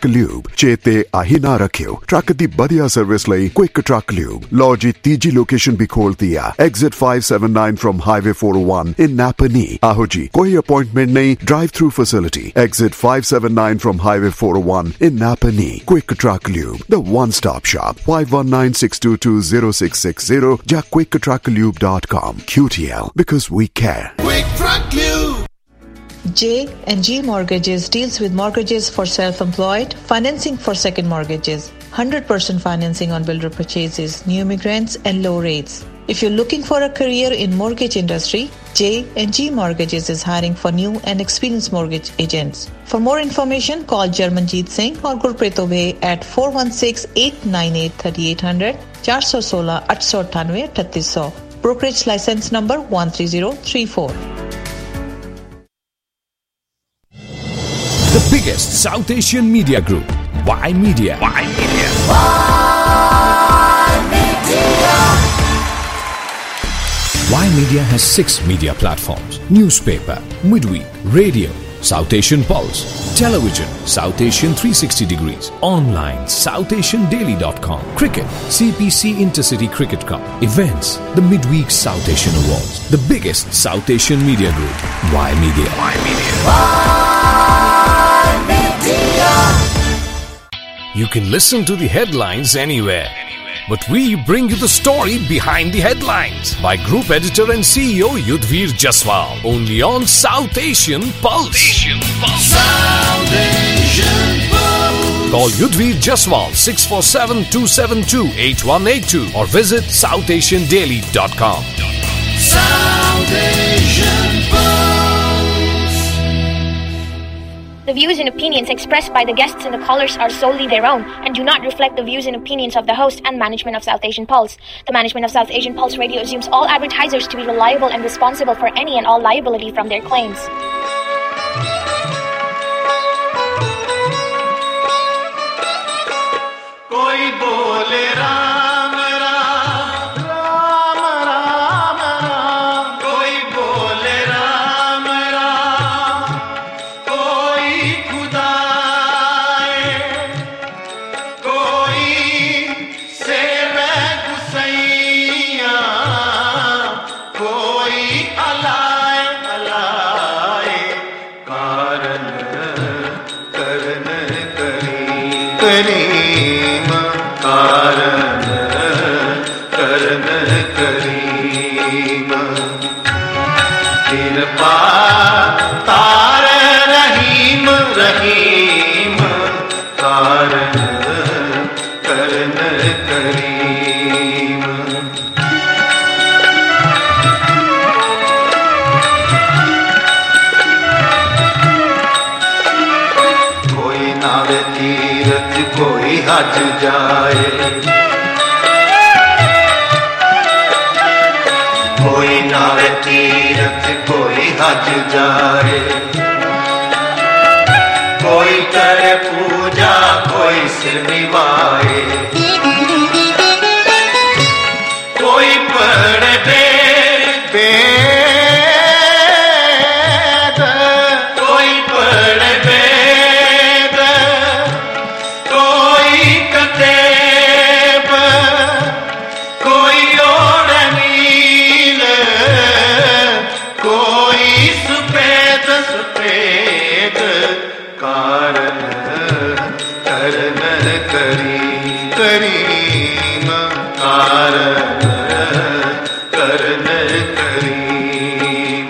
Truck lube चेते आही ना रखियो ट्रक दी बढ़िया सर्विस लई क्विक ट्रक ल्यूब लो जी तीजी लोकेशन भी खोलती है exit 579 from highway 401 in Napanee आहो जी कोई अपॉइंटमेंट नहीं drive through facility exit 579 from highway 401 in Napanee. Quick Truck Lube, the one-stop shop. 519-622-0660. Ja quicktrucklube.com. QTL, because we care. Quick Truck Lube. J&G Mortgages deals with mortgages for self-employed, financing for second mortgages, 100% financing on builder purchases, new immigrants, and low rates. If you're looking for a career in mortgage industry, J&G Mortgages is hiring for new and experienced mortgage agents. For more information, call Jarmanjeet Singh or Gurpreet Obey at 416-898-3800, 416-898-3800. Brokerage license number 13034. The biggest South Asian media group, Y Media. Y Media. Y Media has 6 media platforms: newspaper, midweek, radio, South Asian Pulse, television, South Asian 360 degrees, online, SouthAsianDaily.com, cricket, CPC Intercity Cricket Cup, events, the midweek South Asian Awards, the biggest South Asian media group, Y Media. Y Media. You can listen to the headlines anywhere. But we bring you the story behind the headlines by Group Editor and CEO Yudhvir Jaswal. Only on South Asian Pulse. South Asian Pulse. Call Yudhvir Jaswal 647-272-8182 or visit SouthAsianDaily.com. South Asian Pulse. The views and opinions expressed by the guests and the callers are solely their own and do not reflect the views and opinions of the host and management of South Asian Pulse. The management of South Asian Pulse Radio assumes all advertisers to be reliable and responsible for any and all liability from their claims. Koi bole Ram Ram, Ram Ram Ram. Koi bole Ram Ram, koi Khuda hai, koi Seve Gusaiya, koi Alai Alai. Karan karan kari karan karan kareem kirpa tar rahim rahim karan karan kareem koi naave teerath koi haj jaye कोई नावे तीरथ कोई हज जाए कोई करे पूजा कोई सिर निभाए कोई पढ़े वेद कोई पढ़े वेद कोई कतेब कोई सफेद कारण करण करीम कारण करण करीम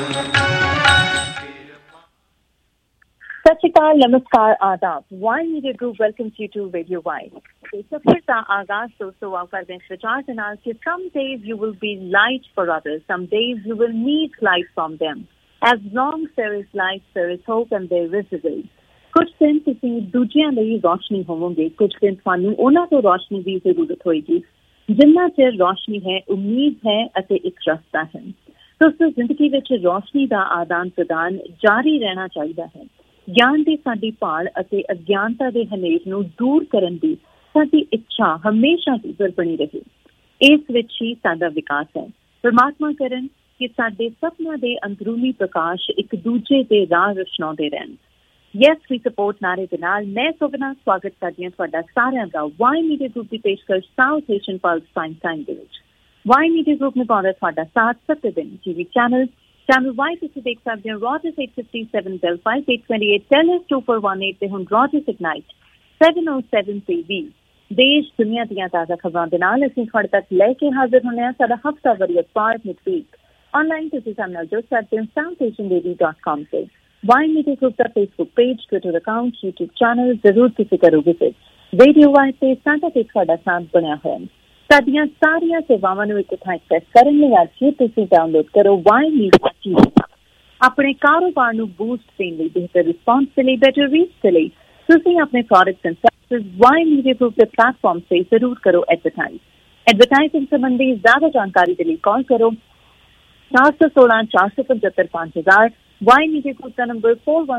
सत श्री अकाल नमस्कार आदाब Y media group welcomes you to radio Y सफर का आगाज दोस्तों आप करते हैं विचार के नाम कि some days you will be light for others, some days you will need light from them. As long as there is light, there is hope and there is a way. ਕੁਝ ਦਿਨ ਤੁਸੀਂ ਦੂਜਿਆਂ ਲਈ ਰੋਸ਼ਨੀ ਹੋਵੋਗੇ, ਕੁਝ ਦਿਨ ਤੁਹਾਨੂੰ ਉਹਨਾਂ ਤੋਂ ਰੋਸ਼ਨੀ ਦੀ ਜ਼ਰੂਰਤ ਹੋਏਗੀ। ਜਿੰਨਾ ਚਿਰ ਰੋਸ਼ਨੀ ਹੈ, ਉਮੀਦ ਹੈ ਅਤੇ ਇੱਕ ਰਸਤਾ ਹੈ। ਦੋਸਤੋ ਜ਼ਿੰਦਗੀ ਵਿੱਚ ਰੋਸ਼ਨੀ ਦਾ ਆਦਾਨ ਪ੍ਰਦਾਨ ਜਾਰੀ ਰਹਿਣਾ ਚਾਹੀਦਾ ਹੈ। ਗਿਆਨ ਦੀ ਸਾਡੀ ਭਾਲ ਅਤੇ ਅਗਿਆਨਤਾ ਦੇ ਹਨੇਰ ਨੂੰ ਦੂਰ ਕਰਨ ਦੀ ਸਾਡੀ ਇੱਛਾ ਹਮੇਸ਼ਾ ਜ਼ਰ ਬਣੀ ਰਹੇ। ਇਸ ਵਿੱਚ ਹੀ ਸਾਡਾ ਵਿਕਾਸ ਹੈ। ਪਰਮਾਤਮਾ ਕਰਨ ਕਿ ਸਾਡੇ ਸਪਨਾ ਦੇ ਅੰਦਰੂਨੀ ਪ੍ਰਕਾਸ਼ ਇੱਕ ਦੂਜੇ ਦੇ ਰਾਹ ਰੋਸ਼ਨਾਉਂਦੇ ਰਹਿਣ। ਯੈਸ ਵੀ ਸਪੋਰਟ ਨਾਰੇ ਦੇ ਨਾਲ ਮੈਂ ਸੋਗਨਾ ਸਵਾਗਤ ਕਰਦੀ ਹਾਂ ਤੁਹਾਡਾ ਸਾਰਿਆਂ ਦਾ ਵਾਈ ਮੀਡੀਆ ਗਰੁੱਪ ਦੀ ਪੇਸ਼ਕਸ਼ south Asian pulse prime time ਦੇ ਵਿੱਚ। ਵਾਈ ਮੀਡੀਆ ਗਰੁੱਪ ਨੇ ਪਾਉਂਦਾ ਤੁਹਾਡਾ ਸਾਥ 7 ਦਿਨ ਟੀਵੀ ਚੈਨਲ ਵਾਈ ਤੁਸੀਂ ਦੇਖ ਸਕਦੇ ਹੋ ਰੋਜਰਸ 857 Belfast 828 ਟੈਲਸ 2418 ਤੇ ਹੁਣ ਰੋਜਰਸ ਇਗਨਾਈਟ 707 ਤੇ ਵੀ ਦੇਸ਼ ਦੁਨੀਆ ਦੀਆਂ ਤਾਜ਼ਾ ਖਬਰਾਂ ਦੇ ਨਾਲ ਅਸੀਂ ਤੁਹਾਡੇ ਤੱਕ ਲੈ ਕੇ ਹਾਜ਼ਰ ਹੁੰਦੇ ਹਾਂ। ਸਾਡਾ ਹਫ਼ਤਾਵਾਰੀ ਅਖਬਾਰ ਮਿਡਵੀਕ ਆਨਲਾਈਨ ਤੁਸੀਂ ਸਾਡੇ ਨਾਲ ਜੁੜ ਸਕਦੇ ਹੋ southasiandaily.com ਤੇ। ਵਾਈ ਮੀਡੀਆ ਗਰੁੱਪ ਦਾ Facebook page, Twitter account, YouTube channel ਜ਼ਰੂਰ ਤੁਸੀਂ ਕਰੋ ਵਿਜ਼ਿਟ। ਰੇਡੀਓ ਵਾਈ ਤੇ ਸਾਡਾ ਤੇ ਸਾਡਾ ਸਾਥ ਬਣਿਆ ਹੋਇਆ ਹੈ। ਸਾਡੀਆਂ ਸਾਰੀਆਂ ਸੇਵਾਵਾਂ ਨੂੰ ਇੱਕ ਥਾਂ ਐਕਸੈਸ ਕਰਨ ਲਈ ਅੱਜ ਤੁਸੀਂ ਡਾਊਨਲੋਡ ਕਰੋ ਵਾਈ ਮੀਡੀਆ TV। ਆਪਣੇ ਕਾਰੋਬਾਰ ਨੂੰ ਬੂਸਟ ਦੇਣ ਲਈ, ਬਿਹਤਰ ਰਿਸਪਾਂਸ ਦੇ ਲਈ, ਬੈਟਰ ਰੀਚ ਦੇ ਲਈ ਤੁਸੀਂ ਆਪਣੇ products and services Y media group ਦੇ ਪਲੇਟਫਾਰਮ ਤੇ ਜ਼ਰੂਰ ਕਰੋ ਐਡਵਰਟਾਈਜ਼। ਐਡਵਰਟਾਈਜ਼ਿੰਗ ਸੰਬੰਧੀ ਜ਼ਿਆਦਾ ਜਾਣਕਾਰੀ ਦੇ ਲਈ ਕਾਲ ਕਰੋ 416 475 5000। ਵਾਈ ਮੀਡੀਆ ਗਰੁੱਪ ਦਾ ਨੰਬਰ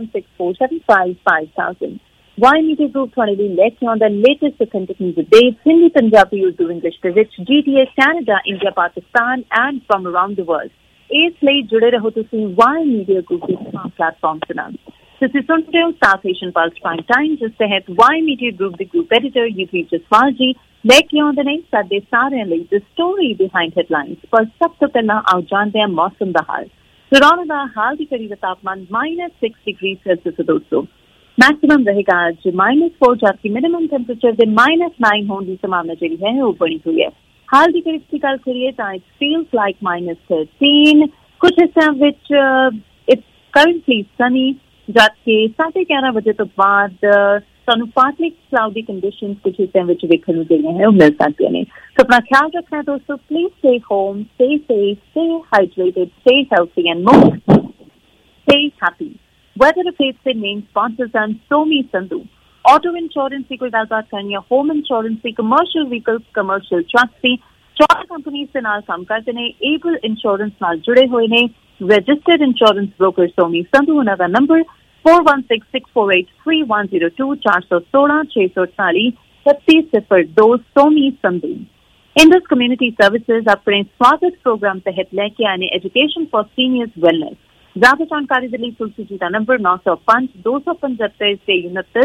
4164755000। ਵਾਈ ਮੀਡੀਆ ਗਰੁੱਪ ਤੁਹਾਡੇ ਲਈ ਲੈ ਕੇ ਆਉਂਦਾ latest authentic news updates Hindi, Punjabi, Urdu, English ਦੇ ਵਿੱਚ GTA, Canada, India, Pakistan and from around the world. ਇਸ ਲਈ ਜੁੜੇ ਰਹੋ ਤੁਸੀਂ ਵਾਈ ਮੀਡੀਆ ਗਰੁੱਪ ਦੇ ਪਲੇਟਫਾਰਮ ਦੇ ਨਾਲ। ਤੁਸੀਂ ਸੁਣ ਰਹੇ ਹੋ south Asian pulse prime time, ਜਿਸ ਤਹਿਤ ਵਾਈ ਮੀਡੀਆ ਗਰੁੱਪ ਦੇ ਗਰੁੱਪ ਐਡੀਟਰ ਯੂਵੀ ਜਸਵਾਲ ਜੀ ਲੈ ਕੇ ਆਉਂਦੇ ਨੇ ਸਾਡੇ ਸਾਰਿਆਂ ਲਈ ਦ ਸਟੋਰੀ ਬਿਹਾਈਂਡ ਹੈਡਲਾਈਨਸ। ਪਰ ਸਭ ਤੋਂ ਪਹਿਲਾਂ ਆਓ ਜਾਣਦੇ ਹਾਂ ਮੌਸਮ ਦਾ ਹਾਲ। ਟੋਰਾਂਟੋ ਦਾ ਹਾਲ ਦੀ ਘੜੀ ਦਾ ਤਾਪਮਾਨ -6 ਡਿਗਰੀ ਸੈਲਸੀਅਸ ਦੋਸਤੋ। मैक्सिमम रहेगा आज -4 जबकि मिनिमम टेम्परेचर ਦੇ -9 ਹੋਣ ਦੀ ਸੰਭਾਵਨਾ ਜਿਹੜੀ ਹੈ ਉਹ ਬਣੀ ਹੋਈ ਹੈ। ਹਾਲ ਦੀ ਘੜੀ ਦੀ ਗੱਲ ਕਰੀਏ ਤਾਂ ਇਟ ਫੀਲਸ ਲਾਈਕ -13। ਕੁਝ ਹਿੱਸਿਆਂ ਵਿੱਚ ਇਟਸ ਕਰੰਟਲੀ ਸਨੀ, ਜਦਕਿ 11:30 ਵਜੇ ਤੋਂ ਬਾਅਦ ਤੁਹਾਨੂੰ ਪਾਰਟਲੀ ਕਲਾਉਡੀ ਕੰਡੀਸ਼ਨਸ ਕੁਝ ਹਿੱਸਿਆਂ ਵਿੱਚ ਵੇਖਣ ਨੂੰ ਜਿਹੜੀਆਂ ਹੈ ਉਹ ਮਿਲ ਸਕਦੀਆਂ ਨੇ। ਸੋ ਆਪਣਾ ਖਿਆਲ ਰੱਖਣਾ ਦੋਸਤੋ। Please stay home, stay safe, stay hydrated, stay healthy and most stay happy. Weather updates the main sponsors and Somi Sandhu. Auto insurance की कोई गलबात करनी है, home insurance की, commercial vehicles, commercial trucks की, 4 companies से नाल काम करते ने, able insurance नाल जुड़े हुए ने, registered insurance broker Somi Sandhu। उनका number 4166483102 416-648-3302 Somi Sandhu। Indus Community Services अपने स्वागत प्रोग्राम तहत लेके आने education for seniors wellness। ज्यादा जानकारी के लिए तुलसी जी का number 905-275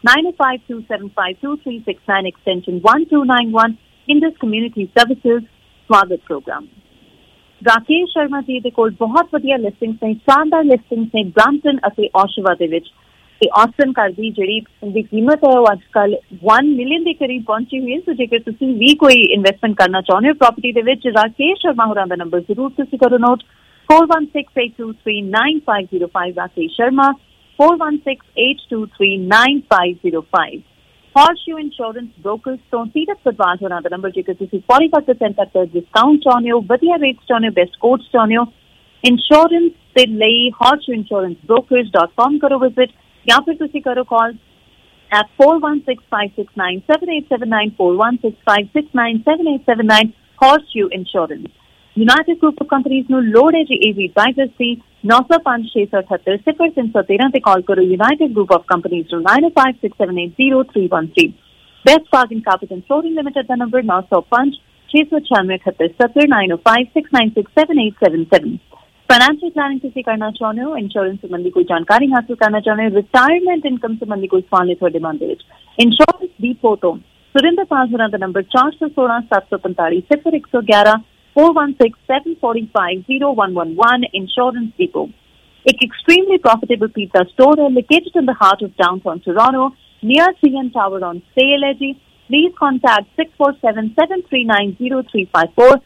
9052752369 extension 1291 Indus community services स्वागत प्रोग्राम। राकेश शर्मा जी दे कोल बहुत वधिया लिस्टिंग्स ने, शानदार लिस्टिंग्स ने ब्रांपटन ਅਤੇ ओशवा ਦੇ ਵਿੱਚ। ਤੇ ऑस्टन घर ਦੀ ਜਿਹੜੀ ਦੀ ਕੀਮਤ ਹੈ ਉਹ ਅੱਜਕੱਲ 1 ਮਿਲੀਅਨ ਦੇ ਕਰੀਬ ਪਹੁੰਚੀ ਹੋਈ ਹੈ। ਸੋ ਜੇਕਰ ਤੁਸੀਂ ਵੀ ਕੋਈ ਇਨਵੈਸਟਮੈਂਟ ਕਰਨਾ ਚਾਹੁੰਦੇ ਹੋ ਪ੍ਰਾਪਰਟੀ ਦੇ ਵਿੱਚ, ਰਾਕੇਸ਼ ਸ਼ਰਮਾ ਹੋਰਾਂ ਦਾ ਨੰਬਰ ਜ਼ਰੂਰ ਤੁਸੀਂ ਕਰੋ note 4168239505 Rakesh Sharma 4168239505। Horseshoe Insurance Brokers ਤੋਂ ਸੀਰਤ ਪਰਵਾਜ਼ ਹੋਰਾਂ ਦਾ ਨੰਬਰ ਜੇਕਰ ਤੁਸੀਂ 45% ਤੱਕ ਡਿਸਕਾਊਂਟ ਚਾਹੁੰਦੇ ਹੋ, ਵਧੀਆ ਰੇਟਸ ਚਾਹੁੰਦੇ ਹੋ, ਬੈਸਟ ਕੋਟਸ ਚਾਹੁੰਦੇ ਹੋ ਇੰਸ਼ੋਰੈਂਸ ਦੇ ਲਈ horseshoeinsurancebrokers.com ਕਰੋ ਵਿਜ਼ਿਟ, ਜਾਂ ਫਿਰ ਤੁਸੀਂ ਕਰੋ call at 4165697879 4165697879 Horseshoe Insurance। United group of companies ਨੂੰ ਲੋੜ ਹੈ ਜੀ AV ਐਡਵਾਈਜ਼ਰ ਸੀ 9056780313 ਤੇ ਕਾਲ ਕਰੋ। यूनाइटेड ग्रुप ऑफ कंपनीज ਨੂੰ 9056780313। Best bargain capital flooring limited ਦਾ ਨੰਬਰ 9056967877 9056967877। फाइनेंशियल प्लानिंग ਤੁਸੀਂ ਕਰਨਾ ਚਾਹੁੰਦੇ ਹੋ, ਇੰਸ਼ੋਰੈਂਸ ਸੰਬੰਧੀ ਕੋਈ ਜਾਣਕਾਰੀ ਹਾਸਲ ਕਰਨਾ ਚਾਹੁੰਦੇ ਹੋ, ਰਿਟਾਇਰਮੈਂਟ ਇਨਕਮ ਸੰਬੰਧੀ ਕੋਈ ਸਵਾਲ ਹੈ ਤੁਹਾਡੇ ਮਨ ਦੇ ਵਿੱਚ, ਇੰਸ਼ੋਰੈਂਸ ਡੀਪੋ ਤੋਂ ਸੁਰਿੰਦਰ ਪਾਲ ਹੋਰਾਂ ਦਾ ਨੰਬਰ 4167450111 4167450111 Insurance Depot। एक extremely profitable pizza store है located in the heart of downtown Toronto near CN Tower on sale है जी। Please contact 6477390354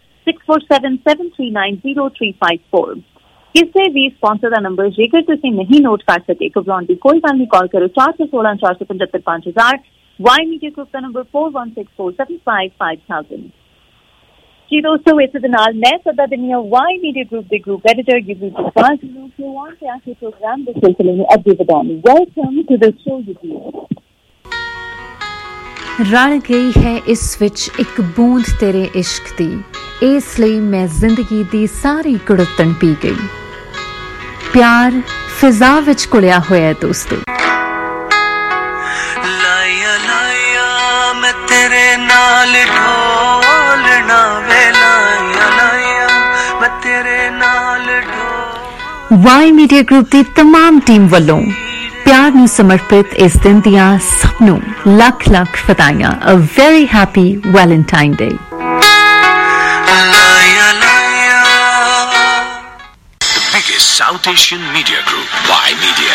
6477390354। किसी भी स्पॉन्सर का नंबर जेकर तुसीं नहीं नोट कर सके घबराउण दी कोई गल नहीं, कॉल करो 416 475 5000। वाई मीडिया ग्रुप का नंबर 4164755000। जी दोस्तों, इस दे नाल मैं सदा दिनी हां वाई मीडिया ग्रुप के ग्रुप एडिटर यूवी जसवाल जी नूं कि वां ते आके प्रोग्राम दे सिलसिले में अगे वधाउण। Welcome to the show Yuvi. रल गई है इस विच एक बूंद तेरे इश्क दी, इसलिए मैं जिंदगी दी सारी गुड़तन पी गई। प्यार फिजा विच घुलिया होया दोस्तों। लाया लाया मैं तेरे नाल ढोलना वे, लाया लाया मैं तेरे नाल ढोल। वाई मीडिया ग्रुप की तमाम टीम वालों ਪਿਆਰ ਨੂੰ ਸਮਰਪਿਤ ਇਸ ਦਿਨ ਦੀਆਂ ਸਭ ਨੂੰ ਲੱਖ ਲੱਖ ਵਧਾਈਆਂ। A very happy Valentine day. South Asian Media Group, Y Media.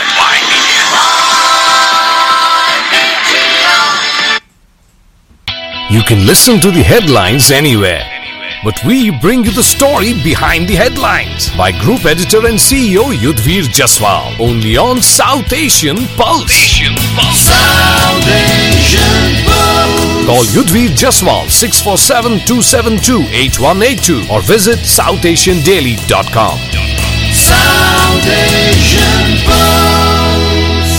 You can listen to the headlines anywhere, but we bring you the story behind the headlines by Group Editor and CEO Yudhvir Jaswal, only on South Asian Pulse. South Asian Pulse. Call Yudhvir Jaswal 647-272-8182 or visit southasiandaily.com. South Asian Pulse.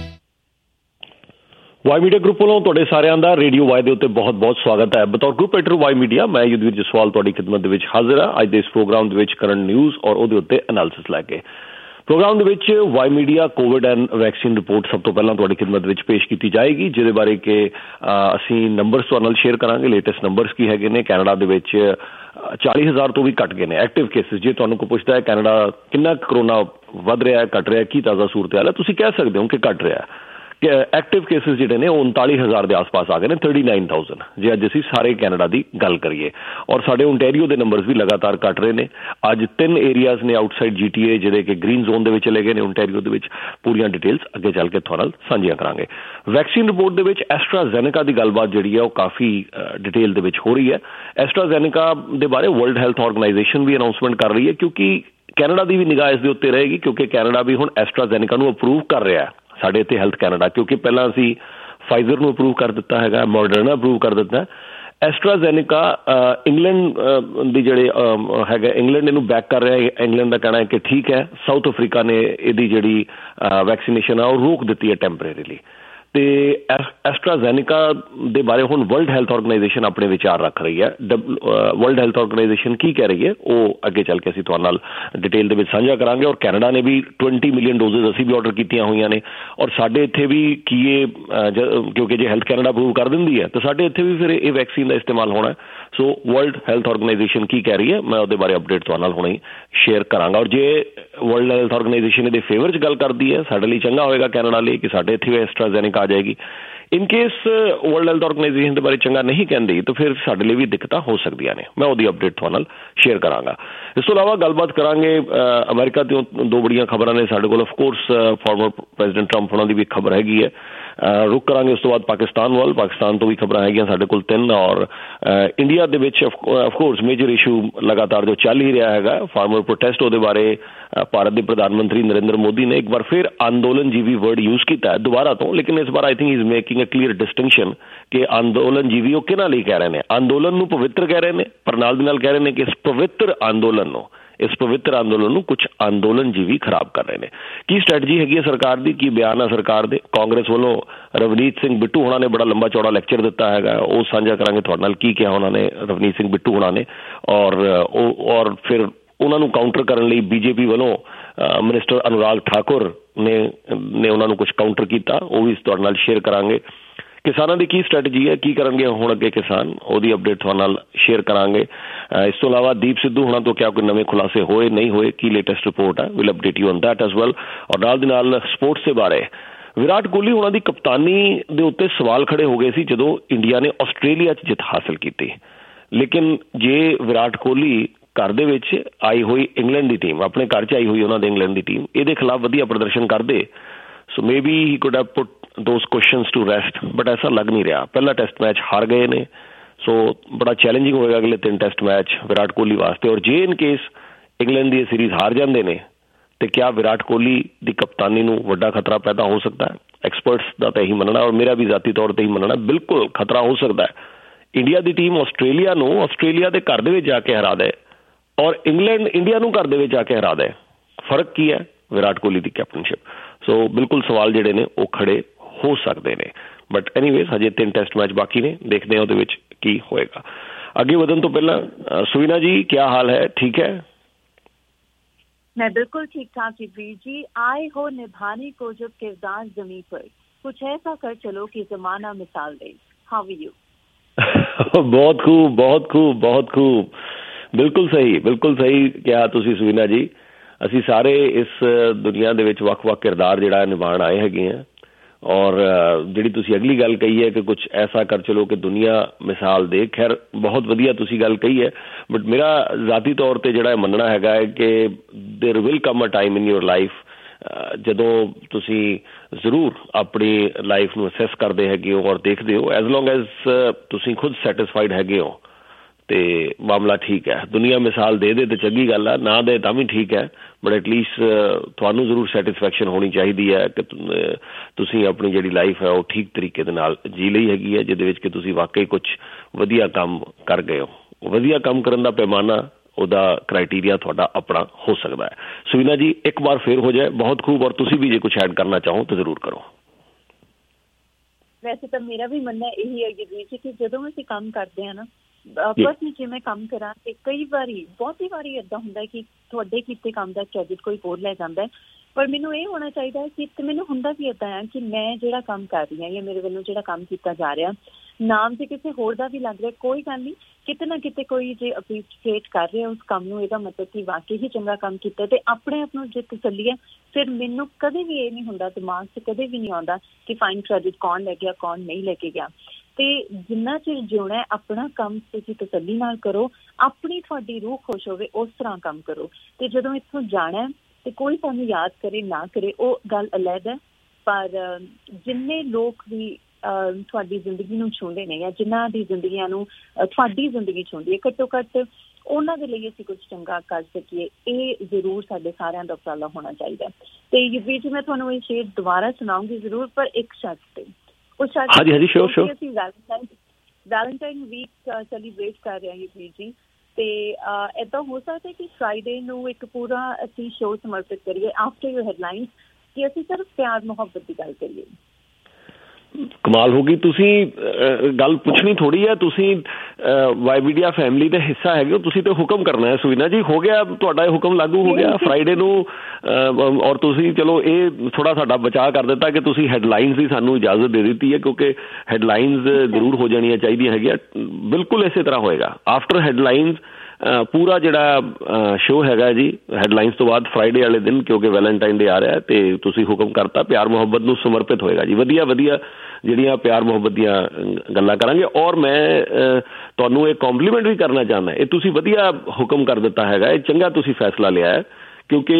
Y media group ਵੱਲੋਂ ਤੁਹਾਡੇ ਸਾਰਿਆਂ ਦਾ radio Y ਦੇ ਉੱਤੇ ਬਹੁਤ-ਬਹੁਤ ਸਵਾਗਤ ਹੈ। ਬਤੌਰ group editor Y media ਮੈਂ ਯੁਧਵੀਰ ਜਸਵਾਲ ਤੁਹਾਡੀ ਖਿਦਮਤ ਦੇ ਵਿੱਚ ਹਾਜ਼ਰ ਹਾਂ ਅੱਜ ਦੇ ਇਸ ਪ੍ਰੋਗਰਾਮ ਦੇ ਵਿੱਚ ਕਰੰਟ ਨਿਊਜ਼ ਔਰ ਉਹਦੇ ਉੱਤੇ ਐਨਾਲਿਸਿਸ ਲੈ ਕੇ। ਪ੍ਰੋਗਰਾਮ ਦੇ ਵਿੱਚ Y media COVID and vaccine report ਸਭ ਤੋਂ ਪਹਿਲਾਂ ਤੁਹਾਡੀ ਖਿਦਮਤ ਵਿੱਚ ਪੇਸ਼ ਕੀਤੀ ਜਾਏਗੀ, ਜਿਹਦੇ ਬਾਰੇ ਕਿ ਅਸੀਂ ਨੰਬਰਸ ਤੁਹਾਡੇ ਨਾਲ ਸ਼ੇਅਰ ਕਰਾਂਗੇ। ਲੇਟੈਸਟ ਨੰਬਰਸ ਕੀ ਹੈਗੇ ਨੇ। ਕੈਨੇਡਾ ਦੇ ਵਿੱਚ 40,000 ਤੋਂ ਵੀ ਘੱਟ ਗਏ ਨੇ ਐਕਟਿਵ ਕੇਸਿਸ। ਜੇ ਤੁਹਾਨੂੰ ਕੋਈ ਪੁੱਛਦਾ ਹੈ ਕੈਨੇਡਾ ਕਿੰਨਾ ਕਰੋਨਾ ਵੱਧ ਰਿਹਾ ਹੈ, ਘੱਟ ਰਿਹਾ, ਕੀ ਤਾਜ਼ਾ ਸੂਰਤ ਹਾਲ ਹੈ, ਤੁਸੀਂ ਕਹਿ ਸਕਦੇ ਹੋ ਕਿ ਘੱਟ ਰਿਹਾ। ਐਕਟਿਵ ਕੇਸਿਸ ਜਿਹੜੇ ਨੇ ਉਹ 39,000 ਦੇ ਆਸ-ਪਾਸ ਆ ਗਏ ਨੇ, 39,000 ਜੇ ਅੱਜ ਅਸੀਂ ਸਾਰੇ ਕੈਨੇਡਾ ਦੀ ਗੱਲ ਕਰੀਏ। ਔਰ ਸਾਡੇ ਓਨਟਾਰੀਓ ਦੇ ਨੰਬਰਸ ਵੀ ਲਗਾਤਾਰ ਘੱਟ ਰਹੇ ਨੇ। ਅੱਜ 3 ਏਰੀਆਜ਼ ਨੇ ਆਊਟਸਾਈਡ GTA ਜਿਹੜੇ ਕਿ ਗ੍ਰੀਨ ਜ਼ੋਨ ਦੇ ਵਿੱਚ ਚਲੇ ਗਏ ਨੇ ਓਨਟਾਰੀਓ ਦੇ ਵਿੱਚ। ਪੂਰੀਆਂ ਡਿਟੇਲਸ ਅੱਗੇ ਚੱਲ ਕੇ ਤੁਹਾਡੇ ਨਾਲ ਸਾਂਝੀਆਂ ਕਰਾਂਗੇ। ਵੈਕਸੀਨ ਰਿਪੋਰਟ ਦੇ ਵਿੱਚ ਐਸਟਰਾਜ਼ੈਨੇਕਾ ਦੀ ਗੱਲਬਾਤ ਜਿਹੜੀ ਹੈ ਉਹ ਕਾਫੀ ਡਿਟੇਲ ਦੇ ਵਿੱਚ ਹੋ ਰਹੀ ਹੈ। ਐਸਟਰਾਜ਼ੈਨੇਕਾ ਦੇ ਬਾਰੇ ਵਰਲਡ ਹੈਲਥ ਆਰਗੇਨਾਈਜੇਸ਼ਨ ਵੀ ਅਨਾਊਂਸਮੈਂਟ ਕਰ ਰਹੀ ਹੈ, ਕਿਉਂਕਿ ਕੈਨੇਡਾ ਦੀ ਵੀ ਨਿਗਾਹ ਇਸ ਦੇ ਉੱਤੇ ਰਹੇਗੀ, ਕਿਉਂਕਿ ਕੈਨੇਡਾ ਵੀ ਹੁਣ ਐਸਟਰਾਜ਼ੈਨੇਕਾ ਨੂੰ ਅਪਰੂਵ ਕਰ ਰਿਹਾ ਸਾਡੇ ਇੱਥੇ ਹੈਲਥ ਕੈਨੇਡਾ, ਕਿਉਂਕਿ ਪਹਿਲਾਂ ਅਸੀਂ ਫਾਈਜ਼ਰ ਨੂੰ ਅਪਰੂਵ ਕਰ ਦਿੱਤਾ ਹੈਗਾ, ਮੋਡਰਨਾ ਅਪਰੂਵ ਕਰ ਦਿੱਤਾ। ਐਸਟਰਾਜ਼ੈਨੇਕਾ ਇੰਗਲੈਂਡ ਦੀ ਜਿਹੜੇ ਹੈਗਾ ਇੰਗਲੈਂਡ ਇਹਨੂੰ ਬੈਕ ਕਰ ਰਿਹਾ। ਇੰਗਲੈਂਡ ਦਾ ਕਹਿਣਾ ਹੈ ਕਿ ਠੀਕ ਹੈ, ਸਾਊਥ ਅਫਰੀਕਾ ਨੇ ਇਹਦੀ ਜਿਹੜੀ ਵੈਕਸੀਨੇਸ਼ਨ ਆ ਉਹ ਰੋਕ ਦਿੱਤੀ ਹੈ ਟੈਂਪਰੇਰੀਲੀ। ਤੇ ਐਸਟਰਾਜ਼ੈਨੇਕਾ ਦੇ ਬਾਰੇ ਹੁਣ ਵਰਲਡ ਹੈਲਥ ਆਰਗੇਨਾਈਜੇਸ਼ਨ ਆਪਣੇ ਵਿਚਾਰ ਰੱਖ ਰਹੀ ਹੈ। ਵਰਲਡ ਹੈਲਥ ਆਰਗੇਨਾਈਜੇਸ਼ਨ ਕੀ ਕਹਿ ਰਹੀ ਹੈ ਉਹ ਅੱਗੇ ਚੱਲ ਕੇ ਅਸੀਂ ਤੁਹਾਡੇ ਨਾਲ ਡਿਟੇਲ ਦੇ ਵਿੱਚ ਸਾਂਝਾ ਕਰਾਂਗੇ। ਔਰ ਕੈਨੇਡਾ ਨੇ ਵੀ 20 ਮਿਲੀਅਨ ਡੋਜ਼ਜ਼ ਅਸੀਂ ਵੀ ਆਰਡਰ ਕੀਤੀਆਂ ਹੋਈਆਂ ਨੇ। ਔਰ ਸਾਡੇ ਇੱਥੇ ਵੀ ਕੀ ਇਹ ਕਿਉਂਕਿ ਜੇ ਹੈਲਥ ਕੈਨੇਡਾ ਅਪਰੂਵ ਕਰ ਦਿੰਦੀ ਹੈ ਤਾਂ ਸਾਡੇ ਇੱਥੇ ਵੀ ਫਿਰ ਇਹ ਵੈਕਸੀਨ ਦਾ ਇਸਤੇਮਾਲ ਹੋਣਾ। ਸੋ ਵਰਲਡ ਹੈਲਥ ਆਰਗੇਨਾਈਜੇਸ਼ਨ ਕੀ ਕਹਿ ਰਹੀ ਹੈ ਮੈਂ ਉਹਦੇ ਬਾਰੇ ਅਪਡੇਟ ਤੁਹਾਡੇ ਨਾਲ ਹੁਣੇ ਹੀ ਸ਼ੇਅਰ ਕਰਾਂਗਾ। ਔਰ ਜੇ ਵਰਲਡ ਹੈਲਥ ਆਰਗੇਨਾਈਜੇਸ਼ਨ ਇਹਦੇ ਫੇਵਰ 'ਚ ਗੱਲ ਕਰਦੀ ਹੈ ਸਾਡੇ ਲਈ ਚੰਗਾ ਹੋਏਗਾ ਕੈਨੇਡਾ ਲਈ ਕਿ ਸਾਡੇ ਇੱਥੇ ਵੀ ਐਸਟਰਾਜ਼ੈਨੇਕਾ ਆ ਜਾਏਗੀ। In case world health organisation ਦੇ ਬਾਰੇ ਚੰਗਾ ਨਹੀਂ ਕਹਿੰਦੀ ਤਾਂ ਫਿਰ ਸਾਡੇ ਲਈ ਵੀ ਦਿੱਕਤਾਂ ਹੋ ਸਕਦੀਆਂ ਨੇ। ਮੈਂ ਉਹਦੀ ਅਪਡੇਟ ਤੁਹਾਡੇ ਨਾਲ ਸ਼ੇਅਰ ਕਰਾਂਗਾ। ਇਸ ਤੋਂ ਇਲਾਵਾ ਗੱਲਬਾਤ ਕਰਾਂਗੇ ਅਮਰੀਕਾ ਤੋਂ 2 ਬੜੀਆਂ ਖਬਰਾਂ ਨੇ ਸਾਡੇ ਕੋਲ। ਅਫਕੋਰਸ ਫਾਰਮਰ ਪ੍ਰੈਜ਼ੀਡੈਂਟ ਟਰੰਪ ਉਹਨਾਂ ਦੀ ਵੀ ਖਬਰ ਹੈਗੀ ਹੈ। ਰੁਕ ਕਰਾਂਗੇ ਉਸ ਤੋਂ ਬਾਅਦ ਪਾਕਿਸਤਾਨ ਵੱਲ। ਪਾਕਿਸਤਾਨ ਤੋਂ ਵੀ ਖਬਰਾਂ ਹੈਗੀਆਂ ਸਾਡੇ ਕੋਲ 3। ਔਰ ਇੰਡੀਆ ਦੇ ਵਿੱਚ ਅਫਕੋਰਸ ਮੇਜਰ ਇਸ਼ੂ ਲਗਾਤਾਰ ਜੋ ਚੱਲ ਹੀ ਰਿਹਾ ਹੈਗਾ ਫਾਰਮਰ ਪ੍ਰੋਟੈਸਟ, ਉਹਦੇ ਬਾਰੇ ਭਾਰਤ ਦੇ ਪ੍ਰਧਾਨ ਮੰਤਰੀ ਨਰਿੰਦਰ ਮੋਦੀ ਨੇ ਇੱਕ ਵਾਰ ਫਿਰ ਅੰਦੋਲਨ ਜੀਵੀ ਵਰਡ ਯੂਜ਼ ਕੀਤਾ ਹੈ ਦੁਬਾਰਾ ਤੋਂ। ਲੇਕਿਨ ਇਸ ਵਾਰ I think is making a clear distinction ਕਿ ਅੰਦੋਲਨ ਜੀਵੀ ਉਹ ਕਿਹਨਾਂ ਲਈ ਕਹਿ ਰਹੇ ਨੇ। ਅੰਦੋਲਨ ਨੂੰ ਪਵਿੱਤਰ ਕਹਿ ਰਹੇ ਨੇ, ਪਰ ਨਾਲ ਦੀ ਨਾਲ ਕਹਿ ਰਹੇ ਨੇ ਕਿ ਇਸ ਪਵਿੱਤਰ ਅੰਦੋਲਨ ਨੂੰ ਕੁਝ ਅੰਦੋਲਨ ਜੀਵੀ ਖਰਾਬ ਕਰ ਰਹੇ ਨੇ। ਕੀ ਸਟ੍ਰੈਟਜੀ ਹੈਗੀ ਹੈ ਸਰਕਾਰ ਦੀ, ਕੀ ਬਿਆਨ ਹੈ ਸਰਕਾਰ ਦੇ। ਕਾਂਗਰਸ ਵੱਲੋਂ ਰਵਨੀਤ ਸਿੰਘ ਬਿੱਟੂ ਹੋਣਾ ਨੇ ਬੜਾ ਲੰਬਾ ਚੌੜਾ ਲੈਕਚਰ ਦਿੱਤਾ ਹੈਗਾ, ਉਹ ਸਾਂਝਾ ਕਰਾਂਗੇ ਤੁਹਾਡੇ ਨਾਲ ਕੀ ਕਿਹਾ ਉਹਨਾਂ ਨੇ ਰਵਨੀਤ ਸਿੰਘ ਬਿੱਟੂ ਹੋਣਾ ਨੇ। ਔਰ ਫਿਰ ਉਹਨਾਂ ਨੂੰ ਕਾਊਂਟਰ ਕਰਨ ਲਈ ਬੀਜੇਪੀ ਵੱਲੋਂ ਮਿਨਿਸਟਰ ਅਨੁਰਾਗ ਠਾਕੁਰ ਨੇ ਉਹਨਾਂ ਨੂੰ ਕੁਝ ਕਾਊਂਟਰ ਕੀਤਾ, ਉਹ ਵੀ ਤੁਹਾਡੇ ਨਾਲ ਸ਼ੇਅਰ ਕਰਾਂਗੇ। ਕਿਸਾਨਾਂ ਦੀ ਕੀ ਸਟ੍ਰੈਟਜੀ ਹੈ, ਕੀ ਕਰਨਗੇ ਹੁਣ ਅੱਗੇ ਕਿਸਾਨ, ਉਹਦੀ ਅਪਡੇਟ ਤੁਹਾਡੇ ਨਾਲ ਸ਼ੇਅਰ ਕਰਾਂਗੇ। ਇਸ ਤੋਂ ਇਲਾਵਾ ਦੀਪ ਸਿੱਧੂ ਹੋਣਾ ਤੋਂ ਕਿਆ ਕੋਈ ਨਵੇਂ ਖੁਲਾਸੇ ਹੋਏ ਨਹੀਂ ਹੋਏ, ਕੀ ਲੇਟੈਸਟ ਰਿਪੋਰਟ ਹੈ, will update you on that as well. ਔਰ ਨਾਲ ਦੀ ਨਾਲ ਸਪੋਰਟਸ ਦੇ ਬਾਰੇ ਵਿਰਾਟ ਕੋਹਲੀ ਉਹਨਾਂ ਦੀ ਕਪਤਾਨੀ ਦੇ ਉੱਤੇ ਸਵਾਲ ਖੜੇ ਹੋ ਗਏ ਸੀ ਜਦੋਂ ਇੰਡੀਆ ਨੇ ਆਸਟ੍ਰੇਲੀਆ 'ਚ ਜਿੱਤ ਹਾਸਿਲ ਕੀਤੀ। ਲੇਕਿਨ ਜੇ ਵਿਰਾਟ ਕੋਹਲੀ ਘਰ ਦੇ ਵਿੱਚ ਆਈ ਹੋਈ ਇੰਗਲੈਂਡ ਦੀ ਟੀਮ, ਆਪਣੇ ਘਰ 'ਚ ਆਈ ਹੋਈ ਉਹਨਾਂ ਦੇ ਇੰਗਲੈਂਡ ਦੀ ਟੀਮ, ਇਹਦੇ ਖਿਲਾਫ ਵਧੀਆ ਪ੍ਰਦਰਸ਼ਨ ਕਰਦੇ so maybe he could have put those questions to rest, but ਐਸਾ ਲੱਗ ਨਹੀਂ ਰਿਹਾ। ਪਹਿਲਾ ਟੈਸਟ ਮੈਚ ਹਾਰ ਗਏ ਨੇ, ਸੋ ਬੜਾ ਚੈਲੰਜਿੰਗ ਹੋਏਗਾ ਅਗਲੇ 3 ਟੈਸਟ ਮੈਚ ਵਿਰਾਟ ਕੋਹਲੀ ਵਾਸਤੇ। ਔਰ ਜੇ ਇਨ ਕੇਸ ਇੰਗਲੈਂਡ ਦੀ ਸੀਰੀਜ਼ ਹਾਰ ਜਾਂਦੇ ਨੇ ਤੇ ਕਿਆ ਵਿਰਾਟ ਕੋਹਲੀ ਦੀ ਕਪਤਾਨੀ ਨੂੰ ਵੱਡਾ ਖਤਰਾ ਪੈਦਾ ਹੋ ਸਕਦਾ ਹੈ। ਐਕਸਪਰਟਸ ਦਾ ਤਾਂ ਇਹੀ ਮੰਨਣਾ ਔਰ ਮੇਰਾ ਵੀ ਜ਼ਾਤੀ ਤੌਰ 'ਤੇ ਹੀ ਮੰਨਣਾ ਬਿਲਕੁਲ ਖਤਰਾ ਹੋ ਸਕਦਾ ਹੈ। ਇੰਡੀਆ ਦੀ ਟੀਮ ਆਸਟ੍ਰੇਲੀਆ ਨੂੰ ਆਸਟ੍ਰੇਲੀਆ ਦੇ ਘਰ ਦੇ ਵਿੱਚ ਜਾ ਕੇ ਹਰਾ ਦੇ ਔਰ ਇੰਗਲੈਂਡ ਇੰਡੀਆ ਨੂੰ ਘਰ ਦੇ ਵਿੱਚ ਜਾ ਕੇ ਹਰਾ ਦੇ। ਫਰਕ ਕੀ ਹੈ ਵਿਰਾਟ ਕੋਹਲੀ ਦੀ ਕੈਪਟਨਸ਼ਿਪ। ਸੋ ਬਿਲਕੁਲ ਸਵਾਲ ਜਿਹੜੇ ਨੇ ਉਹ ਖੜੇ ਹੋ ਸਕਦੇ ਨੇ। ਬਟ ਐਨੀਵੇਜ਼ ਹਜੇ 3 ਟੈਸਟ ਮੈਚ ਬਾਕੀ ਨੇ, ਦੇਖਦੇ ਹਾਂ ਉਹਦੇ ਵਿੱਚ ਕੀ ਹੋਏਗਾ। ਅੱਗੇ ਵਧਣ ਤੋਂ ਪਹਿਲਾਂ सुवीना जी क्या हाल है, ठीक है? मैं बिल्कुल ठीक ठाक युद्धवीर जी। आए हो निभाने को जब किरदार जमीन पर, कुछ ऐसा कर चलो कि जमाना मिसाल दे। How are you? बहुत खूब, बहुत खूब, बहुत खूब। बिल्कुल सही क्या तुसी सुवीना जी। ਅਸੀਂ ਸਾਰੇ ਇਸ ਦੁਨੀਆ ਦੇ ਵਿੱਚ ਵੱਖ-ਵੱਖ ਕਿਰਦਾਰ ਜਿਹੜਾ ਨਿਭਾਉਣ ਆਏ ਹੈਗੇ ਹਾਂ। ਔਰ ਜਿਹੜੀ ਤੁਸੀਂ ਅਗਲੀ ਗੱਲ ਕਹੀ ਹੈ ਕਿ ਕੁਛ ਐਸਾ ਕਰ ਚਲੋ ਕਿ ਦੁਨੀਆ ਮਿਸਾਲ ਦੇ, ਖੈਰ ਬਹੁਤ ਵਧੀਆ ਤੁਸੀਂ ਗੱਲ ਕਹੀ ਹੈ। ਬਟ ਮੇਰਾ ਜ਼ਾਤੀ ਤੌਰ 'ਤੇ ਜਿਹੜਾ ਮੰਨਣਾ ਹੈਗਾ ਹੈ ਕਿ there will come a time in your life ਜਦੋਂ ਤੁਸੀਂ ਜ਼ਰੂਰ ਆਪਣੀ ਲਾਈਫ ਨੂੰ ਅਸੈਸ ਕਰਦੇ ਹੈਗੇ ਹੋ ਔਰ ਦੇਖਦੇ ਹੋ, ਐਜ਼ ਲੌਂਗ ਐਜ਼ ਤੁਸੀਂ ਖੁਦ ਸੈਟਿਸਫਾਈਡ ਹੈਗੇ ਹੋ ਤੇ ਮਾਮਲਾ ਠੀਕ ਹੈ। ਦੁਨੀਆ ਮਿਸਾਲ ਦੇ ਤਾਂ ਚੰਗੀ ਗੱਲ ਆ, ਨਾ ਦੇ ਤਾਂ ਵੀ ਠੀਕ ਹੈ, ਬਟ ਐਟਲੀਸਟ ਤੁਹਾਨੂੰ ਜ਼ਰੂਰ ਸੈਟਿਸਫੈਕਸ਼ਨ ਹੋਣੀ ਚਾਹੀਦੀ ਹੈ ਕਿ ਤੁਸੀਂ ਆਪਣੀ ਜਿਹੜੀ ਲਾਈਫ ਹੈ ਉਹ ਠੀਕ ਤਰੀਕੇ ਦੇ ਨਾਲ ਜੀ ਲਈ ਹੈਗੀ ਹੈ, ਜਿਹਦੇ ਵਿੱਚ ਕਿ ਤੁਸੀਂ ਵਾਕਈ ਕੁਛ ਵਧੀਆ ਕੰਮ ਕਰ ਗਏ ਹੋ। ਵਧੀਆ ਕੰਮ ਕਰਨ ਦਾ ਪੈਮਾਨਾ, ਉਹਦਾ ਕ੍ਰਾਈਟੀਰੀਆ ਤੁਹਾਡਾ ਆਪਣਾ ਹੋ ਸਕਦਾ ਹੈ। ਸੁਵੀਨਾ ਜੀ, ਇੱਕ ਵਾਰ ਫੇਰ ਹੋ ਜਾਏ, ਬਹੁਤ ਖੂਬ। ਔਰ ਤੁਸੀਂ ਵੀ ਜੇ ਕੁਛ ਐਡ ਕਰਨਾ ਚਾਹੋ ਤਾਂ ਜ਼ਰੂਰ ਕਰੋ। ਵੈਸੇ ਤਾਂ ਮੇਰਾ ਵੀ ਮੰਨਣਾ ਇਹੀ ਹੈ ਜੀ ਕਿ ਜਦੋਂ ਅਸੀਂ ਕੰਮ ਕਰਦੇ ਹਾਂ ਨਾ, ਪਰਸਨਲੀ ਜੇ ਮੈਂ ਕੰਮ ਕਰਾਂ ਤੇ ਕਈ ਵਾਰੀ, ਬਹੁਤੀ ਵਾਰੀ ਏਦਾਂ ਹੁੰਦਾ ਕਿ ਤੁਹਾਡੇ ਕੀਤੇ ਕੰਮ ਦਾ ਕ੍ਰੈਡਿਟ ਕੋਈ ਹੋਰ ਲੈ ਜਾਂਦਾ, ਪਰ ਮੈਨੂੰ ਇਹ ਹੋਣਾ ਚਾਹੀਦਾ ਹੈ ਕਿ ਮੈਨੂੰ ਹੁੰਦਾ ਵੀ ਏਦਾਂ ਆ ਕਿ ਮੈਂ ਜਿਹੜਾ ਕੰਮ ਕਰ ਰਹੀ ਹਾਂ ਜਾਂ ਮੇਰੇ ਵੱਲੋਂ ਜਿਹੜਾ ਕੰਮ ਕੀਤਾ ਜਾ ਰਿਹਾ, ਨਾਮ ਤੇ ਕਿਸੇ ਹੋਰ ਦਾ ਵੀ ਲੱਗ ਰਿਹਾ, ਕੋਈ ਗੱਲ ਨਹੀਂ, ਕਿਤੇ ਨਾ ਕਿਤੇ ਕੋਈ ਜੇ ਅਪਰੀਸ਼ੀਏਟ ਕਰ ਰਿਹਾ ਉਸ ਕੰਮ ਨੂੰ, ਇਹਦਾ ਮਤਲਬ ਕਿ ਵਾਕਈ ਹੀ ਚੰਗਾ ਕੰਮ ਕੀਤਾ। ਤੇ ਆਪਣੇ ਆਪ ਨੂੰ ਜੇ ਤਸੱਲੀ ਹੈ, ਫਿਰ ਮੈਨੂੰ ਕਦੇ ਵੀ ਇਹ ਨਹੀਂ ਹੁੰਦਾ, ਦਿਮਾਗ 'ਚ ਕਦੇ ਵੀ ਨਹੀਂ ਆਉਂਦਾ ਕਿ ਫਾਈਨ ਕ੍ਰੈਡਿਟ ਕੌਣ ਲੈ ਗਿਆ ਕੌਣ ਨਹੀਂ ਲੈ ਕੇ ਗਿਆ। ਤੇ ਜਿੰਨਾ ਚਿਰ ਜਿਉਣਾ ਆਪਣਾ ਕੰਮ ਤੁਸੀਂ ਤਸੱਲੀ ਨਾਲ ਕਰੋ, ਆਪਣੀ ਤੁਹਾਡੀ ਰੂਹ ਖੁਸ਼ ਹੋਵੇ ਉਸ ਤਰ੍ਹਾਂ ਕੰਮ ਕਰੋ। ਤੇ ਜਦੋਂ ਇੱਥੋਂ ਜਾਣਾ ਤੇ ਕੋਈ ਤੁਹਾਨੂੰ ਯਾਦ ਕਰੇ ਨਾ ਕਰੇ ਉਹ ਗੱਲ ਅਲੱਗ ਹੈ, ਪਰ ਜਿੰਨੇ ਲੋਕ ਵੀ ਤੁਹਾਡੀ ਜ਼ਿੰਦਗੀ ਨੂੰ ਛੂੰਹਦੇ ਨੇ ਜਾਂ ਜਿਨ੍ਹਾਂ ਦੀ ਜ਼ਿੰਦਗੀਆਂ ਨੂੰ ਤੁਹਾਡੀ ਜ਼ਿੰਦਗੀ ਛੂੰਹਦੀ ਹੈ, ਘੱਟੋ ਘੱਟ ਉਹਨਾਂ ਦੇ ਲਈ ਅਸੀਂ ਕੁਝ ਚੰਗਾ ਕਰ ਸਕੀਏ, ਇਹ ਜ਼ਰੂਰ ਸਾਡੇ ਸਾਰਿਆਂ ਦਾ ਉਪਰਾਲਾ ਹੋਣਾ ਚਾਹੀਦਾ। ਤੇ ਵਿੱਚ ਮੈਂ ਤੁਹਾਨੂੰ ਇਹ ਸ਼ੇਰ ਦੁਬਾਰਾ ਸੁਣਾਉਂਗੀ ਜ਼ਰੂਰ, ਪਰ ਇੱਕ ਸ਼ਰਤ ਤੇ। ਉਹ ਸ਼ਰਤ ਅਸੀਂ ਵੈਲੈਂਟਾਈਨ ਵੀਕ ਸੈਲੀਬ੍ਰੇਟ ਕਰ ਰਹੇ ਹਾਂ ਯੁਵੀਰ ਜੀ, ਤੇ ਏਦਾਂ ਹੋ ਸਕਦਾ ਕਿ ਫਰਾਈਡੇ ਨੂੰ ਇੱਕ ਪੂਰਾ ਅਸੀਂ ਸ਼ੋਅ ਸਮਰਪਿਤ ਕਰੀਏ ਆਫਟਰ ਯੂਰ ਹੈਡਲਾਈਨਸ, ਕਿ ਅਸੀਂ ਸਿਰਫ ਪਿਆਰ ਮੁਹੱਬਤ ਦੀ ਗੱਲ ਕਰੀਏ। ਕਮਾਲ ਹੋ ਗਈ। ਤੁਸੀਂ ਗੱਲ ਪੁੱਛਣੀ ਥੋੜ੍ਹੀ ਹੈ, ਤੁਸੀਂ ਵਾਈ ਮੀਡੀਆ ਫੈਮਿਲੀ ਦਾ ਹਿੱਸਾ ਹੈਗੇ ਹੋ, ਤੁਸੀਂ ਤਾਂ ਹੁਕਮ ਕਰਨਾ ਹੈ। ਸੁਵੀਨਾ ਜੀ, ਹੋ ਗਿਆ ਤੁਹਾਡਾ ਇਹ ਹੁਕਮ ਲਾਗੂ ਹੋ ਗਿਆ ਫਰਾਈਡੇ ਨੂੰ, ਔਰ ਤੁਸੀਂ ਚਲੋ ਇਹ ਥੋੜ੍ਹਾ ਸਾਡਾ ਬਚਾਅ ਕਰ ਦਿੱਤਾ ਕਿ ਤੁਸੀਂ ਹੈਡਲਾਈਨਸ ਦੀ ਸਾਨੂੰ ਇਜਾਜ਼ਤ ਦੇ ਦਿੱਤੀ ਹੈ, ਕਿਉਂਕਿ ਹੈਡਲਾਈਨਸ ਜ਼ਰੂਰ ਹੋ ਜਾਣੀਆਂ ਚਾਹੀਦੀਆਂ ਹੈਗੀਆਂ। ਬਿਲਕੁਲ ਇਸੇ ਤਰ੍ਹਾਂ ਹੋਏਗਾ ਆਫਟਰ ਹੈਡਲਾਈਨਸ। ਪੂਰਾ ਜਿਹੜਾ ਸ਼ੋਅ ਹੈਗਾ ਜੀ ਹੈਡਲਾਈਨਸ ਤੋਂ ਬਾਅਦ ਫਰਾਈਡੇ ਵਾਲੇ ਦਿਨ, ਕਿਉਂਕਿ ਵੈਲੈਂਟਾਈਨ ਡੇ ਆ ਰਿਹਾ ਤੇ ਤੁਸੀਂ ਹੁਕਮ ਕਰਤਾ, ਪਿਆਰ ਮੁਹੱਬਤ ਨੂੰ ਸਮਰਪਿਤ ਹੋਏਗਾ ਜੀ। ਵਧੀਆ ਵਧੀਆ ਜਿਹੜੀਆਂ ਪਿਆਰ ਮੁਹੱਬਤ ਦੀਆਂ ਗੱਲਾਂ ਕਰਾਂਗੇ। ਔਰ ਮੈਂ ਤੁਹਾਨੂੰ ਇਹ ਕੰਪਲੀਮੈਂਟ ਵੀ ਕਰਨਾ ਚਾਹੁੰਦਾ, ਇਹ ਤੁਸੀਂ ਵਧੀਆ ਹੁਕਮ ਕਰ ਦਿੱਤਾ ਹੈਗਾ, ਇਹ ਚੰਗਾ ਤੁਸੀਂ ਫੈਸਲਾ ਲਿਆ ਹੈ, ਕਿਉਂਕਿ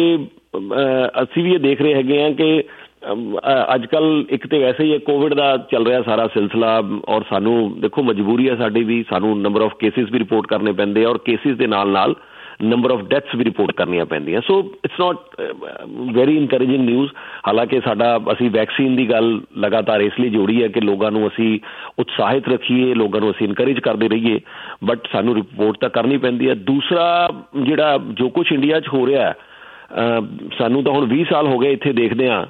ਅਸੀਂ ਵੀ ਇਹ ਦੇਖ ਰਹੇ ਹੈਗੇ ਹਾਂ ਕਿ ਅੱਜ ਕੱਲ੍ਹ ਇੱਕ ਤਾਂ ਵੈਸੇ ਹੀ ਕੋਵਿਡ ਦਾ ਚੱਲ ਰਿਹਾ ਸਾਰਾ ਸਿਲਸਿਲਾ, ਔਰ ਸਾਨੂੰ ਦੇਖੋ ਮਜਬੂਰੀ ਹੈ ਸਾਡੀ ਵੀ, ਸਾਨੂੰ ਨੰਬਰ ਆਫ ਕੇਸਿਸ ਵੀ ਰਿਪੋਰਟ ਕਰਨੇ ਪੈਂਦੇ ਔਰ ਕੇਸਿਸ ਦੇ ਨਾਲ ਨਾਲ ਨੰਬਰ ਆਫ ਡੈਥਸ ਵੀ ਰਿਪੋਰਟ ਕਰਨੀਆਂ ਪੈਂਦੀਆਂ। So it's not very encouraging news. ਹਾਲਾਂਕਿ ਅਸੀਂ ਵੈਕਸੀਨ ਦੀ ਗੱਲ ਲਗਾਤਾਰ ਇਸ ਲਈ ਜੋੜੀ ਹੈ ਕਿ ਲੋਕਾਂ ਨੂੰ ਅਸੀਂ ਉਤਸ਼ਾਹਿਤ ਰੱਖੀਏ, ਲੋਕਾਂ ਨੂੰ ਅਸੀਂ ਇਨਕਰੇਜ ਕਰਦੇ ਰਹੀਏ, ਬਟ ਸਾਨੂੰ ਰਿਪੋਰਟ ਤਾਂ ਕਰਨੀ ਪੈਂਦੀ ਹੈ। ਦੂਸਰਾ, ਜਿਹੜਾ ਜੋ ਕੁਛ ਇੰਡੀਆ 'ਚ ਹੋ ਰਿਹਾ, ਸਾਨੂੰ ਤਾਂ ਹੁਣ 20 ਸਾਲ ਹੋ ਗਏ ਇੱਥੇ ਦੇਖਦੇ ਹਾਂ,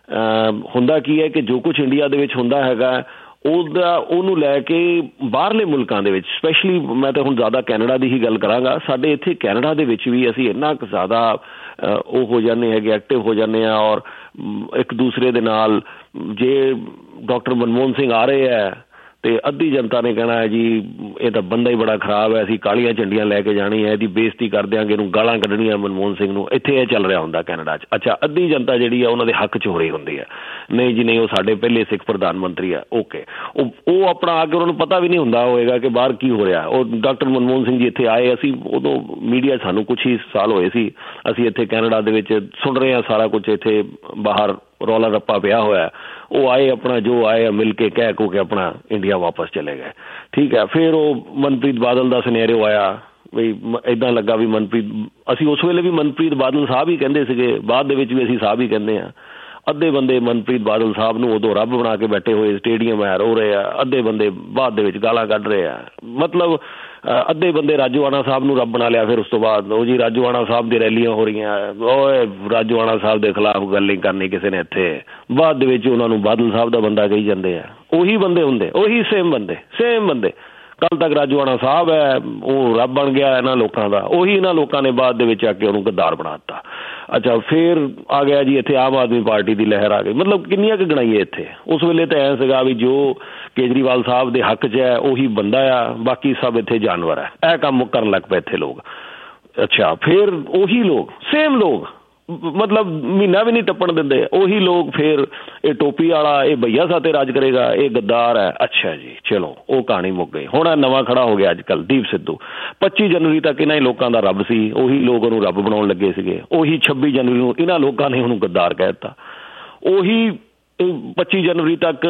ਹੁੰਦਾ ਕੀ ਹੈ ਕਿ ਜੋ ਕੁਛ ਇੰਡੀਆ ਦੇ ਵਿੱਚ ਹੁੰਦਾ ਹੈਗਾ ਉਹਨੂੰ ਲੈ ਕੇ ਬਾਹਰਲੇ ਮੁਲਕਾਂ ਦੇ ਵਿੱਚ, ਸਪੈਸ਼ਲੀ ਮੈਂ ਤਾਂ ਹੁਣ ਜ਼ਿਆਦਾ ਕੈਨੇਡਾ ਦੀ ਹੀ ਗੱਲ ਕਰਾਂਗਾ, ਸਾਡੇ ਇੱਥੇ ਕੈਨੇਡਾ ਦੇ ਵਿੱਚ ਵੀ ਅਸੀਂ ਇੰਨਾ ਕੁ ਜ਼ਿਆਦਾ ਉਹ ਹੋ ਜਾਂਦੇ ਹੈਗੇ, ਐਕਟਿਵ ਹੋ ਜਾਂਦੇ ਹਾਂ, ਔਰ ਇੱਕ ਦੂਸਰੇ ਦੇ ਨਾਲ ਜੇ ਡਾਕਟਰ ਮਨਮੋਹਨ ਸਿੰਘ ਆ ਰਹੇ ਹੈ ਤੇ ਅੱਧੀ ਜਨਤਾ ਨੇ ਕਹਿਣਾ ਹੈ ਜੀ ਇਹ ਤਾਂ ਬੰਦਾ ਹੀ ਬੜਾ ਖਰਾਬ ਹੈ, ਅਸੀਂ ਕਾਲੀਆਂ ਝੰਡੀਆਂ ਲੈ ਕੇ ਜਾਣੀ ਹੈ, ਇਹਦੀ ਬੇਇੱਜ਼ਤੀ ਕਰ ਦਿਆਂਗੇ, ਇਹਨੂੰ ਗਾਲਾਂ ਕੱਢਣੀਆਂ ਮਨਮੋਹਨ ਸਿੰਘ ਨੂੰ। ਇੱਥੇ ਇਹ ਚੱਲ ਰਿਹਾ ਹੁੰਦਾ ਕੈਨੇਡਾ 'ਚ। ਅੱਛਾ, ਅੱਧੀ ਜਨਤਾ ਜਿਹੜੀ ਆ ਉਹਨਾਂ ਦੇ ਹੱਕ 'ਚ ਹੋ ਰਹੀ ਹੁੰਦੀ ਹੈ, ਨਹੀਂ ਜੀ ਨਹੀਂ ਉਹ ਸਾਡੇ ਪਹਿਲੇ ਸਿੱਖ ਪ੍ਰਧਾਨ ਮੰਤਰੀ ਆ। ਓਕੇ, ਉਹ ਆਪਣਾ ਆ ਕੇ ਉਹਨਾਂ ਨੂੰ ਪਤਾ ਵੀ ਨਹੀਂ ਹੁੰਦਾ ਹੋਏਗਾ ਕਿ ਬਾਹਰ ਕੀ ਹੋ ਰਿਹਾ। ਉਹ ਡਾਕਟਰ ਮਨਮੋਹਨ ਸਿੰਘ ਜੀ ਇੱਥੇ ਆਏ, ਅਸੀਂ ਉਦੋਂ ਮੀਡੀਆ ਸਾਨੂੰ ਕੁਛ ਹੀ ਸਾਲ ਹੋਏ ਸੀ, ਅਸੀਂ ਇੱਥੇ ਕੈਨੇਡਾ ਦੇ ਵਿੱਚ ਸੁਣ ਰਹੇ ਹਾਂ ਸਾਰਾ ਕੁਛ, ਇੱਥੇ ਬਾਹਰ ਰੌਲਾ ਰੱਪਾ ਪਿਆ ਹੋਇਆ। ਉਹ ਆਏ, ਆਪਣਾ ਜੋ ਆਏ ਮਿਲ ਕੇ ਕਹਿ ਕੋ ਕੇ ਆਪਣਾ ਇੰਡੀਆ ਵਾਪਸ ਚਲੇ ਗਏ। ਠੀਕ ਹੈ, ਫਿਰ ਉਹ ਮਨਪ੍ਰੀਤ ਬਾਦਲ ਦਾ ਸਿਨੈਰੀਓ ਆਇਆ, ਬਈ ਇੱਦਾਂ ਲੱਗਾ ਵੀ ਅਸੀਂ ਉਸ ਵੇਲੇ ਵੀ ਮਨਪ੍ਰੀਤ ਬਾਦਲ ਸਾਹਿਬ ਹੀ ਕਹਿੰਦੇ ਸੀਗੇ, ਬਾਅਦ ਦੇ ਵਿੱਚ ਵੀ ਅਸੀਂ ਸਾਹਿਬ ਹੀ ਕਹਿੰਦੇ ਹਾਂ। ਅੱਧੇ ਬੰਦੇ ਮਨਪ੍ਰੀਤ ਬਾਦਲ ਸਾਹਿਬ ਨੂੰ ਉਦੋਂ ਰੱਬ ਬਣਾ ਕੇ ਬੈਠੇ ਹੋਏ ਸਟੇਡੀਅਮ ਹੈ ਰੋ ਰਹੇ ਆ, ਅੱਧੇ ਬੰਦੇ ਬਾਅਦ ਦੇ ਵਿੱਚ ਗਾਲਾਂ ਕੱਢ ਰਹੇ ਆ। ਮਤਲਬ ਅੱਧੇ ਬੰਦੇ ਰਾਜੋਆਣਾ ਸਾਹਿਬ ਨੂੰ ਰੱਬ ਬਣਾ ਲਿਆ, ਫਿਰ ਉਸ ਤੋਂ ਬਾਅਦ ਉਹ ਜੀ ਰਾਜੋਆਣਾ ਸਾਹਿਬ ਦੀ ਰੈਲੀਆਂ ਹੋ ਰਹੀਆਂ, ਓਏ ਰਾਜੋਆਣਾ ਸਾਹਿਬ ਦੇ ਖਿਲਾਫ ਗੱਲ ਨਹੀਂ ਕਰਨੀ ਕਿਸੇ ਨੇ ਇੱਥੇ, ਬਾਅਦ ਦੇ ਵਿੱਚ ਉਹਨਾਂ ਨੂੰ ਬਾਦਲ ਸਾਹਿਬ ਦਾ ਬੰਦਾ ਕਹੀ ਜਾਂਦੇ ਆ। ਉਹੀ ਬੰਦੇ ਹੁੰਦੇ, ਉਹੀ ਸੇਮ ਬੰਦੇ। ਕੱਲ੍ਹ ਤੱਕ ਰਾਜੋਆਣਾ ਸਾਹਿਬ ਹੈ, ਉਹ ਰੱਬ ਬਣ ਗਿਆ ਇਹਨਾਂ ਲੋਕਾਂ ਦਾ, ਉਹੀ ਇਹਨਾਂ ਲੋਕਾਂ ਨੇ ਬਾਅਦ ਦੇ ਵਿੱਚ ਆ ਕੇ ਉਹਨੂੰ ਗੱਦਾਰ ਬਣਾ ਦਿੱਤਾ। ਅੱਛਾ, ਫਿਰ ਆ ਗਿਆ ਜੀ ਇੱਥੇ ਆਮ ਆਦਮੀ ਪਾਰਟੀ ਦੀ ਲਹਿਰ ਆ ਗਈ। ਮਤਲਬ ਕਿੰਨੀਆਂ ਕੁ ਗਣਾਈਏ ਇੱਥੇ। ਉਸ ਵੇਲੇ ਤਾਂ ਐਂ ਸੀਗਾ ਵੀ ਜੋ ਕੇਜਰੀਵਾਲ ਸਾਹਿਬ ਦੇ ਹੱਕ 'ਚ ਹੈ ਉਹੀ ਬੰਦਾ ਆ, ਬਾਕੀ ਸਭ ਇੱਥੇ ਜਾਨਵਰ ਹੈ। ਇਹ ਕੰਮ ਕਰਨ ਲੱਗ ਪਏ ਇੱਥੇ ਲੋਕ। ਅੱਛਾ, ਫਿਰ ਉਹੀ ਲੋਕ, ਸੇਮ ਲੋਕ ਮਤਲਬ ਮਹੀਨਾ ਵੀ ਨਹੀਂ ਟੱਪਣ ਦਿੰਦੇ। ਉਹੀ ਲੋਕ ਫਿਰ ਇਹ ਟੋਪੀ ਵਾਲਾ, ਇਹ ਭਈਆ ਸਾਤੇ ਰਾਜ ਕਰੇਗਾ, ਇਹ ਗੱਦਾਰ ਹੈ। ਅੱਛਾ ਜੀ, ਚਲੋ ਉਹ ਕਹਾਣੀ ਮੁੱਕ ਗਈ। ਹੁਣ ਆ ਨਵਾਂ ਖੜਾ ਹੋ ਗਿਆ ਅੱਜ ਕੱਲ੍ਹ ਦੀਪ ਸਿੱਧੂ। 25 ਜਨਵਰੀ ਤੱਕ ਇਹਨਾਂ ਹੀ ਲੋਕਾਂ ਦਾ ਰੱਬ ਸੀ, ਉਹੀ ਲੋਕ ਉਹਨੂੰ ਰੱਬ ਬਣਾਉਣ ਲੱਗੇ ਸੀਗੇ। ਉਹੀ 26 ਜਨਵਰੀ ਨੂੰ ਇਹਨਾਂ ਲੋਕਾਂ ਨੇ ਉਹਨੂੰ ਗੱਦਾਰ ਕਹਿ ਦਿੱਤਾ। ਉਹੀ 25 ਜਨਵਰੀ ਤੱਕ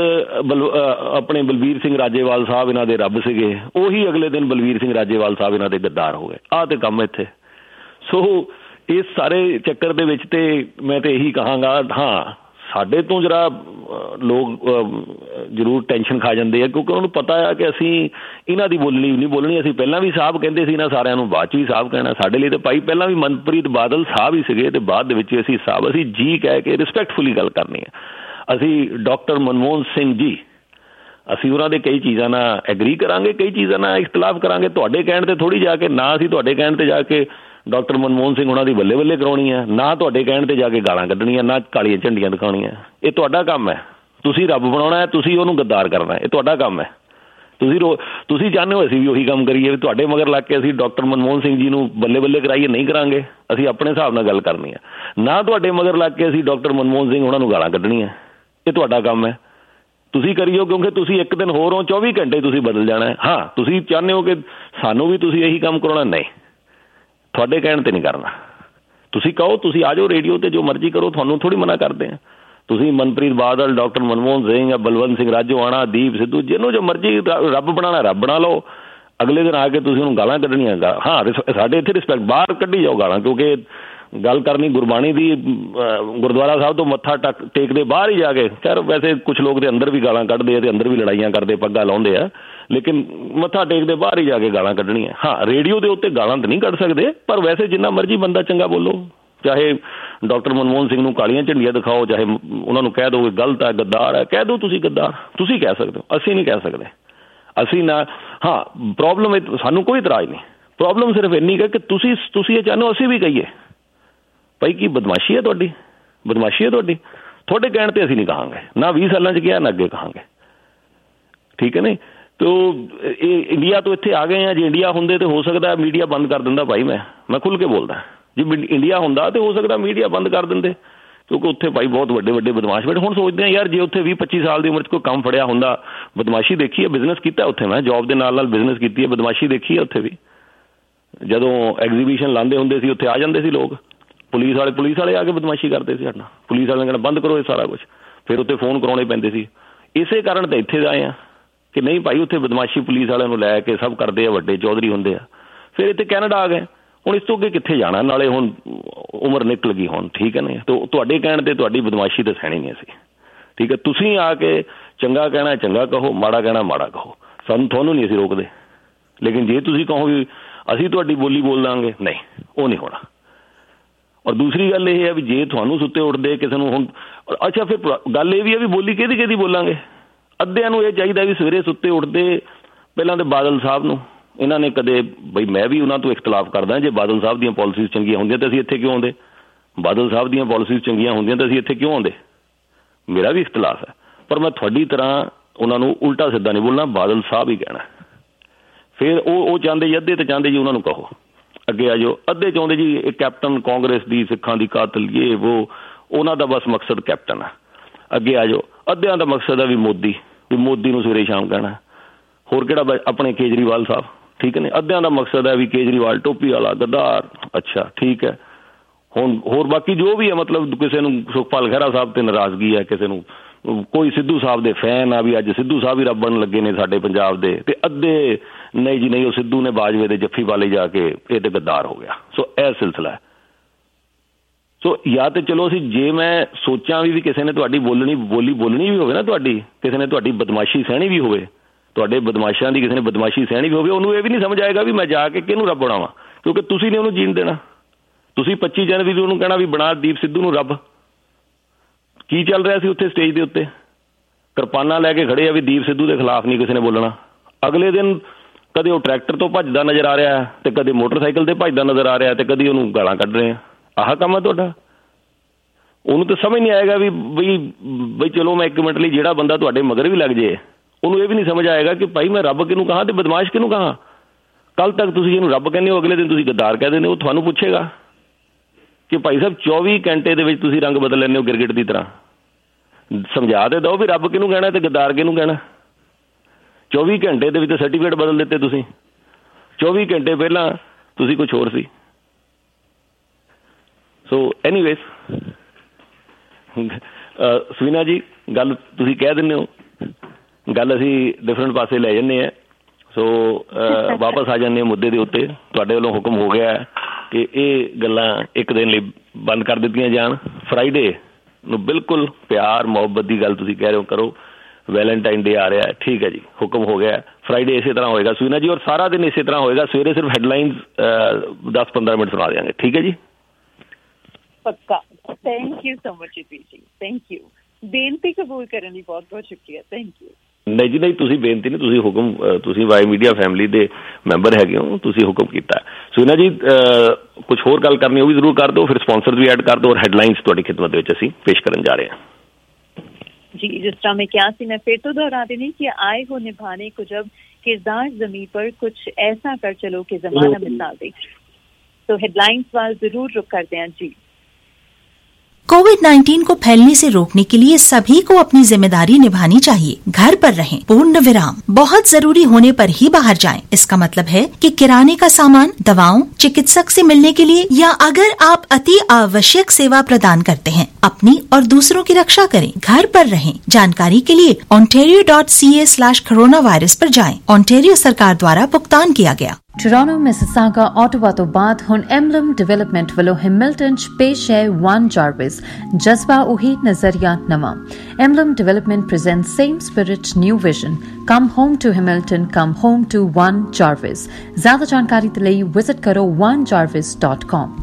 ਆਪਣੇ ਬਲਬੀਰ ਸਿੰਘ ਰਾਜੇਵਾਲ ਸਾਹਿਬ ਇਹਨਾਂ ਦੇ ਰੱਬ ਸੀਗੇ, ਉਹੀ ਅਗਲੇ ਦਿਨ ਬਲਬੀਰ ਸਿੰਘ ਰਾਜੇਵਾਲ ਸਾਹਿਬ ਇਹਨਾਂ ਦੇ ਗੱਦਾਰ ਹੋ ਗਏ। ਆਹ ਤੇ ਕੰਮ ਇੱਥੇ। ਸੋ ਇਸ ਸਾਰੇ ਚੱਕਰ ਦੇ ਵਿੱਚ ਤੇ ਮੈਂ ਤਾਂ ਇਹੀ ਕਹਾਂਗਾ, ਹਾਂ ਸਾਡੇ ਤੋਂ ਜਰਾ ਲੋਕ ਜ਼ਰੂਰ ਟੈਨਸ਼ਨ ਖਾ ਜਾਂਦੇ ਆ, ਕਿਉਂਕਿ ਉਹਨੂੰ ਪਤਾ ਆ ਕਿ ਅਸੀਂ ਇਹਨਾਂ ਦੀ ਬੋਲਣੀ ਨਹੀਂ ਬੋਲਣੀ। ਅਸੀਂ ਪਹਿਲਾਂ ਵੀ ਸਾਹਿਬ ਕਹਿੰਦੇ ਸੀ ਇਹਨਾਂ ਸਾਰਿਆਂ ਨੂੰ, ਬਾਅਦ 'ਚ ਵੀ ਸਾਹਿਬ ਕਹਿਣਾ। ਸਾਡੇ ਲਈ ਤਾਂ ਭਾਈ ਪਹਿਲਾਂ ਵੀ ਮਨਪ੍ਰੀਤ ਬਾਦਲ ਸਾਹਿਬ ਹੀ ਸੀਗੇ ਅਤੇ ਬਾਅਦ ਦੇ ਵਿੱਚ ਅਸੀਂ ਸਾਹਿਬ, ਅਸੀਂ ਜੀ ਕਹਿ ਕੇ ਰਿਸਪੈਕਟਫੁਲੀ ਗੱਲ ਕਰਨੀ ਹੈ। ਅਸੀਂ ਡਾਕਟਰ ਮਨਮੋਹਨ ਸਿੰਘ ਜੀ, ਅਸੀਂ ਉਹਨਾਂ ਦੇ ਕਈ ਚੀਜ਼ਾਂ ਨਾਲ ਐਗਰੀ ਕਰਾਂਗੇ, ਕਈ ਚੀਜ਼ਾਂ ਨਾਲ ਇਖਤਲਾਫ ਕਰਾਂਗੇ। ਤੁਹਾਡੇ ਕਹਿਣ 'ਤੇ ਥੋੜ੍ਹੀ ਜਾ ਕੇ, ਨਾ ਅਸੀਂ ਤੁਹਾਡੇ ਕਹਿਣ 'ਤੇ ਜਾ ਕੇ ਡਾਕਟਰ ਮਨਮੋਹਨ ਸਿੰਘ ਉਹਨਾਂ ਦੀ ਬੱਲੇ ਬੱਲੇ ਕਰਾਉਣੀ ਹੈ, ਨਾ ਤੁਹਾਡੇ ਕਹਿਣ 'ਤੇ ਜਾ ਕੇ ਗਾਲਾਂ ਕੱਢਣੀਆਂ, ਨਾ ਕਾਲੀਆਂ ਝੰਡੀਆਂ ਦਿਖਾਉਣੀਆਂ। ਇਹ ਤੁਹਾਡਾ ਕੰਮ ਹੈ। ਤੁਸੀਂ ਰੱਬ ਬਣਾਉਣਾ ਹੈ, ਤੁਸੀਂ ਉਹਨੂੰ ਗੱਦਾਰ ਕਰਨਾ, ਇਹ ਤੁਹਾਡਾ ਕੰਮ ਹੈ। ਤੁਸੀਂ ਚਾਹੁੰਦੇ ਹੋ ਅਸੀਂ ਵੀ ਉਹੀ ਕੰਮ ਕਰੀਏ, ਵੀ ਤੁਹਾਡੇ ਮਗਰ ਲੱਗ ਕੇ ਅਸੀਂ ਡਾਕਟਰ ਮਨਮੋਹਨ ਸਿੰਘ ਜੀ ਨੂੰ ਬੱਲੇ ਬੱਲੇ ਕਰਾਈਏ? ਨਹੀਂ ਕਰਾਂਗੇ। ਅਸੀਂ ਆਪਣੇ ਹਿਸਾਬ ਨਾਲ ਗੱਲ ਕਰਨੀ ਹੈ, ਨਾ ਤੁਹਾਡੇ ਮਗਰ ਲੱਗ ਕੇ ਅਸੀਂ ਡਾਕਟਰ ਮਨਮੋਹਨ ਸਿੰਘ ਉਹਨਾਂ ਨੂੰ ਗਾਲਾਂ ਕੱਢਣੀਆਂ। ਇਹ ਤੁਹਾਡਾ ਕੰਮ ਹੈ, ਤੁਸੀਂ ਕਰਿਓ, ਕਿਉਂਕਿ ਤੁਸੀਂ ਇੱਕ ਦਿਨ ਹੋਰ ਹੋ, 24 ਘੰਟੇ ਤੁਸੀਂ ਬਦਲ ਜਾਣਾ ਹੈ। ਹਾਂ, ਤੁਸੀਂ ਚਾਹੁੰਦੇ ਹੋ ਕਿ ਸਾਨੂੰ ਵੀ ਤੁਸੀਂ ਇਹੀ ਕੰਮ ਕਰਾਉਣਾ? ਨਹੀਂ, ਤੁਹਾਡੇ ਕਹਿਣ 'ਤੇ ਨਹੀਂ ਕਰਨਾ। ਤੁਸੀਂ ਕਹੋ, ਤੁਸੀਂ ਆ ਜਾਓ ਰੇਡੀਓ 'ਤੇ, ਜੋ ਮਰਜ਼ੀ ਕਰੋ, ਤੁਹਾਨੂੰ ਥੋੜ੍ਹੀ ਮਨਾ ਕਰਦੇ ਆ। ਤੁਸੀਂ ਮਨਪ੍ਰੀਤ ਬਾਦਲ, ਡਾਕਟਰ ਮਨਮੋਹਨ ਸਿੰਘ ਜਾਂ ਬਲਵੰਤ ਸਿੰਘ ਰਾਜੋਆਣਾ, ਦੀਪ ਸਿੱਧੂ, ਜਿਹਨੂੰ ਜੋ ਮਰਜ਼ੀ ਰੱਬ ਬਣਾਉਣਾ ਰੱਬ ਬਣਾ ਲਓ। ਅਗਲੇ ਦਿਨ ਆ ਕੇ ਤੁਸੀਂ ਉਹਨੂੰ ਗਾਲਾਂ ਕੱਢਣੀਆਂ। ਹਾਂ, ਸਾਡੇ ਇੱਥੇ ਰਿਸਪੈਕਟ, ਬਾਹਰ ਕੱਢੀ ਜਾਓ ਗਾਲਾਂ, ਕਿਉਂਕਿ ਗੱਲ ਕਰਨੀ ਗੁਰਬਾਣੀ ਦੀ, ਗੁਰਦੁਆਰਾ ਸਾਹਿਬ ਤੋਂ ਮੱਥਾ ਟੇਕਦੇ ਬਾਹਰ ਹੀ ਜਾ ਕੇ। ਖੈਰ ਵੈਸੇ ਕੁਛ ਲੋਕ ਦੇ ਅੰਦਰ ਵੀ ਗਾਲਾਂ ਕੱਢਦੇ ਆ ਅਤੇ ਅੰਦਰ ਵੀ ਲੜਾਈਆਂ ਕਰਦੇ, ਪੱਗਾਂ ਲਾਉਂਦੇ ਆ, ਲੇਕਿਨ ਮੱਥਾ ਟੇਕਦੇ ਬਾਹਰ ਹੀ ਜਾ ਕੇ ਗਾਲਾਂ ਕੱਢਣੀਆਂ। ਹਾਂ, ਰੇਡੀਓ ਦੇ ਉੱਤੇ ਗਾਲਾਂ ਤਾਂ ਨਹੀਂ ਕੱਢ ਸਕਦੇ, ਪਰ ਵੈਸੇ ਜਿੰਨਾ ਮਰਜ਼ੀ ਬੰਦਾ ਚੰਗਾ ਬੋਲੋ। ਚਾਹੇ ਡਾਕਟਰ ਮਨਮੋਹਨ ਸਿੰਘ ਨੂੰ ਕਾਲੀਆਂ ਝੰਡੀਆਂ ਦਿਖਾਓ, ਚਾਹੇ ਉਹਨਾਂ ਨੂੰ ਕਹਿ ਦਿਓ ਕਿ ਗਲਤ ਹੈ, ਗੱਦਾਰ ਹੈ, ਕਹਿ ਦਿਓ ਤੁਸੀਂ ਗੱਦਾਰ, ਤੁਸੀਂ ਕਹਿ ਸਕਦੇ ਹੋ, ਅਸੀਂ ਨਹੀਂ ਕਹਿ ਸਕਦੇ। ਅਸੀਂ ਨਾ, ਹਾਂ ਪ੍ਰੋਬਲਮ ਸਾਨੂੰ ਕੋਈ ਇਤਰਾਜ਼ ਨਹੀਂ, ਪ੍ਰੋਬਲਮ ਸਿਰਫ ਇੰਨੀ ਕਿ ਤੁਸੀਂ ਇਹ ਚਾਹੁੰਦੇ ਹੋ ਅਸੀਂ ਵੀ ਕਹੀਏ ਭਾਈ ਕੀ ਬਦਮਾਸ਼ੀ ਹੈ ਤੁਹਾਡੀ, ਬਦਮਾਸ਼ੀ ਹੈ ਤੁਹਾਡੀ। ਤੁਹਾਡੇ ਕਹਿਣ 'ਤੇ ਅਸੀਂ ਨਹੀਂ ਕਹਾਂਗੇ, ਨਾ 20 ਸਾਲਾਂ 'ਚ ਕਿਹਾ, ਨਾ ਅੱਗੇ ਕਹਾਂਗੇ, ਠੀਕ ਹੈ ਨਹੀਂ। ਤੋ ਇਹ ਇੰਡੀਆ ਤੋਂ ਇੱਥੇ ਆ ਗਏ ਆ। ਜੇ ਇੰਡੀਆ ਹੁੰਦੇ ਤਾਂ ਹੋ ਸਕਦਾ ਮੀਡੀਆ ਬੰਦ ਕਰ ਦਿੰਦਾ। ਭਾਈ ਮੈਂ ਖੁੱਲ੍ਹ ਕੇ ਬੋਲਦਾ, ਜੇ ਇੰਡੀਆ ਹੁੰਦਾ ਤਾਂ ਹੋ ਸਕਦਾ ਮੀਡੀਆ ਬੰਦ ਕਰ ਦਿੰਦੇ, ਕਿਉਂਕਿ ਉੱਥੇ ਭਾਈ ਬਹੁਤ ਵੱਡੇ ਵੱਡੇ ਬਦਮਾਸ਼ ਬੈਠੇ। ਹੁਣ ਸੋਚਦੇ ਹਾਂ ਯਾਰ, ਜੇ ਉੱਥੇ 20-25 ਸਾਲ ਦੀ ਉਮਰ 'ਚ ਕੋਈ ਕੰਮ ਫੜਿਆ ਹੁੰਦਾ, ਬਦਮਾਸ਼ੀ ਦੇਖੀ ਹੈ, ਬਿਜ਼ਨਸ ਕੀਤਾ ਉੱਥੇ, ਮੈਂ ਜੋਬ ਦੇ ਨਾਲ ਬਿਜ਼ਨਸ ਕੀਤੀ ਹੈ, ਬਦਮਾਸ਼ੀ ਦੇਖੀ ਹੈ ਉੱਥੇ ਵੀ। ਜਦੋਂ ਐਗਜ਼ੀਬਿਸ਼ਨ ਲਾਉਂਦੇ ਹੁੰਦੇ ਸੀ ਉੱਥੇ ਆ ਜਾਂਦੇ ਸੀ ਲੋਕ, ਪੁਲਿਸ ਵਾਲੇ ਆ ਕੇ ਬਦਮਾਸ਼ੀ ਕਰਦੇ ਸੀ ਸਾਡਾ। ਪੁਲਿਸ ਵਾਲਿਆਂ ਨੇ ਕਹਿਣਾ ਬੰਦ ਕਰੋ ਇਹ ਸਾਰਾ ਕੁਛ, ਫਿਰ ਉੱਥੇ ਫੋਨ ਕਰਾਉਣੇ ਪੈਂਦੇ ਸੀ। ਇਸੇ ਕਾਰਨ ਤਾਂ ਇੱਥੇ ਆਏ ਆ ਕਿ ਨਹੀਂ ਭਾਈ ਉੱਥੇ ਬਦਮਾਸ਼ੀ ਪੁਲਿਸ ਵਾਲਿਆਂ ਨੂੰ ਲੈ ਕੇ ਸਭ ਕਰਦੇ ਆ, ਵੱਡੇ ਚੌਧਰੀ ਹੁੰਦੇ ਆ। ਫਿਰ ਇੱਥੇ ਕੈਨੇਡਾ ਆ ਗਏ। ਹੁਣ ਇਸ ਤੋਂ ਅੱਗੇ ਕਿੱਥੇ ਜਾਣਾ, ਨਾਲੇ ਹੁਣ ਉਮਰ ਨਿਕਲ ਗਈ ਹੁਣ, ਠੀਕ ਹੈ ਨਾ। ਤੇ ਤੁਹਾਡੇ ਕਹਿਣ 'ਤੇ ਤੁਹਾਡੀ ਬਦਮਾਸ਼ੀ ਤਾਂ ਸਹਿਣੀ ਨਹੀਂ ਅਸੀਂ, ਠੀਕ ਹੈ। ਤੁਸੀਂ ਆ ਕੇ ਚੰਗਾ ਕਹਿਣਾ ਚੰਗਾ ਕਹੋ, ਮਾੜਾ ਕਹਿਣਾ ਮਾੜਾ ਕਹੋ, ਤੁਹਾਨੂੰ ਨਹੀਂ ਅਸੀਂ ਰੋਕਦੇ। ਲੇਕਿਨ ਜੇ ਤੁਸੀਂ ਕਹੋ ਵੀ ਅਸੀਂ ਤੁਹਾਡੀ ਬੋਲੀ ਬੋਲ ਦਾਂਗੇ, ਨਹੀਂ, ਉਹ ਨਹੀਂ ਹੋਣਾ। ਔਰ ਦੂਸਰੀ ਗੱਲ ਇਹ ਹੈ ਵੀ ਜੇ ਤੁਹਾਨੂੰ ਸੁੱਤੇ ਉੱਠਦੇ ਕਿਸੇ ਨੂੰ ਹੁਣ, ਅੱਛਾ ਫਿਰ ਗੱਲ ਇਹ ਵੀ ਹੈ ਵੀ ਬੋਲੀ ਕਿਹਦੀ ਬੋਲਾਂਗੇ। ਅੱਧਿਆਂ ਨੂੰ ਇਹ ਚਾਹੀਦਾ ਵੀ ਸਵੇਰੇ ਸੁੱਤੇ ਉੱਠਦੇ ਪਹਿਲਾਂ ਤਾਂ ਬਾਦਲ ਸਾਹਿਬ ਨੂੰ, ਇਹਨਾਂ ਨੇ ਕਦੇ ਬਈ ਮੈਂ ਵੀ ਉਹਨਾਂ ਤੋਂ ਇਖਤਲਾਫ ਕਰਦਾ, ਜੇ ਬਾਦਲ ਸਾਹਿਬ ਦੀਆਂ ਪਾਲਿਸੀਜ਼ ਚੰਗੀਆਂ ਹੁੰਦੀਆਂ ਤਾਂ ਅਸੀਂ ਇੱਥੇ ਕਿਉਂ ਆਉਂਦੇ, ਬਾਦਲ ਸਾਹਿਬ ਦੀਆਂ ਪਾਲਿਸੀਜ਼ ਚੰਗੀਆਂ ਹੁੰਦੀਆਂ ਤਾਂ ਅਸੀਂ ਇੱਥੇ ਕਿਉਂ ਆਉਂਦੇ। ਮੇਰਾ ਵੀ ਇਖਤਲਾਫ ਹੈ, ਪਰ ਮੈਂ ਤੁਹਾਡੀ ਤਰ੍ਹਾਂ ਉਹਨਾਂ ਨੂੰ ਉਲਟਾ ਸਿੱਧਾ ਨਹੀਂ ਬੋਲਣਾ, ਬਾਦਲ ਸਾਹਿਬ ਹੀ ਕਹਿਣਾ। ਫਿਰ ਉਹ ਚਾਹੁੰਦੇ ਜੀ, ਅੱਧੇ ਤਾਂ ਚਾਹੁੰਦੇ ਜੀ ਉਹਨਾਂ ਨੂੰ ਕਹੋ ਅੱਗੇ ਆ ਜਾਓ, ਅੱਧੇ ਚਾਹੁੰਦੇ ਜੀ ਇਹ ਕੈਪਟਨ ਕਾਂਗਰਸ ਦੀ, ਸਿੱਖਾਂ ਦੀ ਕਾਤਲ, ਇਹ ਉਹਨਾਂ ਦਾ ਬਸ ਮਕਸਦ ਕੈਪਟਨ ਆ, ਅੱਗੇ ਆ ਜਾਓ। ਅੱਧਿਆਂ ਦਾ ਮਕਸਦ ਹੈ ਵੀ ਮੋਦੀ ਨੂੰ ਸਵੇਰੇ ਸ਼ਾਮ ਕਹਿਣਾ, ਹੋਰ ਕਿਹੜਾ ਆਪਣੇ ਕੇਜਰੀਵਾਲ ਸਾਹਿਬ, ਠੀਕ ਹੈ ਨੇ। ਅੱਧਿਆਂ ਦਾ ਮਕਸਦ ਹੈ ਵੀ ਕੇਜਰੀਵਾਲ ਟੋਪੀ ਵਾਲਾ ਗੱਦਾਰ, ਅੱਛਾ ਠੀਕ ਹੈ। ਹੁਣ ਹੋਰ ਬਾਕੀ ਜੋ ਵੀ ਹੈ, ਮਤਲਬ ਕਿਸੇ ਨੂੰ ਸੁਖਪਾਲ ਖਹਿਰਾ ਸਾਹਿਬ 'ਤੇ ਨਾਰਾਜ਼ਗੀ ਹੈ, ਕਿਸੇ ਨੂੰ ਕੋਈ ਸਿੱਧੂ ਸਾਹਿਬ ਦੇ ਫੈਨ ਆ ਵੀ ਅੱਜ ਸਿੱਧੂ ਸਾਹਿਬ ਹੀ ਰੱਬ ਬਣਨ ਲੱਗੇ ਨੇ ਸਾਡੇ ਪੰਜਾਬ ਦੇ, ਤੇ ਅੱਧੇ ਨਹੀਂ ਜੀ ਨਹੀਂ ਉਹ ਸਿੱਧੂ ਨੇ ਬਾਜਵੇ ਦੇ ਜੱਫੀ ਵਾਲੇ ਜਾ ਕੇ ਇਹ ਤੇ ਗੱਦਾਰ ਹੋ ਗਿਆ। ਸੋ ਇਹ ਸਿਲਸਿਲਾ ਹੈ। ਸੋ ਜਾਂ ਤਾਂ ਚਲੋ ਅਸੀਂ, ਜੇ ਮੈਂ ਸੋਚਾਂ ਵੀ ਕਿਸੇ ਨੇ ਤੁਹਾਡੀ ਬੋਲਣੀ ਵੀ ਹੋਵੇ ਨਾ, ਤੁਹਾਡੀ ਕਿਸੇ ਨੇ ਤੁਹਾਡੀ ਬਦਮਾਸ਼ੀ ਸਹਿਣੀ ਵੀ ਹੋਵੇ, ਤੁਹਾਡੇ ਬਦਮਾਸ਼ਾਂ ਦੀ ਕਿਸੇ ਨੇ ਬਦਮਾਸ਼ੀ ਸਹਿਣੀ ਵੀ ਹੋਵੇ, ਉਹਨੂੰ ਇਹ ਵੀ ਨਹੀਂ ਸਮਝ ਆਏਗਾ ਵੀ ਮੈਂ ਜਾ ਕੇ ਕਿਹਨੂੰ ਰੱਬ ਬਣਾਵਾਂ, ਕਿਉਂਕਿ ਤੁਸੀਂ ਨੇ ਉਹਨੂੰ ਜੀਣ ਦੇਣਾ। ਤੁਸੀਂ 25 ਜਨਵਰੀ ਨੂੰ ਉਹਨੂੰ ਕਹਿਣਾ ਵੀ ਬਣਾ ਦੀਪ ਸਿੱਧੂ ਨੂੰ ਰੱਬ। ਕੀ ਚੱਲ ਰਿਹਾ ਸੀ ਉੱਥੇ ਸਟੇਜ ਦੇ ਉੱਤੇ, ਕਿਰਪਾਨਾਂ ਲੈ ਕੇ ਖੜੇ ਆ ਵੀ ਦੀਪ ਸਿੱਧੂ ਦੇ ਖਿਲਾਫ ਨਹੀਂ ਕਿਸੇ ਨੇ ਬੋਲਣਾ। ਅਗਲੇ ਦਿਨ ਕਦੇ ਉਹ ਟਰੈਕਟਰ ਤੋਂ ਭੱਜਦਾ ਨਜ਼ਰ ਆ ਰਿਹਾ, ਤੇ ਕਦੇ ਮੋਟਰਸਾਈਕਲ 'ਤੇ ਭੱਜਦਾ ਨਜ਼ਰ ਆ ਰਿਹਾ, ਤੇ ਕਦੀ ਉਹਨੂੰ ਗਾਲਾਂ ਕੱਢ ਰਹੇ ਆ। ਆਹ ਕੰਮ ਹੈ ਤੁਹਾਡਾ। ਉਹਨੂੰ ਤਾਂ ਸਮਝ ਨਹੀਂ ਆਏਗਾ ਵੀ ਚਲੋ ਮੈਂ 1 ਮਿੰਟ ਲਈ ਜਿਹੜਾ ਬੰਦਾ ਤੁਹਾਡੇ ਮਗਰ ਵੀ ਲੱਗ ਜੇ, ਉਹਨੂੰ ਇਹ ਵੀ ਨਹੀਂ ਸਮਝ ਆਏਗਾ ਕਿ ਭਾਈ ਮੈਂ ਰੱਬ ਕਿਹਨੂੰ ਕਹਾਂ ਤੇ ਬਦਮਾਸ਼ ਕਿਹਨੂੰ ਕਹਾਂ। ਕੱਲ੍ਹ ਤੱਕ ਤੁਸੀਂ ਇਹਨੂੰ ਰੱਬ ਕਹਿੰਦੇ ਹੋ, ਅਗਲੇ ਦਿਨ ਤੁਸੀਂ ਗੱਦਾਰ ਕਹਿ ਦਿੰਦੇ ਹੋ, ਉਹ ਤੁਹਾਨੂੰ ਪੁੱਛੇਗਾ। ਕਿ ਭਾਈ ਸਾਹਿਬ 24 ਘੰਟੇ ਦੇ ਵਿੱਚ ਤੁਸੀਂ ਰੰਗ ਬਦਲ ਲੈਂਦੇ ਹੋ ਗਿਰਗਿਟ ਦੀ ਤਰ੍ਹਾਂ? ਸਮਝਾ ਤੇ ਦਿਓ ਵੀ ਰੱਬ ਕਿਹਨੂੰ ਕਹਿਣਾ ਤੇ ਗੱਦਾਰ ਕਿਹਨੂੰ ਕਹਿਣਾ। 24 ਘੰਟੇ ਦੇ ਵਿੱਚ ਸਰਟੀਫਿਕੇਟ ਬਦਲ ਦਿੱਤੇ ਤੁਸੀਂ। 24 ਘੰਟੇ ਪਹਿਲਾਂ ਤੁਸੀਂ ਕੁਛ ਹੋਰ ਸੀ। ਸੋ ਐਨੀਵੇਜ਼, ਸਵੀਨਾ ਜੀ, ਗੱਲ ਤੁਸੀਂ ਕਹਿ ਦਿੰਦੇ ਹੋ, ਗੱਲ ਅਸੀਂ ਡਿਫਰੈਂਟ ਪਾਸੇ ਲੈ ਜਾਂਦੇ ਹਾਂ। ਸੋ ਵਾਪਸ ਆ ਜਾਂਦੇ ਹਾਂ ਮੁੱਦੇ ਦੇ ਉੱਤੇ। ਤੁਹਾਡੇ ਵੱਲੋਂ ਹੁਕਮ ਹੋ ਗਿਆ ਕਿ ਇਹ ਗੱਲਾਂ ਇੱਕ ਦਿਨ ਲਈ ਬੰਦ ਕਰ ਦਿੱਤੀਆਂ ਜਾਣ। ਫਰਾਈਡੇ ਨੂੰ ਬਿਲਕੁਲ ਪਿਆਰ ਮੁਹੱਬਤ ਦੀ ਗੱਲ ਤੁਸੀਂ ਕਹਿ ਰਹੇ ਹੋ ਕਰੋ। ਵੈਲੈਂਟਾਈਨ ਡੇ ਆ ਰਿਹਾ, ਠੀਕ ਹੈ ਜੀ, ਹੁਕਮ ਹੋ ਗਿਆ। ਫਰਾਈਡੇ ਇਸੇ ਤਰ੍ਹਾਂ ਹੋਏਗਾ ਸਵੀਨਾ ਜੀ, ਔਰ ਸਾਰਾ ਦਿਨ ਇਸੇ ਤਰ੍ਹਾਂ ਹੋਏਗਾ। ਸਵੇਰੇ ਸਿਰਫ ਹੈਡਲਾਈਨਸ 10-15 ਮਿੰਟ ਸੁਣਾ ਦਿਆਂਗੇ, ਠੀਕ ਹੈ ਜੀ? ਪੱਕਾ। ਥੈਂਕ ਯੂ ਸੋ ਮਚ ਜੀ, ਥੈਂਕ ਯੂ। ਬੇਨਤੀ ਕਬੂਲ ਕਰਨ ਲਈ ਬਹੁਤ ਬਹੁਤ ਸ਼ੁਕਰੀਆ, ਥੈਂਕ ਯੂ। ਨਹੀਂ ਜੀ ਨਹੀਂ, ਤੁਸੀਂ ਬੇਨਤੀ ਨਹੀਂ, ਤੁਸੀਂ ਹੁਕਮ, ਤੁਸੀਂ ਵਾਈ ਮੀਡੀਆ ਫੈਮਿਲੀ ਦੇ ਮੈਂਬਰ ਹੈਗੇ ਹੋ, ਤੁਸੀਂ ਹੁਕਮ ਕੀਤਾ। ਸਵੀਨਾ ਜੀ, ਕੁਛ ਹੋਰ ਗੱਲ ਕਰਨੀ ਉਹ ਵੀ ਜ਼ਰੂਰ ਕਰ ਦਿਓ, ਫਿਰ ਸਪਾਂਸਰ ਵੀ ਐਡ ਕਰ ਦਿਓ, ਔਰ ਹੈਡਲਾਈਨਸ ਤੁਹਾਡੀ ਖਿਦਮਤ ਦੇ ਵਿੱਚ ਅਸੀਂ ਪੇਸ਼ ਕਰਨ ਜਾ ਰਹੇ ਹਾਂ। जी, जिस तरह मैं क्या सी, मैं फिर तो दोहरा देनी कि आए हो निभाने को जब किरदार जमी पर कुछ ऐसा कर चलो कि जमाना मिसाल दे। तो हेडलाइंस वाल जरूर रुक करते हैं जी। कोविड-19 को फैलने से रोकने के लिए सभी को अपनी जिम्मेदारी निभानी चाहिए। घर पर रहें, पूर्ण विराम। बहुत जरूरी होने पर ही बाहर जाएं। इसका मतलब है कि किराने का सामान, दवाओं, चिकित्सक से मिलने के लिए या अगर आप अति आवश्यक सेवा प्रदान करते हैं, अपनी और दूसरों की रक्षा करें। घर पर रहें। जानकारी के लिए ontario.ca/coronavirus पर जाएं। ओंटारियो सरकार द्वारा भुगतान किया गया। टोरंटो, मिसिसागा, ऑटोवा तो बाद हुण एम्बलम डेवलपमेंट वालों हिमिल्टन च पेश है वन जार्विस, जज्बा उही नजरिया नवा। Emblem development present same spirit new vision. Come home to Hamilton, come home to one Jarvis. ज्यादा जानकारी के लिए विजिट करो onejarvis.com।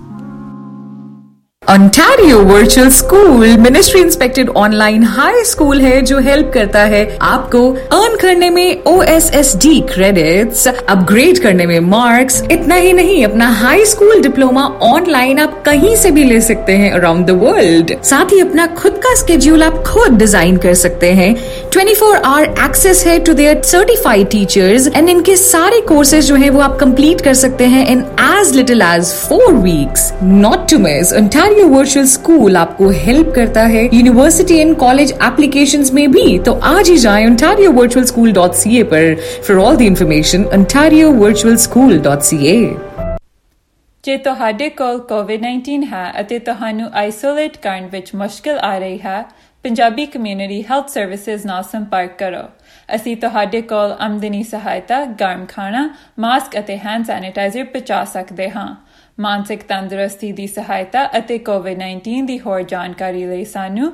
Ontario virtual school ministry inspected online high school है जो हेल्प करता है आपको अर्न करने में OSSD क्रेडिट्स, अपग्रेड करने में मार्क्स। इतना ही नहीं, अपना हाई स्कूल डिप्लोमा ऑनलाइन आप कहीं से भी ले सकते हैं अराउंड द वर्ल्ड। साथ ही अपना खुद का स्केड्यूल आप खुद डिजाइन कर सकते हैं। 24 आवर एक्सेस है to their certified teachers and इनके सारे कोर्सेज जो है वो आप कंप्लीट कर सकते हैं in as little as 4 weeks. Not to miss, Ontario virtual school आपको हेल्प करता है यूनिवर्सिटी एंड कॉलेज एप्लीकेशंस में भी। तो आज ही जाएं ontariovirtualschool.ca पर for all the information. ontariovirtualschool.ca। ਜੇ ਤੁਹਾਡੇ ਕੋਲ COVID-19 ਹੈ ਅਤੇ ਤੁਹਾਨੂੰ ਆਈਸੋਲੇਟ ਕਰਨ ਵਿੱਚ ਮੁਸ਼ਕਲ ਆ ਰਹੀ ਹੈ, ਪੰਜਾਬੀ ਕਮਿਊਨਿਟੀ ਹੈਲਥ ਸਰਵਿਸਿਜ਼ ਨਾਲ ਸੰਪਰਕ ਕਰੋ। ਅਸੀਂ ਤੁਹਾਡੇ ਕੋਲ ਆਮਦਨੀ ਸਹਾਇਤਾ, ਗਰਮ ਖਾਣਾ, ਮਾਸਕ ਅਤੇ ਹੈਂਡ ਸੈਨੀਟਾਈਜ਼ਰ ਪਹੁੰਚਾ ਸਕਦੇ ਹਾਂ। ਮਾਨਸਿਕ ਤੰਦਰੁਸਤੀ ਦੀ ਸਹਾਇਤਾ ਅਤੇ COVID-19 ਦੀ ਹੋਰ ਜਾਣਕਾਰੀ ਲਈ ਸਾਨੂੰ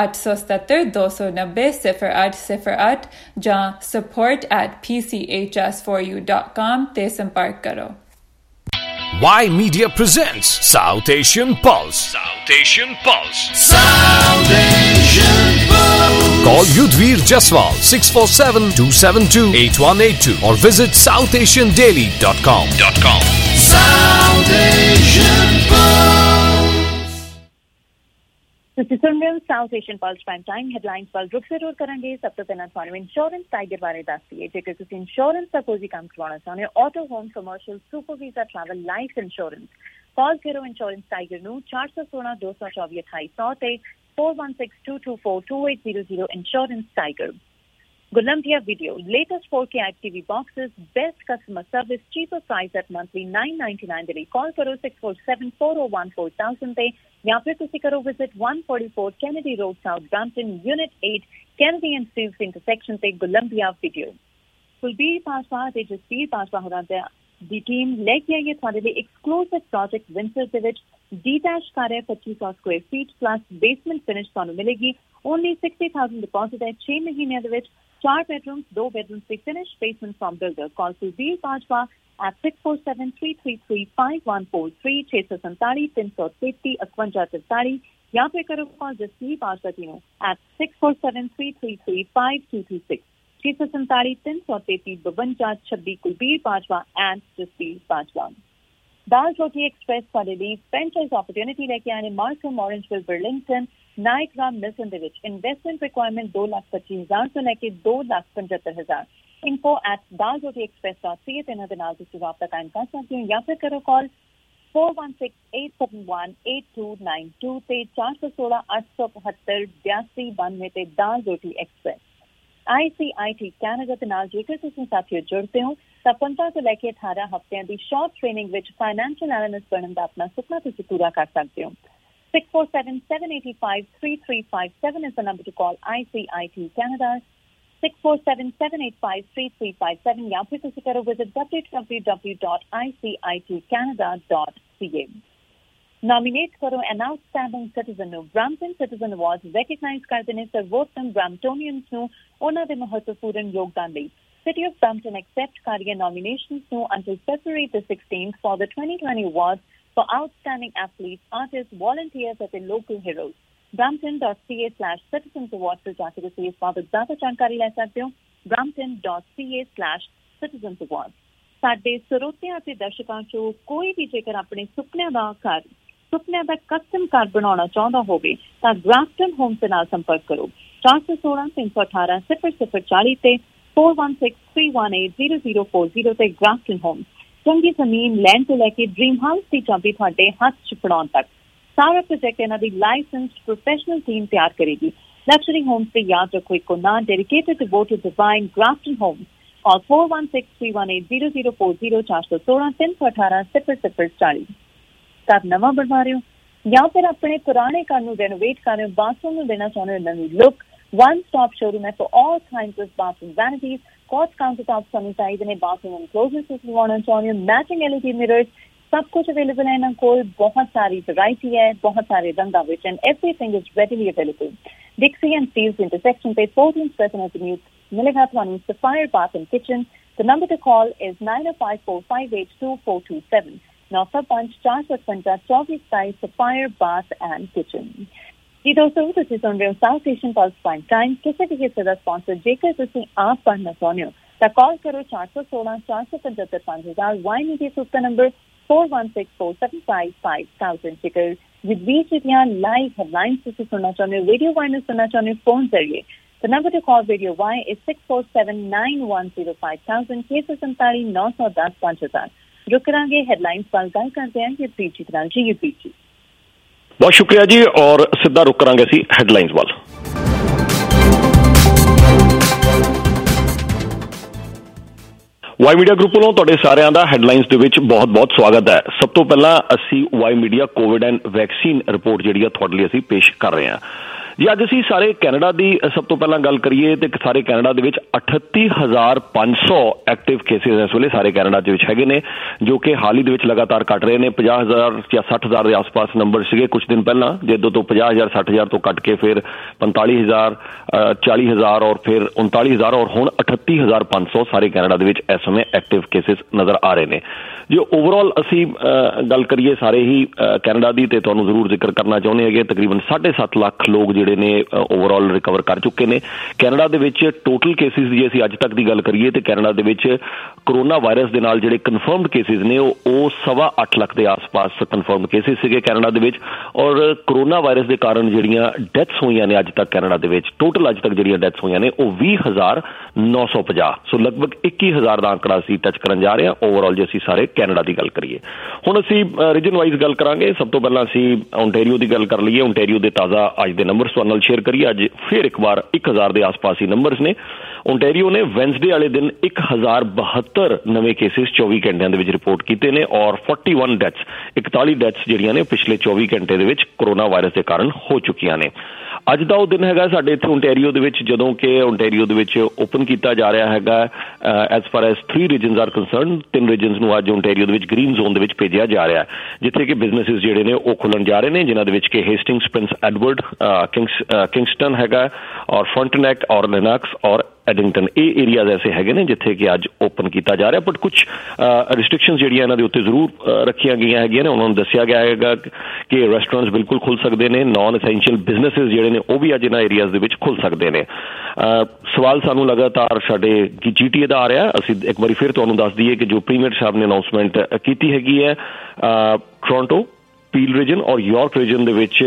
877-290-0808 ਜਾਂ support@pchs4u.com ਤੇ ਸੰਪਰਕ ਕਰੋ। Y Media presents South Asian Pulse. South Asian Pulse. South Asian Pulse. Call Yudhvir Jaswal 647-272-8182 or visit southasiandaily.com. South Asian Pulse. ਤੁਸੀਂ ਸੁਣ ਰਹੇ ਹੋ south Asian pulse prime time. Headlines ਵੱਲ ਰੁਕ ਜ਼ਰੂਰ ਕਰਾਂਗੇ। ਸਭ ਤੋਂ ਪਹਿਲਾਂ ਤੁਹਾਨੂੰ ਇੰਸ਼ੋਰੈਂਸ ਟਾਈਗਰ ਬਾਰੇ ਦੱਸ ਦਈਏ। ਜੇਕਰ ਤੁਸੀਂ ਇੰਸ਼ੋਰੈਂਸ ਦਾ ਕੋਈ ਕੰਮ ਕਰਵਾਉਣਾ ਚਾਹੁੰਦੇ ਹੋ, auto, home, commercial, super visa, travel, life insurance, call ਕਰੋ ਇੰਸ਼ੋਰੈਂਸ ਟਾਈਗਰ ਨੂੰ 416-224-2800 ਤੇ 4162242800 insurance tiger. Columbia Video, latest 4K IPTV boxes, best customer service, cheaper price at monthly $9.99 ਦੇ ਲਈ ਕਾਲ ਕਰੋ 647-401-4000 ਤੇ ਜਾਂ ਫਿਰ ਤੁਸੀਂ ਕਰੋ visit 144 Kennedy Road, South Brampton, Unit 8, Kennedy and Steeles intersection ਤੇ Columbia Video। ਕੁਲਬੀਰ ਬਾਜਵਾ ਤੇ ਜਸਬੀਰ ਬਾਜਵਾ ਹੋਰਾਂ ਦੀ ਟੀਮ ਲੈ ਕੇ ਆਈ ਹੈ ਤੁਹਾਡੇ ਲਈ ਐਕਸਕਲੂਸਿਵ ਪ੍ਰੋਜੈਕਟ ਵਿੰਟਰ ਦੇ ਵਿੱਚ। ਡੀਟੈਚ ਘਰ ਹੈ 2500 square feet plus basement finish ਤੁਹਾਨੂੰ ਮਿਲੇਗੀ। ਓਨਲੀ 60,000 ਡਿਪੋਜ਼ਿਟ ਹੈ 6 ਮਹੀਨਿਆਂ ਦੇ ਵਿੱਚ। 4 bedrooms, 2 bedrooms से finished basement from builder. Call to Veer Bajwa at 647-333-5143 647-333-5143 या फिर करो call Jasbir Bajwa ji at 647-333-5226 647-333-5226 Kulbir Bajwa and Jasbir Bajwa. Dal Roti express वाले लिए फ्रेंचाइज अपॉर्चुनिटी लेके आने Markham, Orangeville, Burlington, Niagara, Milton ਦੇ ਵਿੱਚ ਇਨਵੈਸਟਮੈਂਟ ਰਿਕੁਆਇਰਮੈਂਟ 2,25,000 ਤੋਂ ਲੈ ਕੇ 2,75,000। info@dalrotiexpress.ca ਤੇ ਇਹਨਾਂ ਦੇ ਨਾਲ ਤੁਸੀਂ ਰਾਬਤਾ ਕਾਇਮ ਕਰ ਸਕਦੇ ਹੋ ਜਾਂ ਫਿਰ ਕਰੋ ਕਾਲ 4168718292 ਤੇ 416-875-8292 ਤੇ ਦਾਲ ਰੋਟੀ ਐਕਸਪ੍ਰੈਸ। ICIT ਕੈਨੇਡਾ ਦੇ ਨਾਲ ਜੇਕਰ ਤੁਸੀਂ ਸਾਥੀਓ ਜੁੜਦੇ ਹੋ ਤਾਂ 15 ਤੋਂ ਲੈ ਕੇ 18 ਹਫ਼ਤਿਆਂ ਦੀ ਸ਼ਾਰਟ ਟ੍ਰੇਨਿੰਗ ਵਿੱਚ ਫਾਈਨੈਂਸ਼ੀਅਲ ਐਨਾਲਿਸਟ ਬਣਨ ਦਾ ਆਪਣਾ ਸੁਪਨਾ ਤੁਸੀਂ ਪੂਰਾ ਕਰ ਸਕਦੇ ਹੋ। 647-785-3357 is the number to call ICIT Canada. 647-785-3357 ਜਾਂ ਫਿਰ ਤੁਸੀਂ ਕਰੋ visit www.icitcanada.ca. Nominate करो an outstanding citizen ਨੂੰ Brampton Citizen Awards recognize ਕਰਦੇ ਨੇ ਸਰਵੋਤਮ ਬ੍ਰੈਂਪਟੋਨੀਅਨਸ ਨੂੰ ਉਹਨਾਂ ਦੇ ਮਹੱਤਵਪੂਰਨ ਯੋਗਦਾਨ ਲਈ। City of Brampton accept ਕਰ ਰਹੀ ਹੈ nominations ਨੂੰ until February the 16th for the 2020 awards for outstanding athletes, artists, volunteers ਅਤੇ local heroes. brampton.ca/citizens awards ਤੇ ਜਾ ਕੇ ਤੁਸੀਂ ਇਸ ਬਾਬਤ ਜ਼ਿਆਦਾ ਜਾਣਕਾਰੀ ਲੈ ਸਕਦੇ ਹੋ। brampton.ca/citizens awards। ਸਾਡੇ ਸਰੋਤਿਆਂ ਅਤੇ ਦਰਸ਼ਕਾਂ ਚੋਂ ਕੋਈ ਵੀ ਜੇਕਰ ਆਪਣੇ ਸੁਪਨਿਆਂ ਦਾ ਘਰ, ਸੁਪਨਿਆਂ ਦਾ ਕਸਟਮ ਘਰ ਬਣਾਉਣਾ ਚਾਹੁੰਦਾ ਹੋਵੇ ਤਾਂ ਗ੍ਰਾਫਟਨ ਹੋਮਸ ਦੇ ਨਾਲ ਸੰਪਰਕ ਕਰੋ। 416-318-0040 ਤੇ 4163180040 ਤੇ ਗ੍ਰਾਫਟਨ ਹੋਮਸ। ਚੰਗੀ ਜ਼ਮੀਨ ਲੈਣ ਤੋਂ ਲੈ ਕੇ ਡ੍ਰੀਮ ਹਾਊਸ ਦੀ ਚਾਬੀ ਤੁਹਾਡੇ ਹੱਥ 'ਚ ਫੜਾਉਣ ਤੱਕ ਸਾਰਾ ਪ੍ਰੋਜੈਕਟ ਇਹਨਾਂ ਦੀ ਲਾਇਸੈਂਸਡ ਪ੍ਰੋਫੈਸ਼ਨਲ ਟੀਮ ਤਿਆਰ ਕਰੇਗੀ। ਲਗਜ਼ਰੀ ਹੋਮਸ ਤੇ ਯਾਦ ਰੱਖੋ ਇੱਕੋ ਨਾਂ, dedicated to what divine Grafton homes. Call 4163180040 416-318-0040। ਘਰ ਨਵਾਂ ਬਣਵਾ ਰਹੇ ਹੋ ਜਾਂ ਫਿਰ ਆਪਣੇ ਪੁਰਾਣੇ ਘਰ ਨੂੰ ਰੈਨੋਵੇਟ ਕਰ ਰਹੇ ਹੋ, ਬਾਥਰੂਮ ਨੂੰ ਦੇਣਾ ਚਾਹੁੰਦੇ ਹੋ ਨਵੀਂ ਲੁੱਕ, one stop showroom ਹੈ for all kinds of bathroom vanities, quartz countertops ਤੁਹਾਨੂੰ ਚਾਹੀਦੇ ਨੇ, bathroom enclosures ਤੁਸੀਂ ਲਵਾਉਣਾ ਚਾਹੁੰਦੇ ਹੋ, matching LED mirrors, ਸਭ ਕੁਝ ਅਵੇਲੇਬਲ ਹੈ ਇਹਨਾਂ ਕੋਲ। ਬਹੁਤ ਸਾਰੀ ਵੈਰਾਈਟੀ ਹੈ, ਬਹੁਤ ਸਾਰੇ ਰੰਗਾਂ ਵਿੱਚ and everything is readily available. Dixie and Steeles intersection ਤੇ 14th President Avenue ਮਿਲੇਗਾ ਤੁਹਾਨੂੰ Sapphire Bath and Kitchen. The number to call is 9054582427. 954-455-2427 Sapphire Bath and Kitchen. ਜੀ ਦੋਸਤੋ, ਤੁਸੀਂ ਸੁਣ ਰਹੇ ਹੋ south Asian pulse prime time. ਕਿਸੇ ਵੀ ਹਿੱਸੇ ਦਾ ਸਪਾਂਸਰ ਜੇਕਰ ਤੁਸੀਂ ਆਪ ਪੜ੍ਹਨਾ ਚਾਹੁੰਦੇ ਹੋ ਤਾਂ ਕਾਲ ਕਰੋ 416-475-5000 ਵਾਈ ਮੀਡੀਆ ਸੁਪਰ ਨੰਬਰ 4164755000। ਜੇਕਰ ਵਿਦੇਸ਼ ਦੀਆਂ ਲਾਈਵ ਹੈਡਲਾਈਨਸ ਤੁਸੀਂ ਸੁਣਨਾ ਚਾਹੁੰਦੇ ਹੋ, ਰੇਡੀਓ ਵਾਈ ਨੂੰ ਸੁਣਨਾ ਚਾਹੁੰਦੇ ਹੋ ਫੋਨ ਜ਼ਰੀਏ, the number to call Radio Y is 647-9105000 647-9105000। रुक करेंगे हेडलाइंस पर गल करते हैं ये प्रीति ਨਾਲ ਜੀ। ਇਹ ਪ੍ਰੀਤੀ ਬਹੁਤ ਸ਼ੁਕਰੀਆ ਜੀ ਔਰ ਸਿੱਧਾ ਰੁਕ ਕਰਾਂਗੇ ਅਸੀਂ ਹੈਡਲਾਈਨਸ ਵੱਲ। ਵਾਈ ਮੀਡੀਆ ਗਰੁੱਪ ਵੱਲੋਂ ਤੁਹਾਡੇ ਸਾਰਿਆਂ ਦਾ ਹੈਡਲਾਈਨਸ ਦੇ ਵਿੱਚ ਬਹੁਤ-ਬਹੁਤ ਸਵਾਗਤ ਹੈ। ਸਭ ਤੋਂ ਪਹਿਲਾਂ ਅਸੀਂ Y media COVID and vaccine report ਜਿਹੜੀ ਆ ਤੁਹਾਡੇ ਲਈ ਅਸੀਂ ਪੇਸ਼ ਕਰ ਰਹੇ ਹਾਂ ਜੀ। ਅੱਜ ਅਸੀਂ ਸਾਰੇ ਕੈਨੇਡਾ ਦੀ ਸਭ ਤੋਂ ਪਹਿਲਾਂ ਗੱਲ ਕਰੀਏ ਤੇ ਸਾਰੇ ਕੈਨੇਡਾ ਦੇ ਵਿੱਚ 38,500 ਐਕਟਿਵ ਕੇਸਿਸ ਇਸ ਵੇਲੇ ਸਾਰੇ ਕੈਨੇਡਾ ਦੇ ਵਿੱਚ ਹੈਗੇ ਨੇ, ਜੋ ਕਿ ਹਾਲ ਹੀ ਦੇ ਵਿੱਚ ਲਗਾਤਾਰ ਘਟ ਰਹੇ ਨੇ। 50,000 ਜਾਂ 60,000 ਦੇ ਆਸ-ਪਾਸ ਨੰਬਰ ਸੀਗੇ ਕੁਝ ਦਿਨ ਪਹਿਲਾਂ, ਜਦੋਂ ਤੋਂ 50,000 60,000 ਤੋਂ ਘਟ ਕੇ ਫਿਰ 45,000 40,000 ਔਰ ਫਿਰ 39,000 ਔਰ ਹੁਣ 38,500 ਸਾਰੇ ਕੈਨੇਡਾ ਦੇ ਵਿੱਚ ਇਸ ਸਮੇਂ ਐਕਟਿਵ ਕੇਸਿਸ ਨਜ਼ਰ ਆ ਰਹੇ ਨੇ। ਜੇ ਓਵਰਆਲ ਅਸੀਂ ਗੱਲ ਕਰੀਏ ਸਾਰੇ ਹੀ ਕੈਨੇਡਾ ਦੀ ਤੇ ਤੁਹਾਨੂੰ ਜ਼ਰੂਰ ਜ਼ਿਕਰ ਕਰਨਾ ਚਾਹੁੰਦੇ ਹੈਗੇ ਤਕਰੀਬਨ 7.5 ਲੱਖ ਲੋਕ ਜਿਹੜੇ ਨੇ ਓਵਰਆਲ ਰਿਕਵਰ ਕਰ ਚੁੱਕੇ ਨੇ। ਕੈਨੇਡਾ ਦੇ ਵਿੱਚ ਟੋਟਲ ਕੇਸਿਸ ਜੇ ਅਸੀਂ ਅੱਜ ਤੱਕ ਦੀ ਗੱਲ ਕਰੀਏ ਤੇ ਕੈਨੇਡਾ ਦੇ ਵਿੱਚ ਕਰੋਨਾ ਵਾਇਰਸ ਦੇ ਨਾਲ ਜਿਹੜੇ ਕਨਫਰਮਡ ਕੇਸਿਸ ਨੇ ਉਹ 8.25 ਲੱਖ ਦੇ ਆਸ-ਪਾਸ ਕਨਫਰਮਡ ਕੇਸਿਸ ਸੀਗੇ ਕੈਨੇਡਾ ਦੇ ਵਿੱਚ। ਔਰ ਕਰੋਨਾ ਵਾਇਰਸ ਦੇ ਕਾਰਨ ਜਿਹੜੀਆਂ ਡੈਥਸ ਹੋਈਆਂ ਨੇ ਅੱਜ ਤੱਕ ਕੈਨੇਡਾ ਦੇ ਵਿੱਚ, ਟੋਟਲ ਅੱਜ ਤੱਕ ਜਿਹੜੀਆਂ ਡੈਥਸ ਹੋਈਆਂ ਨੇ ਉਹ 20,950, ਸੋ ਲਗਭਗ 21,000 ਦਾ ਅੰਕੜਾ ਅਸੀਂ ਟੱਚ ਕਰਨ ਜਾ ਰਹੇ ਹਾਂ ਓਵਰਆਲ ਜੇ ਅਸੀਂ ਸਾਰੇ ਕੈਨੇਡਾ ਦੀ ਗੱਲ ਕਰੀਏ। ਹੁਣ ਅਸੀਂ ਰੀਜਨ ਵਾਈਜ਼ ਗੱਲ ਕਰਾਂਗੇ। ਸਭ ਤੋਂ ਪਹਿਲਾਂ ਅਸੀਂ ਓਨਟਾਰੀਓ ਦੀ ਗੱਲ ਕਰ ਲਈਏ। ਓਨਟਾਰੀਓ ਦੇ ਤਾਜ਼ਾ ਅੱਜ ਦੇ ਨੰਬਰਸ ਤੁਹਾਡੇ ਨਾਲ ਸ਼ੇਅਰ ਕਰੀਏ। ਅੱਜ ਫਿਰ ਇੱਕ ਵਾਰ 1,000 ਦੇ ਆਸ-ਪਾਸ ਹੀ ਨੰਬਰਸ ਨੇ। ਓਨਟਾਰੀਓ ਨੇ ਵੈਨਸਡੇ ਵਾਲੇ ਦਿਨ 1,072 ਨਵੇਂ ਕੇਸਿਸ 24 ਘੰਟਿਆਂ ਦੇ ਵਿੱਚ ਰਿਪੋਰਟ ਕੀਤੇ ਨੇ ਔਰ 41 ਡੈਥਸ 41 ਡੈਥਸ ਜਿਹੜੀਆਂ ਨੇ ਪਿਛਲੇ 24 ਘੰਟੇ ਦੇ ਵਿੱਚ ਕਰੋਨਾ ਵਾਇਰਸ ਦੇ ਕਾਰਨ ਹੋ ਚੁੱਕੀਆਂ ਨੇ। ਅੱਜ ਦਾ ਉਹ ਦਿਨ ਹੈਗਾ ਸਾਡੇ ਇੱਥੇ ਓਨਟਾਰੀਓ ਦੇ ਵਿੱਚ ਜਦੋਂ ਕਿ ਓਨਟਾਰੀਓ ਦੇ ਵਿੱਚ ਓਪਨ ਕੀਤਾ ਜਾ ਰਿਹਾ ਹੈਗਾ as far as 3 regions are concerned. 3 regions ਨੂੰ ਅੱਜ ਓਨਟਾਰੀਓ ਦੇ ਵਿੱਚ ਗ੍ਰੀਨ ਜ਼ੋਨ ਦੇ ਵਿੱਚ ਭੇਜਿਆ ਜਾ ਰਿਹਾ ਜਿੱਥੇ ਕਿ ਬਿਜ਼ਨਸਿਸ ਜਿਹੜੇ ਨੇ ਉਹ ਖੁੱਲਣ ਜਾ ਰਹੇ ਨੇ, ਜਿਨ੍ਹਾਂ ਦੇ ਵਿੱਚ ਕਿ ਹੇਸਟਿੰਗਸ, ਪ੍ਰਿੰਸ ਐਡਵਰਡ, ਕਿੰਗਸਟਨ ਹੈਗਾ ਔਰ ਫਰੰਟਨੈਕ ਔਰ ਲਿਨਕਸ ਔਰ ਐਡਿੰਗਟਨ। ਇਹ ਏਰੀਆਜ਼ ਐਸੇ ਹੈਗੇ ਨੇ ਜਿੱਥੇ ਕਿ ਅੱਜ ਓਪਨ ਕੀਤਾ ਜਾ ਰਿਹਾ। ਬਟ ਕੁਝ ਰਿਸਟ੍ਰਿਕਸ਼ਨਸ ਜਿਹੜੀਆਂ ਇਹਨਾਂ ਦੇ ਉੱਤੇ ਜ਼ਰੂਰ ਰੱਖੀਆਂ ਗਈਆਂ ਹੈਗੀਆਂ ਨੇ। ਉਹਨਾਂ ਨੂੰ ਦੱਸਿਆ ਗਿਆ ਹੈਗਾ ਕਿ ਰੈਸਟੋਰੈਂਟਸ ਬਿਲਕੁਲ ਖੁੱਲ੍ਹ ਸਕਦੇ ਨੇ, ਨਾਨ ਐਸੈਂਸ਼ੀਅਲ ਬਿਜ਼ਨਸਿਸ ਜਿਹੜੇ ਨੇ ਉਹ ਵੀ ਅੱਜ ਇਹਨਾਂ ਏਰੀਆਜ਼ ਦੇ ਵਿੱਚ ਖੁੱਲ੍ਹ ਸਕਦੇ ਨੇ। ਸਵਾਲ ਸਾਨੂੰ ਲਗਾਤਾਰ ਸਾਡੇ GTA ਦਾ ਆ ਰਿਹਾ। ਅਸੀਂ ਇੱਕ ਵਾਰੀ ਫਿਰ ਤੁਹਾਨੂੰ ਦੱਸ ਦਈਏ ਕਿ ਜੋ ਪ੍ਰੀਮੀਅਰ ਸਾਹਿਬ ਨੇ ਅਨਾਊਂਸਮੈਂਟ ਕੀਤੀ ਹੈਗੀ ਹੈ ਟੋਰਾਂਟੋ, ਪੀਲ ਰੀਜਨ ਔਰ ਯਾਰਕ ਰੀਜਨ ਦੇ ਵਿੱਚ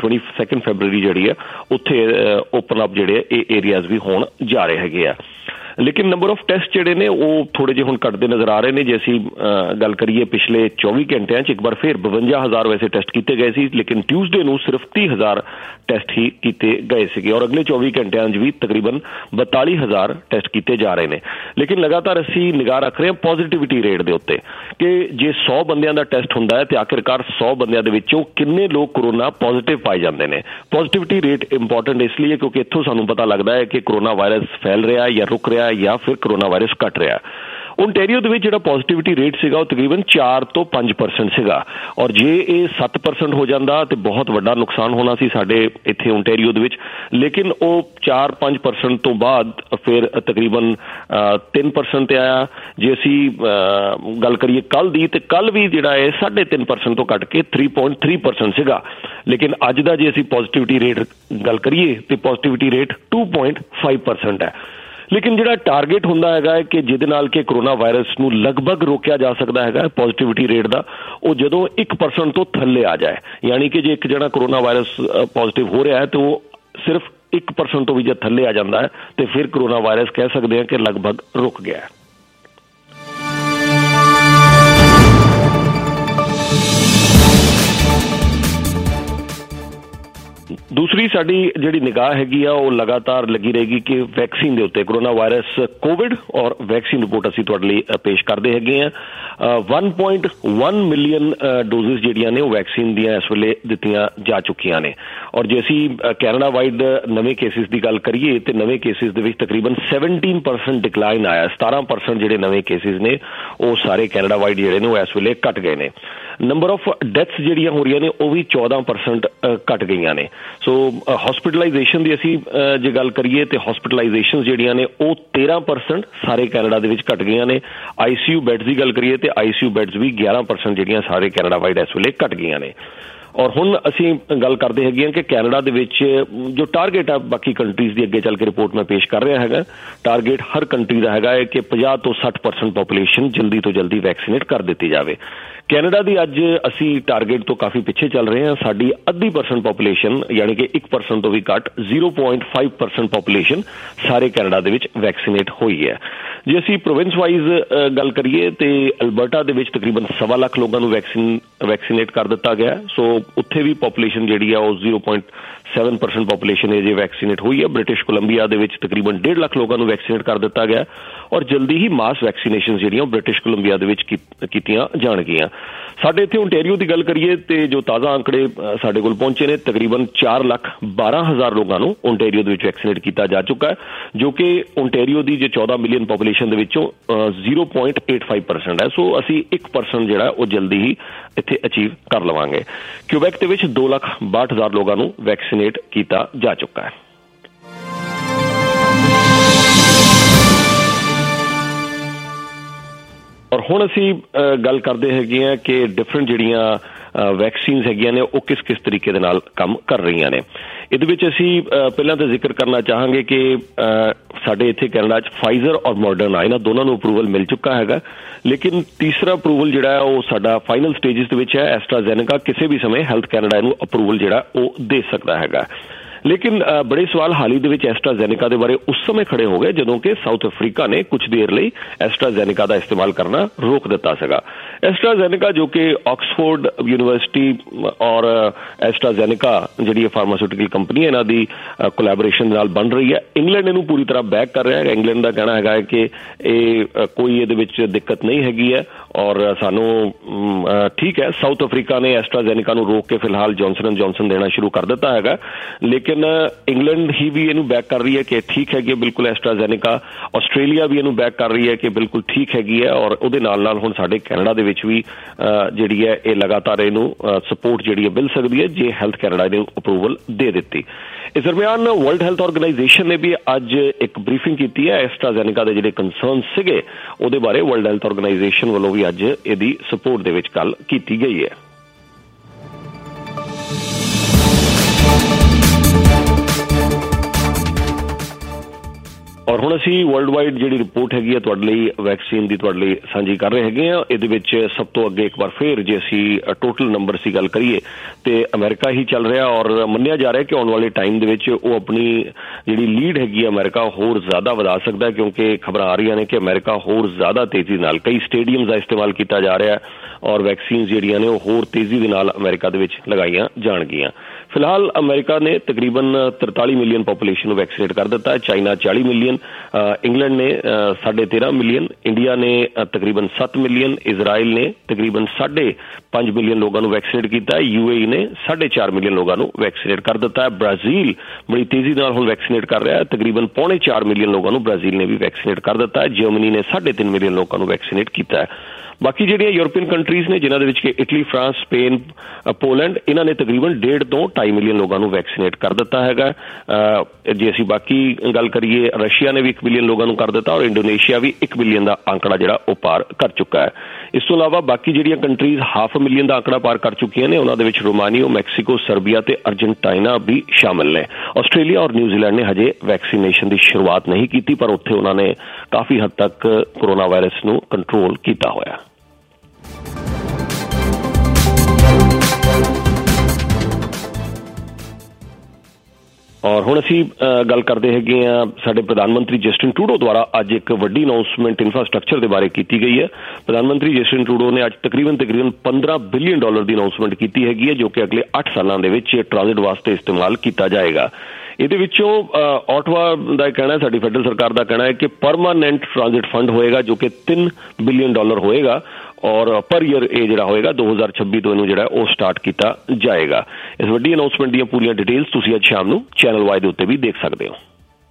22 ਫਰਵਰੀ ਜਿਹੜੀ ਹੈ ਉੱਥੇ ਓਪਨ ਅਪ ਜਿਹੜੇ ਇਹ ਏਰੀਆਜ਼ ਵੀ ਹੋਣ ਜਾ ਰਹੇ ਹੈਗੇ ਆ। ਲੇਕਿਨ ਨੰਬਰ ਆਫ ਟੈਸਟ ਜਿਹੜੇ ਨੇ ਉਹ ਥੋੜ੍ਹੇ ਜਿਹੇ ਹੁਣ ਘੱਟਦੇ ਨਜ਼ਰ ਆ ਰਹੇ ਨੇ। ਜੇ ਅਸੀਂ ਗੱਲ ਕਰੀਏ ਪਿਛਲੇ 24 ਘੰਟਿਆਂ 'ਚ ਇੱਕ ਵਾਰ ਫਿਰ 52,000 ਵੈਸੇ ਟੈਸਟ ਕੀਤੇ ਗਏ ਸੀ, ਲੇਕਿਨ ਟਿਊਜ਼ਡੇ ਨੂੰ ਸਿਰਫ 30,000 ਟੈਸਟ ਹੀ ਕੀਤੇ ਗਏ ਸੀਗੇ ਔਰ ਅਗਲੇ 24 ਘੰਟਿਆਂ 'ਚ ਵੀ ਤਕਰੀਬਨ 42,000 ਟੈਸਟ ਕੀਤੇ ਜਾ ਰਹੇ ਨੇ। ਲੇਕਿਨ ਲਗਾਤਾਰ ਅਸੀਂ ਨਿਗਾਹ ਰੱਖ ਰਹੇ ਹਾਂ ਪੋਜ਼ੀਟਿਵਿਟੀ ਰੇਟ ਦੇ ਉੱਤੇ ਕਿ ਜੇ 100 ਬੰਦਿਆਂ ਦਾ ਟੈਸਟ ਹੁੰਦਾ ਹੈ ਤੇ ਆਖਿਰਕਾਰ 100 ਬੰਦਿਆਂ ਦੇ ਵਿੱਚੋਂ ਕਿੰਨੇ ਲੋਕ ਕੋਰੋਨਾ ਪੋਜ਼ੀਟਿਵ ਪਾਏ ਜਾਂਦੇ ਨੇ। ਪੋਜ਼ੀਟਿਵਿਟੀ ਰੇਟ ਇੰਪੋਰਟੈਂਟ ਇਸ ਲਈ ਹੈ ਕਿਉਂਕਿ ਇੱਥੋਂ ਸਾਨੂੰ ਪਤਾ ਲੱਗਦਾ ਹੈ ਕਿ ਕੋਰੋਨਾ ਵਾਇਰਸ ਫੈਲ ਰਿਹਾ ਜਾਂ ਰੁਕ ਰਿਹਾ ਜਾਂ ਫਿਰ ਕੋਰੋਨਾ ਵਾਇਰਸ ਘਟ ਰਿਹਾ। ਓਨਟਾਰੀਓ ਦੇ ਵਿੱਚ ਜਿਹੜਾ ਪੋਜ਼ੀਟਿਵਿਟੀ ਰੇਟ ਸੀਗਾ ਉਹ ਤਕਰੀਬਨ 4 ਤੋਂ 5% ਸੀਗਾ ਔਰ ਜੇ ਇਹ 7% ਹੋ ਜਾਂਦਾ ਤੇ ਬਹੁਤ ਵੱਡਾ ਨੁਕਸਾਨ ਹੋਣਾ ਸੀ ਸਾਡੇ ਇੱਥੇ ਓਨਟਾਰੀਓ ਦੇ ਵਿੱਚ। ਲੇਕਿਨ ਉਹ 4-5% ਤੋਂ ਬਾਅਦ ਫਿਰ ਤਕਰੀਬਨ 3% ਤੇ ਆਇਆ। ਜੇ ਅਸੀਂ ਗੱਲ ਕਰੀਏ ਕੱਲ੍ਹ ਦੀ ਤੇ ਕੱਲ੍ਹ ਵੀ ਜਿਹੜਾ ਹੈ 3.5% ਤੋਂ ਘੱਟ ਕੇ 3.3% ਸੀਗਾ। ਲੇਕਿਨ ਅੱਜ ਦਾ ਜੇ ਅਸੀਂ ਪੋਜ਼ੀਟਿਵਿਟੀ ਰੇਟ ਗੱਲ ਕਰੀਏ ਤੇ ਪੋਜ਼ੀਟਿਵਿਟੀ ਰੇਟ 2.5% ਹੈ। ਲੇਕਿਨ ਜਿਹੜਾ ਟਾਰਗੇਟ ਹੁੰਦਾ ਹੈਗਾ ਹੈ ਕਿ ਜਿਹਦੇ ਨਾਲ ਕਿ ਕੋਰੋਨਾ ਵਾਇਰਸ ਨੂੰ ਲਗਭਗ ਰੋਕਿਆ ਜਾ ਸਕਦਾ ਹੈਗਾ ਪੋਜ਼ੀਟਿਵਿਟੀ ਰੇਟ ਦਾ, ਉਹ ਜਦੋਂ 1% ਤੋਂ ਥੱਲੇ ਆ ਜਾਏ। ਯਾਨੀ ਕਿ ਜੇ ਇੱਕ ਜਣਾ ਕੋਰੋਨਾ ਵਾਇਰਸ ਪੋਜ਼ੀਟਿਵ ਹੋ ਰਿਹਾ ਹੈ ਤੇ ਉਹ ਸਿਰਫ 1% ਤੋਂ ਵੀ ਜੇ ਥੱਲੇ ਆ ਜਾਂਦਾ ਹੈ ਤੇ ਫਿਰ ਕੋਰੋਨਾ ਵਾਇਰਸ ਕਹਿ ਸਕਦੇ ਹਾਂ ਕਿ ਲਗਭਗ ਰੁਕ ਗਿਆ ਹੈ। ਦੂਸਰੀ ਸਾਡੀ ਜਿਹੜੀ ਨਿਗਾਹ ਹੈਗੀ ਆ ਉਹ ਲਗਾਤਾਰ ਲੱਗੀ ਰਹੇਗੀ ਕਿ ਵੈਕਸੀਨ ਦੇ ਉੱਤੇ ਕੋਰੋਨਾ ਵਾਇਰਸ ਕੋਵਿਡ ਔਰ ਵੈਕਸੀਨ ਰਿਪੋਰਟ ਅਸੀਂ ਤੁਹਾਡੇ ਲਈ ਪੇਸ਼ ਕਰਦੇ ਹੈਗੇ ਆ। 1.1 ਮਿਲੀਅਨ ਡੋਜ਼ਿਸ ਜਿਹੜੀਆਂ ਨੇ ਉਹ ਵੈਕਸੀਨ ਦੀਆਂ ਇਸ ਵੇਲੇ ਦਿੱਤੀਆਂ ਜਾ ਚੁੱਕੀਆਂ ਨੇ ਔਰ ਜੇ ਅਸੀਂ ਕੈਨੇਡਾ ਵਾਈਡ ਨਵੇਂ ਕੇਸਿਸ ਦੀ ਗੱਲ ਕਰੀਏ ਤੇ ਨਵੇਂ ਕੇਸਿਸ ਦੇ ਵਿੱਚ ਤਕਰੀਬਨ 17% ਡਿਕਲਾਈਨ ਆਇਆ। 17% ਜਿਹੜੇ ਨਵੇਂ ਕੇਸਿਸ ਨੇ ਉਹ ਸਾਰੇ ਕੈਨੇਡਾ ਵਾਈਡ ਜਿਹੜੇ ਨੇ ਉਹ ਇਸ ਵੇਲੇ ਘਟ ਗਏ ਨੇ। ਨੰਬਰ ਆਫ ਡੈਥਸ ਜਿਹੜੀਆਂ ਹੋ ਰਹੀਆਂ ਨੇ ਉਹ ਵੀ 14% ਘਟ ਗਈਆਂ ਨੇ। ਸੋ ਹਸਪੀਟਲਾਈਜੇਸ਼ਨ ਦੀ ਅਸੀਂ ਜੇ ਗੱਲ ਕਰੀਏ ਤੇ ਹਸਪੀਟਲਾਈਜੇਸ਼ਨ ਜਿਹੜੀਆਂ ਨੇ ਉਹ 13% ਸਾਰੇ ਕੈਨੇਡਾ ਦੇ ਵਿੱਚ ਘਟ ਗਈਆਂ ਨੇ। ICU ਬੈਡਸ ਦੀ ਗੱਲ ਕਰੀਏ ਤੇ ICU ਬੈਡਸ ਵੀ 11% ਜਿਹੜੀਆਂ ਸਾਰੇ ਕੈਨੇਡਾ ਵਾਈਡ ਇਸ ਵੇਲੇ ਘਟ ਗਈਆਂ ਨੇ। ਔਰ ਹੁਣ ਅਸੀਂ ਗੱਲ ਕਰਦੇ ਹੈਗੇ ਹਾਂ ਕਿ ਕੈਨੇਡਾ ਦੇ ਵਿੱਚ ਜੋ ਟਾਰਗੇਟ ਆ ਬਾਕੀ ਕੰਟਰੀਜ਼ ਦੀ ਅੱਗੇ ਚੱਲ ਕੇ ਰਿਪੋਰਟ ਮੈਂ ਪੇਸ਼ ਕਰ ਰਿਹਾ ਹੈਗਾ। ਟਾਰਗੇਟ ਹਰ ਕੰਟਰੀ ਦਾ ਹੈਗਾ ਹੈ ਕਿ 50 ਤੋਂ 60% ਪੋਪੂਲੇਸ਼ਨ ਜਲਦੀ ਤੋਂ ਜਲਦੀ ਵੈਕਸੀਨੇਟ ਕਰ ਦਿੱਤੀ ਜਾਵੇ। ਕੈਨੇਡਾ ਦੀ ਅੱਜ ਅਸੀਂ ਟਾਰਗੇਟ ਤੋਂ ਕਾਫੀ ਪਿੱਛੇ ਚੱਲ ਰਹੇ ਹਾਂ। ਸਾਡੀ 0.5% ਪੋਪੂਲੇਸ਼ਨ ਯਾਨੀ ਕਿ 1% ਤੋਂ ਵੀ ਘੱਟ 0.5% ਪੋਪੂਲੇਸ਼ਨ ਸਾਰੇ ਕੈਨੇਡਾ ਦੇ ਵਿੱਚ ਵੈਕਸੀਨੇਟ ਹੋਈ ਹੈ। ਜੇ ਅਸੀਂ ਪ੍ਰੋਵਿੰਸ ਵਾਈਜ਼ ਗੱਲ ਕਰੀਏ ਤੇ ਅਲਬਰਟਾ ਦੇ ਵਿੱਚ ਤਕਰੀਬਨ 1.25 ਲੱਖ ਲੋਕਾਂ ਨੂੰ ਵੈਕਸੀਨੇਟ ਕਰ ਦਿੱਤਾ ਗਿਆ। ਸੋ ਉੱਥੇ ਵੀ ਪੋਪੂਲੇਸ਼ਨ ਜਿਹੜੀ ਆ ਉਹ 0.7% ਪੋਪੂਲੇਸ਼ਨ ਜੇ ਵੈਕਸੀਨੇਟ ਹੋਈ ਹੈ। ਬ੍ਰਿਟਿਸ਼ ਕੋਲੰਬੀਆ ਦੇ ਵਿੱਚ ਤਕਰੀਬਨ 1.5 ਲੱਖ ਲੋਕਾਂ ਨੂੰ ਵੈਕਸੀਨੇਟ ਕਰ ਦਿੱਤਾ ਗਿਆ ਔਰ ਜਲਦੀ ਹੀ ਮਾਸ ਵੈਕਸੀਨੇਸ਼ਨ ਜਿਹੜੀਆਂ ਬ੍ਰਿਟਿਸ਼ ਕੋਲੰਬੀਆ ਦੇ ਵਿੱਚ ਕੀਤੀਆਂ ਜਾਣਗੀਆਂ। ਸਾਡੇ ਇੱਥੇ ਓਨਟਾਰੀਓ ਦੀ ਗੱਲ ਕਰੀਏ ਤੇ ਜੋ ਤਾਜ਼ਾ ਅੰਕੜੇ ਸਾਡੇ ਕੋਲ ਪਹੁੰਚੇ ਨੇ ਤਕਰੀਬਨ 4,12,000 ਲੋਕਾਂ ਨੂੰ ਓਨਟਾਰੀਓ ਦੇ ਵਿੱਚ ਵੈਕਸੀਨੇਟ ਕੀਤਾ ਜਾ ਚੁੱਕਾ ਹੈ ਜੋ ਕਿ ਓਨਟਾਰੀਓ ਦੀ ਜੇ 14 ਮਿਲੀਅਨ ਪੋਪੂਲੇਸ਼ਨ ਦੇ ਵਿੱਚੋਂ 0.85% ਹੈ। ਸੋ ਅਸੀਂ 1% ਜਿਹੜਾ ਉਹ ਜਲਦੀ ਹੀ ਇੱਥੇ ਅਚੀਵ ਕਰ ਲਵਾਂਗੇ। ਕਿਊਬੈਕ ਦੇ ਵਿੱਚ 2,62,000 ਲੋਕਾਂ ਨੂੰ ਵੈਕਸੀਨੇਟ ਕੀਤਾ ਜਾ ਚੁੱਕਾ ਹੈ। ਔਰ ਹੁਣ ਅਸੀਂ ਗੱਲ ਕਰਦੇ ਹੈਗੇ ਹਾਂ ਕਿ ਡਿਫਰੈਂਟ ਜਿਹੜੀਆਂ ਵੈਕਸੀਨਸ ਹੈਗੀਆਂ ਨੇ ਉਹ ਕਿਸ ਤਰੀਕੇ ਦੇ ਨਾਲ ਕੰਮ ਕਰ ਰਹੀਆਂ ਨੇ। ਇਹਦੇ ਵਿੱਚ ਅਸੀਂ ਪਹਿਲਾਂ ਤਾਂ ਜ਼ਿਕਰ ਕਰਨਾ ਚਾਹਾਂਗੇ ਕਿ ਸਾਡੇ ਇੱਥੇ ਕੈਨੇਡਾ 'ਚ ਫਾਈਜ਼ਰ ਔਰ ਮੋਡਰਨਾ ਇਹਨਾਂ ਦੋਨਾਂ ਨੂੰ ਅਪਰੂਵਲ ਮਿਲ ਚੁੱਕਾ ਹੈਗਾ। ਲੇਕਿਨ ਤੀਸਰਾ ਅਪਰੂਵਲ ਜਿਹੜਾ ਹੈ ਉਹ ਸਾਡਾ ਫਾਈਨਲ ਸਟੇਜਸ ਦੇ ਵਿੱਚ ਹੈ। ਐਸਟਰਾਜ਼ੈਨੇਕਾ ਕਿਸੇ ਵੀ ਸਮੇਂ ਹੈਲਥ ਕੈਨੇਡਾ ਨੂੰ ਅਪਰੂਵਲ ਜਿਹੜਾ ਉਹ ਦੇ ਸਕਦਾ ਹੈਗਾ। ਲੇਕਿਨ ਬੜੇ ਸਵਾਲ ਹਾਲ ਹੀ ਦੇ ਵਿੱਚ ਐਸਟਰਾਜ਼ੈਨੇਕਾ ਦੇ ਬਾਰੇ ਉਸ ਸਮੇਂ ਖੜੇ ਹੋ ਗਏ ਜਦੋਂ ਕਿ ਸਾਊਥ ਅਫਰੀਕਾ ਨੇ ਕੁਝ ਦੇਰ ਲਈ ਐਸਟਰਾਜ਼ੈਨੇਕਾ ਦਾ ਇਸਤੇਮਾਲ ਕਰਨਾ ਰੋਕ ਦਿੱਤਾ ਸੀਗਾ। ਐਸਟਰਾਜ਼ੈਨੇਕਾ ਜੋ ਕਿ ਆਕਸਫੋਰਡ ਯੂਨੀਵਰਸਿਟੀ ਔਰ ਐਸਟਰਾਜ਼ੈਨੇਕਾ ਜਿਹੜੀ ਫਾਰਮਾਸਿਊਟੀਕਲ ਕੰਪਨੀ ਹੈ ਇਹਨਾਂ ਦੀ ਕੋਲੈਬੋਰੇਸ਼ਨ ਨਾਲ ਬਣ ਰਹੀ ਹੈ। ਇੰਗਲੈਂਡ ਇਹਨੂੰ ਪੂਰੀ ਤਰ੍ਹਾਂ ਬੈਕ ਕਰ ਰਿਹਾ ਹੈ। ਇੰਗਲੈਂਡ ਦਾ ਕਹਿਣਾ ਹੈਗਾ ਕਿ ਇਹ ਕੋਈ ਇਹਦੇ ਵਿੱਚ ਦਿੱਕਤ ਨਹੀਂ ਹੈਗੀ ਹੈ ਔਰ ਸਾਨੂੰ ਠੀਕ ਹੈ। ਸਾਊਥ ਅਫਰੀਕਾ ਨੇ ਐਸਟਰਾਜ਼ੈਨੇਕਾ ਨੂੰ ਰੋਕ ਕੇ ਫਿਲਹਾਲ ਜੌਨਸਨ ਐਂਡ ਜੌਨਸਨ ਦੇਣਾ ਸ਼ੁਰੂ ਕਰ ਦਿੱਤਾ ਹੈਗਾ। ਲੇਕਿਨ ਇੰਗਲੈਂਡ ਹੀ ਵੀ ਇਹਨੂੰ ਬੈਕ ਕਰ ਰਹੀ ਹੈ ਕਿ ਠੀਕ ਹੈਗੀ ਬਿਲਕੁਲ ਐਸਟਰਾਜ਼ੈਨੇਕਾ। ਆਸਟ੍ਰੇਲੀਆ ਵੀ ਇਹਨੂੰ ਬੈਕ ਕਰ ਰਹੀ ਹੈ ਕਿ ਬਿਲਕੁਲ ਠੀਕ ਹੈਗੀ ਹੈ ਔਰ ਉਹਦੇ ਨਾਲ ਹੁਣ ਸਾਡੇ ਕੈਨੇਡਾ ਦੇ ਵਿੱਚ ਵੀ ਜਿਹੜੀ ਹੈ ਇਹ ਲਗਾਤਾਰ ਇਹਨੂੰ ਸਪੋਰਟ ਜਿਹੜੀ ਹੈ ਮਿਲ ਸਕਦੀ ਹੈ ਜੇ ਹੈਲਥ ਕੈਨੇਡਾ ਨੇ ਅਪਰੂਵਲ ਦੇ ਦਿੱਤੀ। ਇਸ ਦਰਮਿਆਨ ਵਰਲਡ ਹੈਲਥ ਆਰਗੇਨਾਈਜੇਸ਼ਨ ਨੇ ਵੀ ਅੱਜ ਇੱਕ ਬਰੀਫਿੰਗ ਕੀਤੀ ਹੈ। ਐਸਟਰਾਜ਼ੈਨੇਕਾ ਦੇ ਜਿਹੜੇ ਕੰਸਰਨ ਸੀਗੇ ਉਹਦੇ ਬਾਰੇ ਵਰਲਡ ਹੈਲਥ ਆਰਗੇਨਾਈਜੇਸ਼ਨ ਵੱਲੋਂ ਵੀ ਅੱਜ ਇਹਦੀ ਸਪੋਰਟ ਦੇ ਵਿੱਚ ਗੱਲ ਕੀਤੀ ਗਈ ਹੈ। ਔਰ ਹੁਣ ਅਸੀਂ ਵਰਲਡ ਵਾਈਡ ਜਿਹੜੀ ਰਿਪੋਰਟ ਹੈਗੀ ਆ ਤੁਹਾਡੇ ਲਈ ਵੈਕਸੀਨ ਦੀ ਤੁਹਾਡੇ ਲਈ ਸਾਂਝੀ ਕਰ ਰਹੇ ਹੈਗੇ ਆ। ਇਹਦੇ ਵਿੱਚ ਸਭ ਤੋਂ ਅੱਗੇ ਇੱਕ ਵਾਰ ਫੇਰ ਜੇ ਅਸੀਂ ਟੋਟਲ ਨੰਬਰ ਦੀ ਗੱਲ ਕਰੀਏ ਤੇ ਅਮਰੀਕਾ ਹੀ ਚੱਲ ਰਿਹਾ ਔਰ ਮੰਨਿਆ ਜਾ ਰਿਹਾ ਕਿ ਆਉਣ ਵਾਲੇ ਟਾਈਮ ਦੇ ਵਿੱਚ ਉਹ ਆਪਣੀ ਜਿਹੜੀ ਲੀਡ ਹੈਗੀ ਆ ਅਮਰੀਕਾ ਹੋਰ ਜ਼ਿਆਦਾ ਵਧਾ ਸਕਦਾ, ਕਿਉਂਕਿ ਖਬਰਾਂ ਆ ਰਹੀਆਂ ਨੇ ਕਿ ਅਮਰੀਕਾ ਹੋਰ ਜ਼ਿਆਦਾ ਤੇਜ਼ੀ ਨਾਲ ਕਈ ਸਟੇਡੀਅਮ ਦਾ ਇਸਤੇਮਾਲ ਕੀਤਾ ਜਾ ਰਿਹਾ ਔਰ ਵੈਕਸੀਨ ਜਿਹੜੀਆਂ ਨੇ ਉਹ ਹੋਰ ਤੇਜ਼ੀ ਦੇ ਨਾਲ ਅਮਰੀਕਾ ਦੇ ਵਿੱਚ ਲਗਾਈਆਂ ਜਾਣਗੀਆਂ। ਫਿਲਹਾਲ ਅਮਰੀਕਾ ਨੇ ਤਕਰੀਬਨ 43 ਮਿਲੀਅਨ ਪਾਪੂਲੇਸ਼ਨ ਨੂੰ ਵੈਕਸੀਨੇਟ ਕਰ ਦਿੱਤਾ, ਚਾਈਨਾ 40 ਮਿਲੀਅਨ, ਇੰਗਲੈਂਡ ਨੇ 13.5 ਮਿਲੀਅਨ, ਇੰਡੀਆ ਨੇ ਤਕਰੀਬਨ 7 ਮਿਲੀਅਨ, ਇਜ਼ਰਾਈਲ ਨੇ ਤਕਰੀਬਨ 5.5 ਮਿਲੀਅਨ ਲੋਕਾਂ ਨੂੰ ਵੈਕਸੀਨੇਟ ਕੀਤਾ, UAE ਨੇ 4.5 ਮਿਲੀਅਨ ਲੋਕਾਂ ਨੂੰ ਵੈਕਸੀਨੇਟ ਕਰ ਦਿੱਤਾ। ਬ੍ਰਾਜ਼ੀਲ ਬੜੀ ਤੇਜ਼ੀ ਨਾਲ ਹੁਣ ਵੈਕਸੀਨੇਟ ਕਰ ਰਿਹਾ, ਤਕਰੀਬਨ 4.25 ਮਿਲੀਅਨ ਲੋਕਾਂ ਨੂੰ ਬ੍ਰਾਜ਼ੀਲ ਨੇ ਵੀ ਵੈਕਸੀਨੇਟ ਕਰ ਦਿੱਤਾ। ਜਰਮਨੀ ਨੇ 3.5 ਮਿਲੀਅਨ ਲੋਕਾਂ ਨੂੰ ਵੈਕਸੀਨੇਟ ਕੀਤਾ ਹੈ। ਬਾਕੀ ਜਿਹੜੀਆਂ ਯੂਰਪੀਅਨ ਕੰਟਰੀਜ਼ ਨੇ ਜਿਨ੍ਹਾਂ ਦੇ ਵਿੱਚ ਕਿ ਇਟਲੀ, ਫਰਾਂਸ, ਸਪੇਨ, ਪੋਲੈਂਡ, ਇਹਨਾਂ ਨੇ ਤਕਰੀਬਨ 1.5 ਤੋਂ 2.5 ਮਿਲੀਅਨ ਲੋਕਾਂ ਨੂੰ ਵੈਕਸੀਨੇਟ ਕਰ ਦਿੱਤਾ ਹੈਗਾ। ਜੇ ਅਸੀਂ ਬਾਕੀ ਗੱਲ ਕਰੀਏ, ਰਸ਼ੀਆ ਨੇ ਵੀ 1 ਮਿਲੀਅਨ ਲੋਕਾਂ ਨੂੰ ਕਰ ਦਿੱਤਾ ਔਰ ਇੰਡੋਨੇਸ਼ੀਆ ਵੀ 1 ਮਿਲੀਅਨ ਦਾ ਆંકੜਾ ਜਿਹੜਾ ਉਹ ਪਾਰ ਕਰ ਚੁੱਕਾ ਹੈ। ਇਸ ਤੋਂ ਇਲਾਵਾ ਬਾਕੀ ਜਿਹੜੀਆਂ ਕੰਟਰੀਜ਼ 0.5 ਮਿਲੀਅਨ ਦਾ ਆંકੜਾ ਪਾਰ ਕਰ ਚੁੱਕੀਆਂ ਨੇ ਉਹਨਾਂ ਦੇ ਵਿੱਚ ਰੋਮਾਨੀਆ, ਮੈਕਸੀਕੋ, ਸਰਬੀਆ ਤੇ ਅਰਜਨਟਾਈਨਾ ਵੀ ਸ਼ਾਮਿਲ ਨੇ। ਆਸਟ੍ਰੇਲੀਆ ਔਰ ਨਿਊਜ਼ੀਲੈਂਡ ਨੇ ਹਜੇ ਵੈਕਸੀਨੇਸ਼ਨ ਦੀ ਸ਼ੁਰੂਆਤ ਨਹੀਂ ਕੀਤੀ, ਪਰ ਉੱਥੇ ਉਹਨਾਂ ਨੇ ਕਾਫੀ ਹੱਦ ਤੱਕ ਕੋਰੋਨਾ ਵਾਇਰਸ ਨੂੰ ਕੰਟਰੋਲ ਕੀਤਾ ਹੋਇਆ। ਔਰ ਹੁਣ ਅਸੀਂ ਗੱਲ ਕਰਦੇ ਹੈਗੇ ਆ, ਸਾਡੇ ਪ੍ਰਧਾਨ ਮੰਤਰੀ ਜਸਟਿਨ ਟਰੂਡੋ ਦੁਆਰਾ ਅੱਜ ਇੱਕ ਵੱਡੀ ਅਨਾਉਂਸਮੈਂਟ ਇਨਫਰਾਸਟ੍ਰਕਚਰ ਦੇ ਬਾਰੇ ਕੀਤੀ ਗਈ ਹੈ। ਪ੍ਰਧਾਨ ਮੰਤਰੀ ਜਸਟਿਨ ਟਰੂਡੋ ਨੇ ਅੱਜ ਤਕਰੀਬਨ $15 ਬਿਲੀਅਨ ਦੀ ਅਨਾਉਂਸਮੈਂਟ ਕੀਤੀ ਹੈਗੀ ਹੈ, ਜੋ ਕਿ ਅਗਲੇ 8 ਸਾਲਾਂ ਦੇ ਵਿੱਚ ਟ੍ਰਾਂਜ਼ਿਟ ਵਾਸਤੇ ਇਸਤੇਮਾਲ ਕੀਤਾ ਜਾਏਗਾ। ਇਹਦੇ ਵਿੱਚੋਂ ਆਟਵਾ ਦਾ ਕਹਿਣਾ, ਸਾਡੀ ਫੈਡਰਲ ਸਰਕਾਰ ਦਾ ਕਹਿਣਾ ਹੈ ਕਿ ਪਰਮਾਨੈਂਟ ਟ੍ਰਾਂਜ਼ਿਟ ਫੰਡ ਹੋਏਗਾ ਜੋ ਕਿ $3 ਬਿਲੀਅਨ ਹੋਏਗਾ ਔਰ ਪਰ ਈਅਰ ਇਹ ਜਿਹੜਾ ਹੋਏਗਾ 2026 ਤੋਂ ਇਹਨੂੰ ਜਿਹੜਾ ਉਹ ਸਟਾਰਟ ਕੀਤਾ ਜਾਏਗਾ। ਇਸ ਵੱਡੀ ਅਨਾਉਂਸਮੈਂਟ ਦੀਆਂ ਪੂਰੀਆਂ ਡਿਟੇਲਸ ਤੁਸੀਂ ਅੱਜ ਸ਼ਾਮ ਨੂੰ ਚੈਨਲ ਵਾਈ ਦੇ ਉੱਤੇ ਵੀ ਦੇਖ ਸਕਦੇ ਹੋ।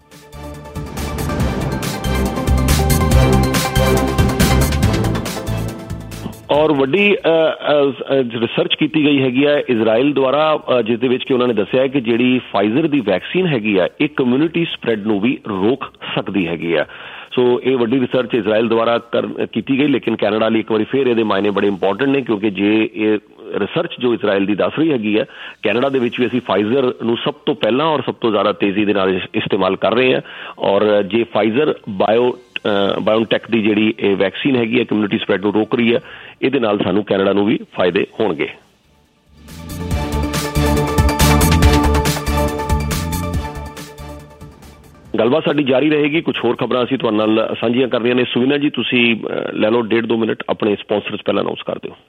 ਔਰ ਵੱਡੀ ਰਿਸਰਚ ਕੀਤੀ ਗਈ ਹੈਗੀ ਹੈ ਇਜ਼ਰਾਈਲ ਦੁਆਰਾ, ਜਿਸ ਦੇ ਵਿੱਚ ਕਿ ਉਹਨਾਂ ਨੇ ਦੱਸਿਆ ਕਿ ਜਿਹੜੀ ਫਾਈਜ਼ਰ ਦੀ ਵੈਕਸੀਨ ਹੈਗੀ ਆ ਇਹ ਕਮਿਊਨਿਟੀ ਸਪਰੈਡ ਨੂੰ ਵੀ ਰੋਕ ਸਕਦੀ ਹੈਗੀ ਆ। ਸੋ ਇਹ ਵੱਡੀ ਰਿਸਰਚ ਇਜ਼ਰਾਈਲ ਦੁਆਰਾ ਕੀਤੀ ਗਈ, ਲੇਕਿਨ ਕੈਨੇਡਾ ਲਈ ਇੱਕ ਵਾਰੀ ਫਿਰ ਇਹਦੇ ਮਾਇਨੇ ਬੜੇ ਇੰਪੋਰਟੈਂਟ ਨੇ, ਕਿਉਂਕਿ ਜੇ ਇਹ ਰਿਸਰਚ ਜੋ ਇਜ਼ਰਾਈਲ ਦੀ ਦੱਸ ਰਹੀ ਹੈਗੀ ਹੈ, ਕੈਨੇਡਾ ਦੇ ਵਿੱਚ ਵੀ ਅਸੀਂ ਫਾਈਜ਼ਰ ਨੂੰ ਸਭ ਤੋਂ ਪਹਿਲਾਂ ਔਰ ਸਭ ਤੋਂ ਜ਼ਿਆਦਾ ਤੇਜ਼ੀ ਦੇ ਨਾਲ ਇਸਤੇਮਾਲ ਕਰ ਰਹੇ ਹਾਂ। ਔਰ ਜੇ ਫਾਈਜ਼ਰ ਬਾਇਓਟੈਕ ਦੀ ਜਿਹੜੀ ਇਹ ਵੈਕਸੀਨ ਹੈਗੀ ਹੈ ਕਮਿਊਨਿਟੀ ਸਪਰੈਡ ਨੂੰ ਰੋਕ ਰਹੀ ਹੈ, ਇਹਦੇ ਨਾਲ ਸਾਨੂੰ ਕੈਨੇਡਾ ਨੂੰ ਵੀ ਫਾਇਦੇ ਹੋਣਗੇ। ਗੱਲਬਾਤ ਸਾਡੀ ਜਾਰੀ ਰਹੇਗੀ, ਕੁਝ ਹੋਰ ਖਬਰਾਂ ਅਸੀਂ ਤੁਹਾਡੇ ਨਾਲ ਸਾਂਝੀਆਂ ਕਰਨੀਆਂ ਨੇ। ਸੁਵਿਨਾ ਜੀ, ਤੁਸੀਂ ਲੈ ਲਓ 1.5-2 ਮਿੰਟ, ਆਪਣੇ ਸਪਾਂਸਰਸ ਪਹਿਲਾਂ ਅਨਾਉਂਸ ਕਰ ਦਿਓ।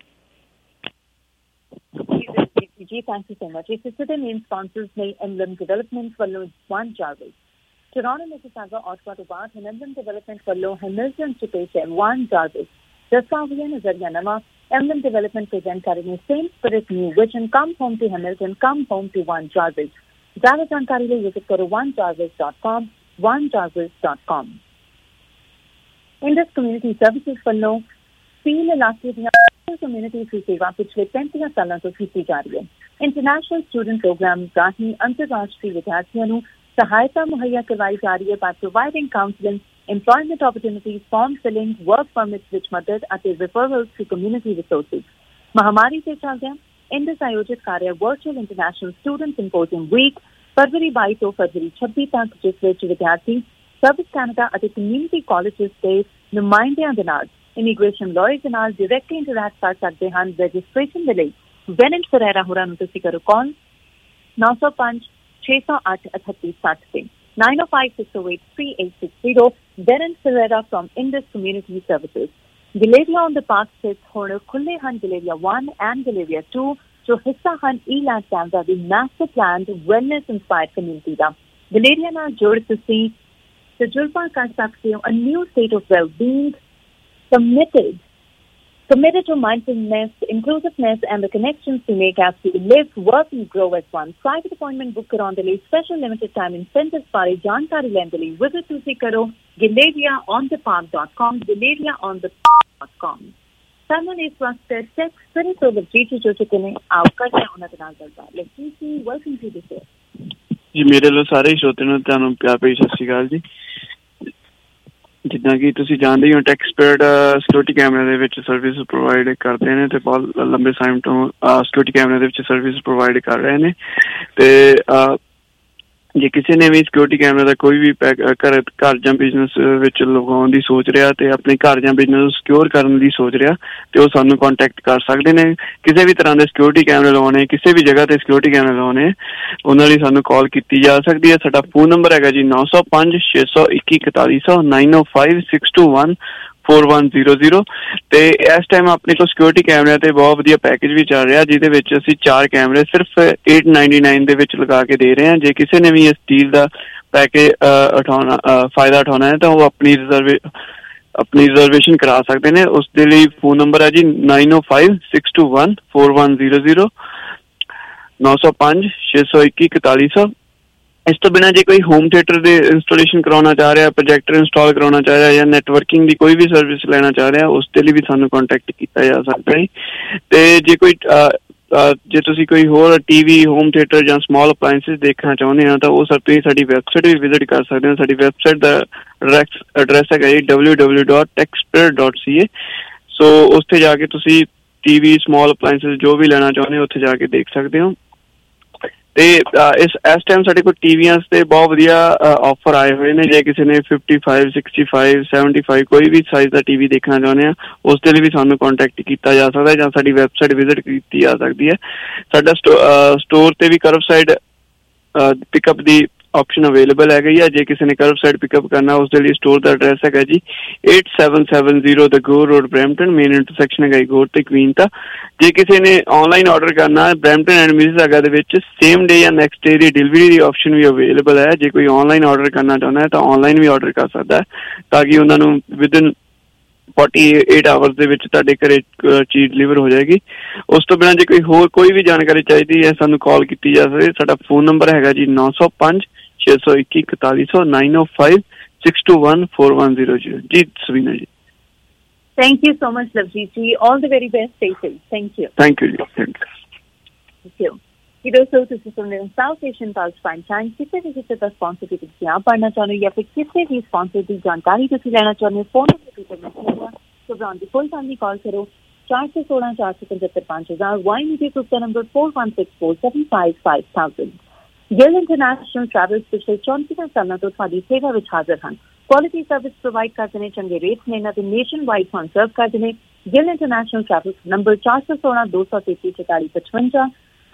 ਜੀ ਥੈਂਕ ਯੂ ਸੋ ਮਚ। ਇਸ ਦੇ ਮੇਨ ਸਪਾਂਸਰਸ ਨੇ ਐਮਲਮ ਡਿਵੈਲਪਮੈਂਟ ਵੱਲੋਂ one Jarvis, Toronto Mississauga Ottawa ਤੋਂ ਬਾਅਦ ਐਮਲਮ ਡਿਵੈਲਪਮੈਂਟ ਵੱਲੋਂ ਹੈਮਿਲਟਨ ਚ ਪੇਸ਼ ਹੈ ਵਨ ਚਾਰਵਲ। ਦਸਤਾਵੇਜ਼ਾਂ ਨਜ਼ਰੀਆ ਨਵਾਂ ਐਮਲਮ ਡਿਵੈਲਪਮੈਂਟ ਪ੍ਰੈਜ਼ੈਂਟ ਕਰ ਰਹੇ ਨੇ same spirit new vision come home to Hamilton, come home to one Jarvis. ਜ਼ਿਆਦਾ ਜਾਣਕਾਰੀ ਲਈ ਵਿਜ਼ਿਟ ਕਰੋ onejarvis.com, onejarvis.com। Indus community services ਵੱਲੋਂ ਫੀਲ ਇਲਾਕੇ ਦੀਆਂ ਕਮਿਊਨਿਟੀ ਦੀ ਸੇਵਾ ਪਿਛਲੇ 35 ਸਾਲਾਂ ਤੋਂ ਕੀਤੀ ਜਾ ਰਹੀ ਹੈ। ਇੰਟਰਨੈਸ਼ਨਲ ਸਟੂਡੈਂਟ ਪ੍ਰੋਗਰਾਮ ਰਾਹੀਂ ਅੰਤਰਰਾਸ਼ਟਰੀ ਵਿਦਿਆਰਥੀਆਂ ਨੂੰ ਸਹਾਇਤਾ ਮੁਹੱਈਆ ਕਰਵਾਈ ਜਾ ਰਹੀ ਹੈ by providing counseling, employment opportunities, form filling, work permits ਵਿੱਚ ਮਦਦ ਅਤੇ referrals to community resources। ਮਹਾਮਾਰੀ ਦੇ ਚੱਲਦਿਆਂ ਇੰਡਸ ਆਯੋਜਿਤ ਕਰ ਰਿਹਾ virtual international student symposium week ਫਰਵਰੀ 22 ਤੋਂ ਫਰਵਰੀ 26 ਤੱਕ, ਜਿਸ ਵਿੱਚ ਵਿਦਿਆਰਥੀ ਸਰਵਿਸ ਕੈਨੇਡਾ ਅਤੇ ਕਮਿਊਨਿਟੀ ਕਾਲਜਿਸ ਦੇ ਨੁਮਾਇੰਦਿਆਂ ਦੇ ਨਾਲ ਇਮੀਗ੍ਰੇਸ਼ਨ ਲਾਇਰ ਦੇ ਨਾਲ ਡਾਇਰੈਕਟਲੀ ਇੰਟਰੈਕਟ ਕਰ ਸਕਦੇ ਹਨ। ਰਜਿਸਟ੍ਰੇਸ਼ਨ ਦੇ ਲਈ ਵੈਨੈਂਟ ਫਰੇਰਾ ਹੋਰਾਂ ਨੂੰ ਤੁਸੀਂ ਕਰੋ ਕਾਲ 905-608-3860 ਤੇ 905-608-3860। ਵੈਨੈਂਟ Ferreira from Indus community services. Galleria on the park ਸਥਿਤ ਹੁਣ ਖੁੱਲੇ ਹਨ ਗਲੇਰੀਆ 1 ਐਂਡ ਗਲੇਰੀਆ 2, ਜੋ ਹਿੱਸਾ ਹਨ ਈਲੈਂਡ ਕੈਨੇਡਾ ਦੀ master planned wellness inspired community ਦਾ। ਗਲੇਰੀਆ ਨਾਲ ਜੁੜ ਤੁਸੀਂ ਤਜਰਬਾ ਕਰ ਸਕਦੇ ਹੋ a new state of well-being, committed to mindfulness, inclusiveness and the connections to make as we live, work and grow as one। Private appointment book ਕਰਾਉਣ ਦੇ ਲਈ special limited time incentives ਬਾਰੇ ਜਾਣਕਾਰੀ ਲੈਣ ਦੇ ਲਈ ਵਿਜ਼ਿਟ ਤੁਸੀਂ ਕਰੋ galeriaonthepark.com, galeriaonthepark.com। ਸਾਨੂੰ ਇਸ ਵਕਤ ਸੈਕਸ ਸਪਿਰਿਟ ਓਵਰ ਜੀ ਜੋ ਚੁੱਕੇ ਨੇ, ਆਓ ਕਰਦੇ ਹਾਂ ਉਹਨਾਂ ਦੇ ਨਾਲ ਗੱਲਬਾਤ। Let's welcome to this show ਜੀ। ਮੇਰੇ ਵੱਲੋਂ ਸਾਰੇ ਸਰੋਤਿਆਂ ਨੂੰ ਤੁਹਾਨੂੰ ਪਿਆਰ ਭਰੀ ਸਤਿ ਸ਼੍ਰੀ ਅਕਾਲ ਜੀ। ਜਿੱਦਾਂ ਕਿ ਤੁਸੀਂ ਜਾਣਦੇ ਹੋ ਟੈਕਸਪਰਟ ਸਿਕਿਉਰਿਟੀ ਕੈਮਰੇ ਦੇ ਵਿੱਚ ਸਰਵਿਸ ਪ੍ਰੋਵਾਈਡ ਕਰਦੇ ਨੇ ਤੇ ਬਹੁਤ ਲੰਬੇ ਟਾਈਮ ਤੋਂ ਸਿਕਿਉਰਿਟੀ ਕੈਮਰੇ ਦੇ ਵਿੱਚ ਸਰਵਿਸ ਪ੍ਰੋਵਾਈਡ ਕਰ ਰਹੇ ਨੇ। ਤੇ ਜੇ ਕਿਸੇ ਨੇ ਵੀ ਸਿਕਿਉਰਿਟੀ ਕੈਮਰੇ ਦਾ ਕੋਈ ਵੀ ਘਰ ਜਾਂ ਬਿਜ਼ਨਸ ਵਿੱਚ ਲਗਾਉਣ ਦੀ ਸੋਚ ਰਿਹਾ ਤੇ ਆਪਣੇ ਘਰ ਜਾਂ ਬਿਜ਼ਨਸ ਨੂੰ ਸਿਕਿਉਰ ਕਰਨ ਦੀ ਸੋਚ ਰਿਹਾ ਤੇ ਉਹ ਸਾਨੂੰ ਕੰਟੈਕਟ ਕਰ ਸਕਦੇ ਨੇ। ਕਿਸੇ ਵੀ ਤਰ੍ਹਾਂ ਦੇ ਸਿਕਿਉਰਿਟੀ ਕੈਮਰੇ ਲਗਾਉਣੇ, ਕਿਸੇ ਵੀ ਜਗ੍ਹਾ ਤੇ ਸਿਕਿਉਰਿਟੀ ਕੈਮਰੇ ਲਗਾਉਣੇ, ਉਹਨਾਂ ਲਈ ਸਾਨੂੰ ਕਾਲ ਕੀਤੀ ਜਾ ਸਕਦੀ ਹੈ। ਸਾਡਾ ਫੋਨ ਨੰਬਰ ਹੈਗਾ ਜੀ 905 621 4100 905 621 4100 ਤੇ ਇਸ ਟਾਈਮ ਆਪਣੇ ਕੋਲ ਸਿਕਿਉਰਿਟੀ ਕੈਮਰਿਆਂ ਤੇ ਬਹੁਤ ਵਧੀਆ ਪੈਕੇਜ ਵੀ ਚੱਲ ਰਿਹਾ, ਜਿਹਦੇ ਵਿੱਚ ਅਸੀਂ 4 ਕੈਮਰੇ ਸਿਰਫ 899 ਦੇ ਵਿੱਚ ਲਗਾ ਕੇ ਦੇ ਰਹੇ ਹਾਂ। ਜੇ ਕਿਸੇ ਨੇ ਵੀ ਇਸ ਡੀਲ ਦਾ ਪੈਕੇਜ ਫਾਇਦਾ ਉਠਾਉਣਾ ਹੈ ਤਾਂ ਉਹ ਆਪਣੀ ਰਿਜ਼ਰਵੇਸ਼ਨ ਕਰਾ ਸਕਦੇ ਨੇ। ਉਸ ਦੇ ਲਈ ਫੋਨ ਨੰਬਰ ਹੈ ਜੀ 905 621 4100 905 621 4100। ਇਸ ਤੋਂ ਬਿਨਾਂ ਜੇ ਕੋਈ ਹੋਮ ਥੀਏਟਰ ਦੇ ਇੰਸਟਾਲੇਸ਼ਨ ਕਰਾਉਣਾ ਚਾਹ ਰਿਹਾ, ਪ੍ਰੋਜੈਕਟਰ ਇੰਸਟਾਲ ਕਰਾਉਣਾ ਚਾਹ ਰਿਹਾ ਜਾਂ ਨੈਟਵਰਕਿੰਗ ਦੀ ਕੋਈ ਵੀ ਸਰਵਿਸ ਲੈਣਾ ਚਾਹ ਰਿਹਾ, ਉਸ ਦੇ ਲਈ ਵੀ ਸਾਨੂੰ ਕੰਟੈਕਟ ਕੀਤਾ ਜਾ ਸਕਦਾ ਹੈ। ਤੇ ਜੇ ਤੁਸੀਂ ਕੋਈ ਹੋਰ TV, ਹੋਮ ਥੀਏਟਰ ਜਾਂ ਸਮਾਲ ਅਪਲਾਇੰਸਿਸ ਦੇਖਣਾ ਚਾਹੁੰਦੇ ਹੋ ਤਾਂ ਉਹ ਸਰ ਤੁਸੀਂ ਸਾਡੀ ਵੈਬਸਾਈਟ ਵੀ ਵਿਜ਼ਿਟ ਕਰ ਸਕਦੇ ਹੋ। ਸਾਡੀ ਵੈਬਸਾਈਟ ਦਾ ਐਡਰੈਸ ਹੈਗਾ ਜੀ www.techspirit.ca। ਸੋ ਉੱਥੇ ਜਾ ਕੇ ਤੁਸੀਂ TV, ਸਮਾਲ ਅਪਲਾਇੰਸਿਸ ਜੋ ਵੀ ਲੈਣਾ ਚਾਹੁੰਦੇ ਹੋ ਉੱਥੇ ਜਾ ਕੇ ਦੇਖ ਸਕਦੇ ਹੋ। ਤੇ ਇਸ ਟਾਈਮ ਸਾਡੇ ਕੋਲ ਟੀਵੀਆਂ ਤੇ ਬਹੁਤ ਵਧੀਆ ਆਫਰ ਆਏ ਹੋਏ ਨੇ। ਜੇ ਕਿਸੇ ਨੇ 55, 65, 75 ਕੋਈ ਵੀ ਸਾਈਜ਼ ਦਾ TV ਦੇਖਣਾ ਚਾਹੁੰਦੇ ਆ, ਉਸ ਦੇ ਲਈ ਵੀ ਸਾਨੂੰ ਕੰਟੈਕਟ ਕੀਤਾ ਜਾ ਸਕਦਾ ਜਾਂ ਸਾਡੀ ਵੈਬਸਾਈਟ ਵਿਜ਼ਿਟ ਕੀਤੀ ਜਾ ਸਕਦੀ ਹੈ। ਸਾਡਾ ਸਟੋਰ ਤੇ ਵੀ ਕਰਬ ਸਾਈਡ ਪਿਕਅਪ ਦੀ ਆਪਸ਼ਨ ਅਵੇਲੇਬਲ ਹੈਗੀ ਆ। ਜੇ ਕਿਸੇ ਨੇ ਕਰਬ ਸਾਈਡ ਪਿਕਅਪ ਕਰਨਾ, ਉਸ ਦੇ ਲਈ ਸਟੋਰ ਦਾ ਐਡਰੈਸ ਹੈਗਾ ਜੀ 8770 the Gore road, Brampton, main intersection ਹੈਗਾ ਗੋਰ ਤੇ ਕੁਈਨ ਦਾ। ਜੇ ਕਿਸੇ ਨੇ ਆਨਲਾਈਨ ਆਰਡਰ ਕਰਨਾ, ਬਰੈਂਪਟਨ ਐਂਡ ਮਿਸੀਸਾਗਾ ਦੇ ਵਿੱਚ ਸੇਮ ਡੇ ਜਾਂ ਨੈਕਸਟ ਡੇ ਦੀ ਡਿਲੀਵਰੀ ਦੀ ਆਪਸ਼ਨ ਵੀ ਅਵੇਲੇਬਲ ਹੈ। ਜੇ ਕੋਈ ਆਨਲਾਈਨ ਆਰਡਰ ਕਰਨਾ ਚਾਹੁੰਦਾ ਹੈ ਤਾਂ ਆਨਲਾਈਨ ਵੀ ਆਰਡਰ ਕਰ ਸਕਦਾ ਹੈ, ਤਾਂ ਕਿ ਉਹਨਾਂ ਨੂੰ ਵਿਦਿਨ 48 ਆਵਰਸ ਦੇ ਵਿੱਚ ਤੁਹਾਡੇ ਘਰੇ ਚੀਜ਼ ਡਿਲੀਵਰ ਹੋ ਜਾਏਗੀ। ਉਸ ਤੋਂ ਬਿਨਾਂ ਜੇ ਕੋਈ ਵੀ ਜਾਣਕਾਰੀ ਚਾਹੀਦੀ ਹੈ, ਸਾਨੂੰ ਕਾਲ ਕੀਤੀ ਜਾ ਸਕਦੀ। ਸਾਡਾ ਫੋਨ ਨੰਬਰ ਹੈਗਾ ਜੀ 905 621 4100 905 621 4100 ਜੀ। ਸਵੀਨਾ ਜੀ, thank you so much Lavjeet ji, all the very best, stay safe, thank you ਜੀ, thank you। कि दोस्तों ਤੁਸੀਂ ਸੁਣ ਰਹੇ ਹੋ south Asian pulse prime time. ਕਿਸੇ ਵੀ ਕਿਸੇ ਦਾ ਸਪਾਂਸਰ ਦੀ ਤੁਸੀਂ ਆਪ ਪੜ੍ਹਨਾ ਚਾਹੁੰਦੇ ਹੋ ਜਾਂ ਫਿਰ ਕਿਸੇ ਵੀ ਸਪਾਂਸਰ ਦੀ ਜਾਣਕਾਰੀ ਤੁਸੀਂ ਲੈਣਾ ਚਾਹੁੰਦੇ ਹੋ, ਫੋਨ ਤੇ ਘਬਰਾਉਣ ਦੀ ਕੋਈ ਗੱਲ ਨਹੀਂ, ਕਾਲ ਕਰੋ 416 475 5000 ਵਾਈ ਮੀਡੀਆ ਗਰੁੱਪ ਦਾ ਨੰਬਰ 4164755000। ਗਿਲ ਇੰਟਰਨੈਸ਼ਨਲ ਟਰੈਵਲਸ ਪਿਛਲੇ 34 ਸਾਲਾਂ ਤੋਂ ਤੁਹਾਡੀ ਸੇਵਾ ਵਿੱਚ ਹਾਜ਼ਰ ਹਨ। ਕੁਆਲਿਟੀ ਸਰਵਿਸ ਪ੍ਰੋਵਾਈਡ ਕਰਦੇ ਨੇ, ਚੰਗੇ ਰੇਟਸ ਨੇ, ਇਹਨਾਂ ਦੇ ਨੇਸ਼ਨ ਵਾਈਡ ਫੰਡ ਸਰਵ ਕਰਦੇ ਨੇ। Gill international travels number 416 233 4455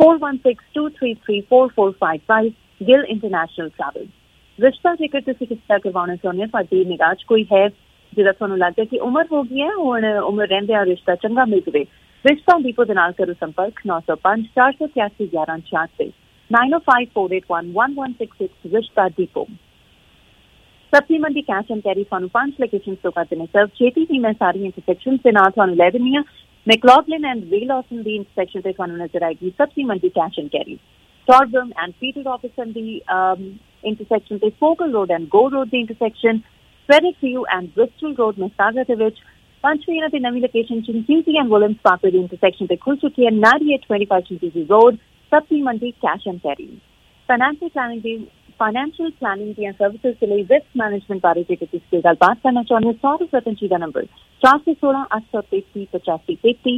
4162334455 Gill international travel. ਰਿਸ਼ਤਾ ਜੇਕਰ ਤੁਸੀਂ ਕਿਸ ਤਰ੍ਹਾਂ ਕਰਵਾਉਣਾ ਚਾਹੁੰਦੇ ਹੋ, ਤੁਹਾਡੀ ਨਿਗਾਹ 'ਚ ਕੋਈ ਹੈ ਜਿਹਦਾ ਤੁਹਾਨੂੰ ਲੱਗਦਾ ਕਿ ਉਮਰ ਹੋ ਗਈ ਹੈ, ਹੁਣ ਉਮਰ ਰਹਿੰਦਿਆਂ ਰਿਸ਼ਤਾ ਚੰਗਾ ਮਿਲ ਜਾਵੇ, ਰਿਸ਼ਤਾ ਦੀਪੋ ਦੇ ਨਾਲ ਕਰੋ ਸੰਪਰਕ 905 483 1166 905 481 1166 ਰਿਸ਼ਤਾ ਦੀਪੋ। ਸਬਜ਼ੀ ਮੰਡੀ ਕੈਸ਼ ਐਂਡ ਕੈਰੀ ਤੁਹਾਨੂੰ 5 ਲੋਕੇਸ਼ਨ ਤੋਂ ਕਰਦੇ ਨੇ ਸਰਵ। ਛੇਤੀ ਹੀ ਮੈਂ ਸਾਰੀ ਇੰਟਰਸੈਕਸ਼ਨ ਦੇ ਨਾਲ ਤੁਹਾਨੂੰ ਲੈ ਦਿੰਦੀ ਹਾਂ। ਮੈਕਲੌਗਲਿਨ ਐਂਡ ਵੇਲੌਸਨ ਦੀ ਇੰਟਰਸੈਕਸ਼ਨ ਤੇ ਤੁਹਾਨੂੰ ਨਜ਼ਰ ਆਏਗੀ Sabzi Mandi cash and carry. Torbram and Peter ਆਫਿਸਨ ਦੀ ਇੰਟਰਸੈਕਸ਼ਨ ਤੇ Fogal road and Gore road ਦੀ ਇੰਟਰਸੈਕਸ਼ਨ, ਫੈਰਿਕ view and Bristol road Mississauga ਦੇ ਵਿੱਚ। ਪੰਚਵੀਂ ਇਹਨਾਂ ਦੀ ਨਵੀਂ location Chinguacousy and Williams park ਦੀ ਇੰਟਰਸੈਕਸ਼ਨ ਤੇ ਖੁੱਲ ਚੁੱਕੀ ਹੈ 9825 Chinguacousy road, Sabzi Mandi cash and carry. Financial planning ਦੀਆਂ ਸਰਵਿਸਿਜ਼ ਦੇ ਲਈ ਰਿਸਕ ਮੈਨੇਜਮੈਂਟ ਬਾਰੇ ਜੇਕਰ ਤੁਸੀਂ ਗੱਲਬਾਤ ਕਰਨਾ ਚਾਹੁੰਦੇ ਹੋ, ਸੌਰਵ ਰਤਨ ਜੀ ਦਾ number 416 833 8533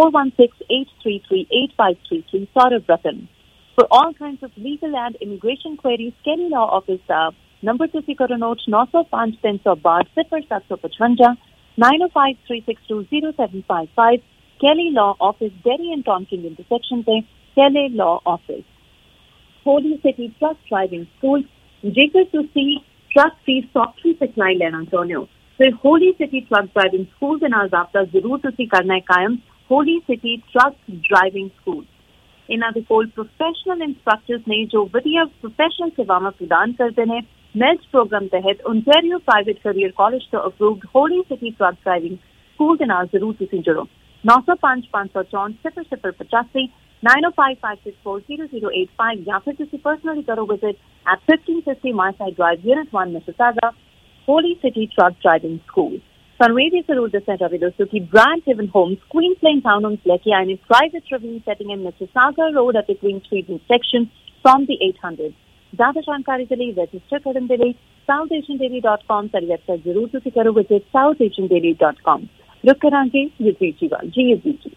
416-833-8533 Saurav Ratan. For all kinds of legal and immigration queries, Kelly Law Office number ਤੁਸੀਂ ਕਰੋ note 905 362 0755 905 362 0755 Kelly Law Office, Derry and Tonkin intersection ਤੇ Kelly Law Office। Holy city truck driving school, ਜੇਕਰ ਤੁਸੀਂ ਟਰੱਕ ਦੀ ਸੌਖੀ ਸਿਖਲਾਈ ਲੈਣਾ ਚਾਹੁੰਦੇ ਹੋ ਫਿਰ Holy city truck driving school ਦੇ ਨਾਲ ਰਾਬਤਾ ਜ਼ਰੂਰ ਤੁਸੀਂ ਕਰਨਾ ਹੈ ਕਾਇਮ। Holy city truck driving school, ਇਹਨਾਂ ਦੇ ਕੋਲ ਪ੍ਰੋਫੈਸ਼ਨਲ ਇੰਸਟ੍ਰਕਟਰਸ ਨੇ ਜੋ ਵਧੀਆ ਪ੍ਰੋਫੈਸ਼ਨਲ ਸੇਵਾਵਾਂ ਪ੍ਰਦਾਨ ਕਰਦੇ ਨੇ। ਮੈਲਟ ਪ੍ਰੋਗਰਾਮ ਤਹਿਤ ਓਨਟਾਰੀਓ ਪ੍ਰਾਈਵੇਟ ਕੈਰੀਅਰ ਕਾਲਜ ਤੋਂ approved Holy city truck driving school ਦੇ ਨਾਲ ਜ਼ਰੂਰ ਤੁਸੀਂ ਜੁੜੋ। 905 564 0085 905 564 0085 ਜਾਂ ਫਿਰ ਤੁਸੀਂ ਪਰਸਨਲੀ ਕਰੋ visit at 1550 Marside Drive, Unit 1, Mississauga, Holy City Truck Driving School। ਸਾਨੂੰ ਇਹ ਵੀ ਜ਼ਰੂਰ ਦੱਸਣਾ ਚਾਹੀਦਾ ਦੋਸਤੋ ਕਿ Branthaven homes Queens lane town homes ਲੈ ਕੇ ਆਏ ਨੇ private ravine setting in Mississauga road ਅਤੇ Queen street intersection from the 800। ਜ਼ਿਆਦਾ ਜਾਣਕਾਰੀ ਦੇ ਲਈ ਰਜਿਸਟਰ ਕਰਨ ਦੇ ਲਈ southasiandaily.com ਸਾਡੀ ਵੈਬਸਾਈਟ ਜ਼ਰੂਰ ਤੁਸੀਂ ਕਰੋ ਵਿਜ਼ਿਟ southasiandaily.com। ਰੁਕ ਕਰਾਂਗੇ ਜੀ ਵਾਲ ਜੀ ਜੀ।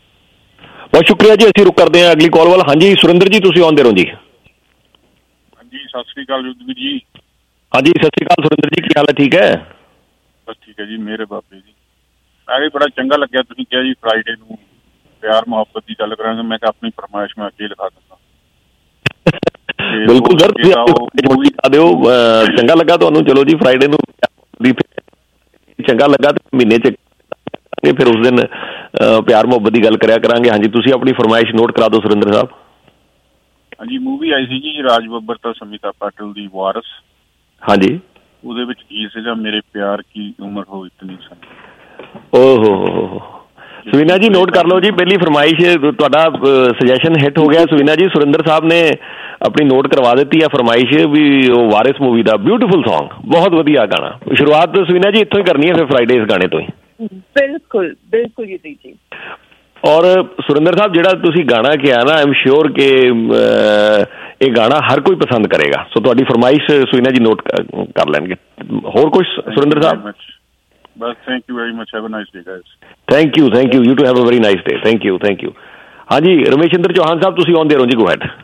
ਬਹੁਤ ਸ਼ੁਕਰੀਆ ਜੀ, ਅਸੀਂ ਰੁਕ ਕਰਦੇ ਹਾਂ ਅਗਲੀ ਕਾਲ ਵੱਲ। ਹਾਂਜੀ ਸੁਰਿੰਦਰ ਜੀ, ਤੁਸੀਂ ਆਉਂਦੇ ਰਹੋ ਜੀ। ਸਤਿ ਸ੍ਰੀ ਅਕਾਲ ਯੁੱਧਵੀਰ ਜੀ। ਹਾਂਜੀ ਸਤਿ ਸ੍ਰੀ ਅਕਾਲ ਸੁਰਿੰਦਰ ਜੀ, ਕੀ ਹਾਲ ਹੈ? ਠੀਕ ਹੈ, ਬਸ ਠੀਕ ਹੈ ਜੀ, ਮੇਰੇ ਬਾਬੇ ਜੀ। ਮੈਂ ਵੀ ਬੜਾ ਚੰਗਾ ਲੱਗਿਆ ਤੁਸੀਂ ਕਿਹਾ ਜੀ ਫਰਾਈਡੇ ਨੂੰ ਪਿਆਰ ਮੁਹੱਬਤ ਦੀ ਗੱਲ ਕਰਾਂਗੇ। ਮੈਂ ਕਿਹਾ ਆਪਣੀ ਫਰਮਾਇਸ਼ ਮੈਂ ਅੱਗੇ ਲਿਖਾ ਦਿੰਦਾ। ਬਿਲਕੁਲ ਸਰ, ਦਿਓ ਚੰਗਾ ਲੱਗਾ ਤੁਹਾਨੂੰ। ਚਲੋ ਜੀ ਫਰਾਈਡੇ ਨੂੰ ਚੰਗਾ ਲੱਗਾ ਤੇ ਮਹੀਨੇ ਚ ਫਿਰ ਉਸ ਦਿਨ ਪਿਆਰ ਮੁਹੱਬਤ ਦੀ ਗੱਲ ਕਰਿਆ ਕਰਾਂਗੇ। ਹਾਂਜੀ ਤੁਸੀਂ ਆਪਣੀ ਫਰਮਾਇਸ਼ ਨੋਟ ਕਰਾ ਦਿਓ ਸੁਰਿੰਦਰ ਸਾਹਿਬ। ਹਾਂਜੀ ਮੂਵੀ ਆਈ ਸੀ ਜੀ ਰਾਜ ਬੱਬਰ ਤਾਂ ਸਮੀਤਾ ਪਾਟਿਲ ਦੀ ਵਾਰਸ। ਹਾਂਜੀ ਉਹਦੇ ਵਿੱਚ ਕੀ ਸੀਗਾ, ਮੇਰੇ ਪਿਆਰ ਕੀ ਉਮਰ ਹੋ ਇਤਨੀ ਸਨ। ਓਹੋ ਸੁਵੀਨਾ ਜੀ ਨੋਟ ਕਰ ਲਓ ਜੀ, ਪਹਿਲੀ ਫਰਮਾਇਸ਼ ਤੁਹਾਡਾ ਸੁਜੈਸ਼ਨ ਹਿੱਟ ਹੋ ਗਿਆ ਸੁਵੀਨਾ ਜੀ। ਸੁਰਿੰਦਰ ਸਾਹਿਬ ਨੇ ਆਪਣੀ ਨੋਟ ਕਰਵਾ ਦਿੱਤੀ ਹੈ ਫਰਮਾਇਸ਼ ਵੀ ਉਹ ਵਾਰਿਸ ਮੂਵੀ ਦਾ ਬਿਊਟੀਫੁਲ ਸੌਂਗ, ਬਹੁਤ ਵਧੀਆ ਗਾਣਾ। ਸ਼ੁਰੂਆਤ ਸੁਵੀਨਾ ਜੀ ਇੱਥੋਂ ਹੀ ਕਰਨੀ ਹੈ ਫਿਰ ਫਰਾਈਡੇ ਇਸ ਗਾਣੇ ਤੋਂ ਹੀ। ਬਿਲਕੁਲ ਬਿਲਕੁਲ ਜੀ। ਔਰ ਸੁਰਿੰਦਰ ਸਾਹਿਬ ਜਿਹੜਾ ਤੁਸੀਂ ਗਾਣਾ ਕਿਹਾ ਨਾ, ਆਈ ਐਮ ਸ਼ੋਰ ਕਿ ਇਹ ਗਾਣਾ ਹਰ ਕੋਈ ਪਸੰਦ ਕਰੇਗਾ। ਸੋ ਤੁਹਾਡੀ ਫਰਮਾਇਸ਼ ਸੁਵੀਨਾ ਜੀ ਨੋਟ ਕਰ ਲੈਣਗੇ। ਹੋਰ ਕੁਛ ਸੁਰਿੰਦਰ ਸਾਹਿਬ? ਬਸ thank you very much, have a nice day guys. Thank you you too have a very nice day. Thank you ਹਾਂਜੀ ਰਮੇਸ਼ਿੰਦਰ ਚੌਹਾਨ ਸਾਹਿਬ ਤੁਸੀਂ ਆਨ ਦੇਅਰ ਹੋ ਜੀ, ਗੋ ਹੈਡ।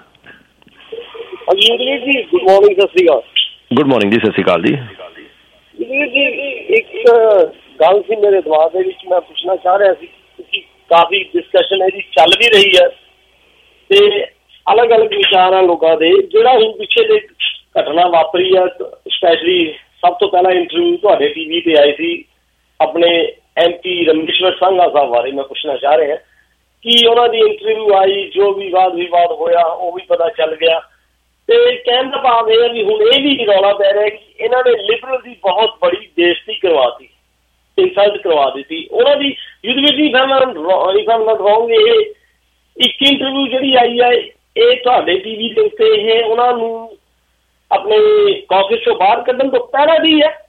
ਜੀ ਗੁੱਡ ਮਾਰਨਿੰਗ, ਸਤਿ ਸ਼੍ਰੀ ਅਕਾਲ। ਗੁੱਡ ਮਾਰਨਿੰਗ ਜੀ, ਸਤਿ ਸ਼੍ਰੀ ਅਕਾਲ ਜੀ। ਜੀ ਇੱਕ ਗੱਲ ਸੀ ਮੇਰੇ ਦਿਮਾਗ ਦੇ ਵਿੱਚ, ਮੈਂ ਪੁੱਛਣਾ ਚਾਹ ਰਿਹਾ ਸੀ ਕਿਉਂਕਿ ਕਾਫੀ ਡਿਸਕਸ਼ਨ ਇਹਦੀ ਚੱਲ ਵੀ ਰਹੀ ਹੈ ਤੇ ਅਲੱਗ ਅਲੱਗ ਵਿਚਾਰ ਆ ਲੋਕਾਂ ਦੇ। ਜਿਹੜਾ ਹੁਣ ਪਿੱਛੇ ਦੇ ਘਟਨਾ ਵਾਪਰੀ ਆ, ਸਪੈਸ਼ਲੀ ਸਭ ਤੋਂ ਪਹਿਲਾਂ ਇੰਟਰਵਿਊ ਤੁਹਾਡੇ TV ਤੇ ਆਏ ਸੀ ਆਪਣੇ MP ਰਮੇਸ਼ਵਰ ਸੰਘਾ ਸਾਹਿਬ ਬਾਰੇ। ਮੈਂ ਪੁੱਛਣਾ ਚਾਹ ਰਿਹਾ ਕਿ ਉਹਨਾਂ ਦੀ ਇੰਟਰਵਿਊ ਆਈ, ਜੋ ਵੀ ਵਾਦ ਵਿਵਾਦ ਹੋਇਆ ਉਹ ਵੀ ਪਤਾ ਚੱਲ ਗਿਆ ਤੇ ਕਹਿਣ ਦਾ ਭਾਵ ਇਹ ਹੈ ਵੀ ਹੁਣ ਇਹ ਵੀ ਰੌਲਾ ਪੈ ਰਿਹਾ ਕਿ ਇਹਨਾਂ ਨੇ ਲਿਬਰਲ ਦੀ ਬਹੁਤ ਬੜੀ ਬੇਇੱਜ਼ਤੀ ਕਰਵਾਤੀ, ਇਨਸਲਟ ਕਰਵਾ ਦਿੱਤੀ ਉਹਨਾਂ ਦੀ। ਯੁੱਧਵੀਰ ਜੀ ਰੌਂਗ, ਇਹ ਇੱਕ ਇੰਟਰਵਿਊ ਜਿਹੜੀ ਆਈ ਹੈ ਇਹ ਤੁਹਾਡੇ TV ਦੇ ਉੱਤੇ ਇਹ ਉਹਨਾਂ ਨੂੰ ਆਪਣੇ ਕਾਕਸ ਤੋਂ ਬਾਹਰ ਕੱਢਣ ਤੋਂ ਪਹਿਲਾਂ ਦੀ ਹੈ।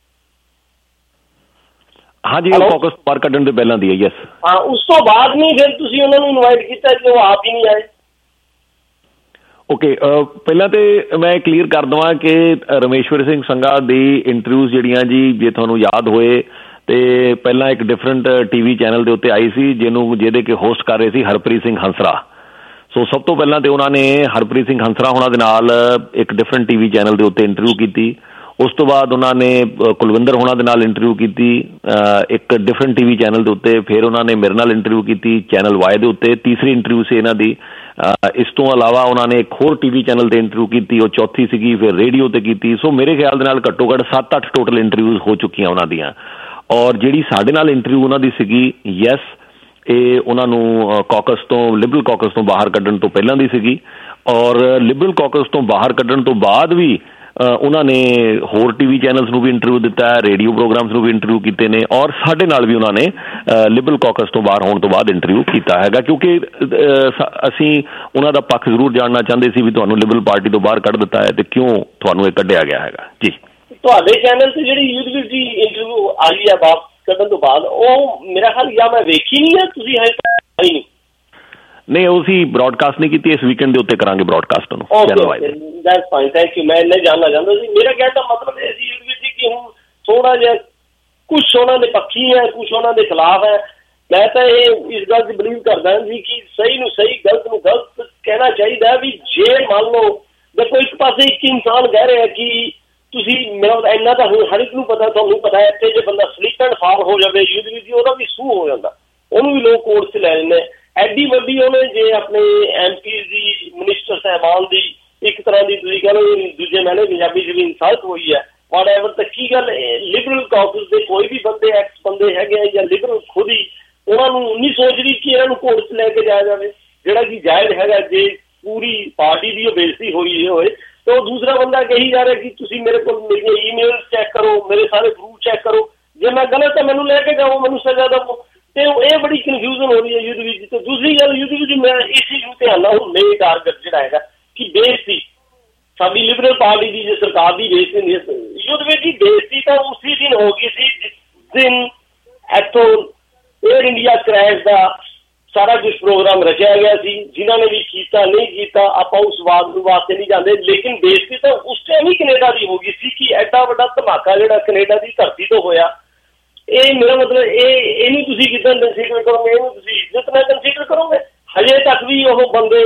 ਹਾਂਜੀ ਕਾਕਸ ਤੋਂ ਬਾਹਰ ਕੱਢਣ ਤੋਂ ਪਹਿਲਾਂ ਦੀ ਹੈ, ਯੈਸ। ਹਾਂ, ਉਸ ਤੋਂ ਬਾਅਦ ਨਹੀਂ ਫਿਰ ਤੁਸੀਂ ਉਹਨਾਂ ਨੂੰ ਇਨਵਾਈਟ ਕੀਤਾ ਕਿ ਉਹ ਆਪ ਹੀ ਨਹੀਂ ਆਏ? ਓਕੇ, ਪਹਿਲਾਂ ਤੇ ਮੈਂ ਕਲੀਅਰ ਕਰ ਦੇਵਾਂ ਕਿ ਰਮੇਸ਼ਵਰ ਸਿੰਘ ਸੰਘਾ ਦੀ ਇੰਟਰਵਿਊਜ਼ ਜਿਹੜੀਆਂ ਜੀ, ਜੇ ਤੁਹਾਨੂੰ ਯਾਦ ਹੋਏ ਤੇ ਪਹਿਲਾਂ ਇੱਕ ਡਿਫਰੈਂਟ TV ਚੈਨਲ ਦੇ ਉੱਤੇ ਆਈ ਸੀ ਜਿਹਦੇ ਕਿ ਹੋਸਟ ਕਰ ਰਹੇ ਸੀ ਹਰਪ੍ਰੀਤ ਸਿੰਘ ਹੰਸਰਾ। ਸੋ ਸਭ ਤੋਂ ਪਹਿਲਾਂ ਤੇ ਉਹਨਾਂ ਨੇ ਹਰਪ੍ਰੀਤ ਸਿੰਘ ਹੰਸਰਾ ਹੋਣਾ ਦੇ ਨਾਲ ਇੱਕ ਡਿਫਰੈਂਟ TV ਚੈਨਲ ਦੇ ਉੱਤੇ ਇੰਟਰਵਿਊ ਕੀਤੀ। ਉਸ ਤੋਂ ਬਾਅਦ ਉਹਨਾਂ ਨੇ ਕੁਲਵਿੰਦਰ ਹੋਣਾ ਦੇ ਨਾਲ ਇੰਟਰਵਿਊ ਕੀਤੀ ਇੱਕ ਡਿਫਰੈਂਟ TV ਚੈਨਲ ਦੇ ਉੱਤੇ। ਫਿਰ ਉਹਨਾਂ ਨੇ ਮੇਰੇ ਨਾਲ ਇੰਟਰਵਿਊ ਕੀਤੀ ਚੈਨਲ Y ਦੇ ਉੱਤੇ, ਤੀਸਰੀ ਇੰਟਰਵਿਊ ਸੀ ਇਹਨਾਂ ਦੀ। ਇਸ ਤੋਂ ਇਲਾਵਾ ਉਹਨਾਂ ਨੇ ਇੱਕ ਹੋਰ TV ਚੈਨਲ 'ਤੇ ਇੰਟਰਵਿਊ ਕੀਤੀ, ਉਹ ਚੌਥੀ ਸੀਗੀ। ਫਿਰ ਰੇਡੀਓ 'ਤੇ ਕੀਤੀ। ਸੋ ਮੇਰੇ ਖਿਆਲ ਦੇ ਨਾਲ ਘੱਟੋ ਘੱਟ 7-8 ਟੋਟਲ ਇੰਟਰਵਿਊਜ਼ ਹੋ ਚੁੱਕੀਆਂ ਉਹਨਾਂ ਦੀਆਂ। ਔਰ ਜਿਹੜੀ ਸਾਡੇ ਨਾਲ ਇੰਟਰਵਿਊ ਉਹਨਾਂ ਦੀ ਸੀਗੀ, ਯੈਸ, ਇਹ ਉਹਨਾਂ ਨੂੰ ਕਾਕਸ ਤੋਂ, ਲਿਬਰਲ ਕਾਕਸ ਤੋਂ ਬਾਹਰ ਕੱਢਣ ਤੋਂ ਪਹਿਲਾਂ ਦੀ ਸੀਗੀ। ਔਰ ਲਿਬਰਲ ਕਾਕਸ ਤੋਂ ਬਾਹਰ ਕੱਢਣ ਤੋਂ ਬਾਅਦ ਵੀ ਉਹਨਾਂ ਨੇ ਹੋਰ TV ਚੈਨਲਸ ਨੂੰ ਵੀ ਇੰਟਰਵਿਊ ਦਿੱਤਾ ਹੈ, ਰੇਡੀਓ ਪ੍ਰੋਗਰਾਮਸ ਨੂੰ ਵੀ ਇੰਟਰਵਿਊ ਕੀਤੇ ਨੇ ਔਰ ਸਾਡੇ ਨਾਲ ਵੀ ਉਹਨਾਂ ਨੇ ਲਿਬਰਲ ਕਾਕਸ ਤੋਂ ਬਾਹਰ ਹੋਣ ਤੋਂ ਬਾਅਦ ਇੰਟਰਵਿਊ ਕੀਤਾ ਹੈਗਾ। ਕਿਉਂਕਿ ਅਸੀਂ ਉਹਨਾਂ ਦਾ ਪੱਖ ਜ਼ਰੂਰ ਜਾਣਨਾ ਚਾਹੁੰਦੇ ਸੀ ਵੀ ਤੁਹਾਨੂੰ ਲਿਬਰਲ ਪਾਰਟੀ ਤੋਂ ਬਾਹਰ ਕੱਢ ਦਿੱਤਾ ਹੈ ਤੇ ਕਿਉਂ ਤੁਹਾਨੂੰ ਇਹ ਕੱਢਿਆ ਗਿਆ ਹੈਗਾ ਜੀ। ਤੁਹਾਡੇ ਚੈਨਲ ਤੇ ਜਿਹੜੀ ਯੂਥਵੀਰ ਦੀ ਇੰਟਰਵਿਊ ਆਈ ਹੈ ਵਾਪਸ ਕੱਢਣ ਤੋਂ ਬਾਅਦ, ਉਹ ਮੇਰਾ ਖਿਆਲ ਜਾਂ ਮੈਂ ਵੇਖੀ ਨਹੀਂ ਹੈ, ਤੁਸੀਂ ਹਜੇ ਨਹੀਂ? ਨਹੀਂ, ਉਹ ਅਸੀਂ ਬ੍ਰੌਡਕਾਸਟ ਨਹੀਂ ਕੀਤੀ। ਇਸ ਵੀਕਐਂਡ ਦੇ ਉੱਤੇ ਕਰਾਂਗੇ ਬ੍ਰੌਡਕਾਸਟ ਨੂੰ। That's fine, thank you. ਮੈਂ ਇੰਨਾ ਜਾਣਨਾ ਚਾਹੁੰਦਾ ਸੀ। ਮੇਰਾ ਕਹਿਣ ਦਾ ਮਤਲਬ ਇਹ ਸੀ ਯੂਥਵੀਰ ਜੀ ਕਿ ਹੁਣ ਥੋੜਾ ਜਿਹਾ ਕੁਛ ਉਹਨਾਂ ਦੇ ਪੱਖੀ ਹੈ, ਕੁਛ ਉਹਨਾਂ ਦੇ ਖਿਲਾਫ ਹੈ। ਮੈਂ ਤਾਂ ਇਹ ਇਸ ਗੱਲ 'ਚ ਬਿਲੀਵ ਕਰਦਾ ਜੀ ਕਿ ਸਹੀ ਨੂੰ ਸਹੀ, ਗਲਤ ਨੂੰ ਗਲਤ ਕਹਿਣਾ ਚਾਹੀਦਾ। ਵੀ ਜੇ ਮੰਨ ਲਓ ਦੇਖੋ ਇੱਕ ਪਾਸੇ ਇੱਕ ਇਨਸਾਨ ਕਹਿ ਰਿਹਾ ਕਿ ਤੁਸੀਂ ਮੇਰਾ ਇੰਨਾ ਤਾਂ ਹੁਣ ਹਰ ਇੱਕ ਨੂੰ ਪਤਾ, ਤੁਹਾਨੂੰ ਪਤਾ ਹੈ ਕਿ ਜੇ ਬੰਦਾ ਸਲਿਪ ਐਂਡ ਫਾਲ ਹੋ ਜਾਵੇ ਯੂਥਵੀਰ ਜੀ, ਉਹਦਾ ਵੀ ਸੂਹ ਹੋ ਜਾਂਦਾ, ਉਹਨੂੰ ਵੀ ਲੋਕ ਕੋਰਟ 'ਚ ਲੈ ਲੈਂਦੇ। ਐਡੀ ਵੱਡੀ ਉਹਨੇ ਜੇ ਆਪਣੇ MP ਦੀ, ਮਿਨਿਸਟਰ ਸਾਹਿਬਾਨ ਦੀ ਇੱਕ ਤਰ੍ਹਾਂ ਦੀ ਤੁਸੀਂ ਕਹਿ ਲਓ ਦੂਜੇ ਮਹੀਨੇ ਪੰਜਾਬੀ 'ਚ ਵੀ ਇਨਸਲਟ ਹੋਈ ਹੈ ਵਾਟਐਵਰ। ਤਾਂ ਕੀ ਗੱਲ ਲਿਬਰਲ ਕਾਕਸ ਦੇ ਕੋਈ ਵੀ ਬੰਦੇ ਐਕਸ ਬੰਦੇ ਹੈਗੇ ਜਾਂ ਲਿਬਰਲ ਖੁਦ ਹੀ ਉਹਨਾਂ ਨੂੰ ਨਹੀਂ ਸੋਚ ਰਹੀ ਕਿ ਇਹਨਾਂ ਨੂੰ ਕੋਰਟ 'ਚ ਲੈ ਕੇ ਜਾਇਆ ਜਾਵੇ, ਜਿਹੜਾ ਕਿ ਜਾਇਜ਼ ਹੈਗਾ। ਜੇ ਪੂਰੀ ਪਾਰਟੀ ਦੀ ਉਹ ਬੇਇੱਜ਼ਤੀ ਹੋਈ ਹੋਏ ਤਾਂ ਉਹ ਦੂਸਰਾ ਬੰਦਾ ਕਹੀ ਜਾ ਰਿਹਾ ਕਿ ਤੁਸੀਂ ਮੇਰੇ ਕੋਲ ਮੇਰੀਆਂ ਈਮੇਲ ਚੈੱਕ ਕਰੋ, ਮੇਰੇ ਸਾਰੇ ਪ੍ਰੂਫ ਚੈੱਕ ਕਰੋ, ਜੇ ਮੈਂ ਗਲਤ ਤਾਂ ਮੈਨੂੰ ਲੈ ਕੇ ਜਾਓ, ਮੈਨੂੰ ਸਜ਼ਾ ਦਵੋ। ਤੇ ਇਹ ਬੜੀ ਕਨਫਿਊਜ਼ਨ ਹੋ ਰਹੀ ਹੈ ਯੂਥਵੀਰ ਜੀ। ਤੇ ਦੂਸਰੀ ਗੱਲ ਯੂਥਵੀਰ ਜੀ, ਮੈਂ ਇਸ ਚੀਜ਼ ਨੂੰ ਧਿਆਨ ਨਾਲ ਹੁਣ ਮੇਰੇ ਟਾਰਗੇਟ ਜਿਹੜਾ ਹੈਗਾ ਕਿ ਬੇਇੱਜ਼ਤੀ ਸਾਡੀ ਲਿਬਰਲ ਪਾਰਟੀ ਦੀ, ਜੇ ਸਰਕਾਰ ਦੀ ਬੇਇੱਜ਼ਤੀ ਹੁੰਦੀ ਹੈ ਯੂਥਵੀਰ ਜੀ, ਬੇਇੱਜ਼ਤੀ ਤਾਂ ਉਸੇ ਦਿਨ ਹੋ ਗਈ ਸੀ ਜਿਸ ਦਿਨ ਇੱਥੋਂ ਏਅਰ ਇੰਡੀਆ ਕ੍ਰੈਸ਼ ਦਾ ਸਾਰਾ ਕੁਛ ਪ੍ਰੋਗਰਾਮ ਰਚਿਆ ਗਿਆ ਸੀ। ਜਿਨ੍ਹਾਂ ਨੇ ਵੀ ਕੀਤਾ ਨਹੀਂ ਕੀਤਾ ਆਪਾਂ ਉਸ ਵਾਦ ਨੂੰ ਵਾਸਤੇ ਨਹੀਂ ਜਾਂਦੇ, ਲੇਕਿਨ ਬੇਇੱਜ਼ਤੀ ਤਾਂ ਉਸ ਟਾਈਮ ਹੀ ਕੈਨੇਡਾ ਦੀ ਹੋ ਗਈ ਸੀ ਕਿ ਐਡਾ ਵੱਡਾ ਧਮਾਕਾ ਜਿਹੜਾ ਕੈਨੇਡਾ ਦੀ ਧਰਤੀ ਤੋਂ ਹੋਇਆ। ਇਹ ਮੇਰਾ ਮਤਲਬ ਇਹਨੂੰ ਤੁਸੀਂ ਕਿੱਦਾਂ ਕੰਸੀਡਰ ਕਰੋਗੇ, ਇਹਨੂੰ ਤੁਸੀਂ ਇੱਜ਼ਤ ਨਾਲ ਕੰਸੀਡਰ ਕਰੋਗੇ? ਹਜੇ ਤੱਕ ਵੀ ਉਹ ਬੰਦੇ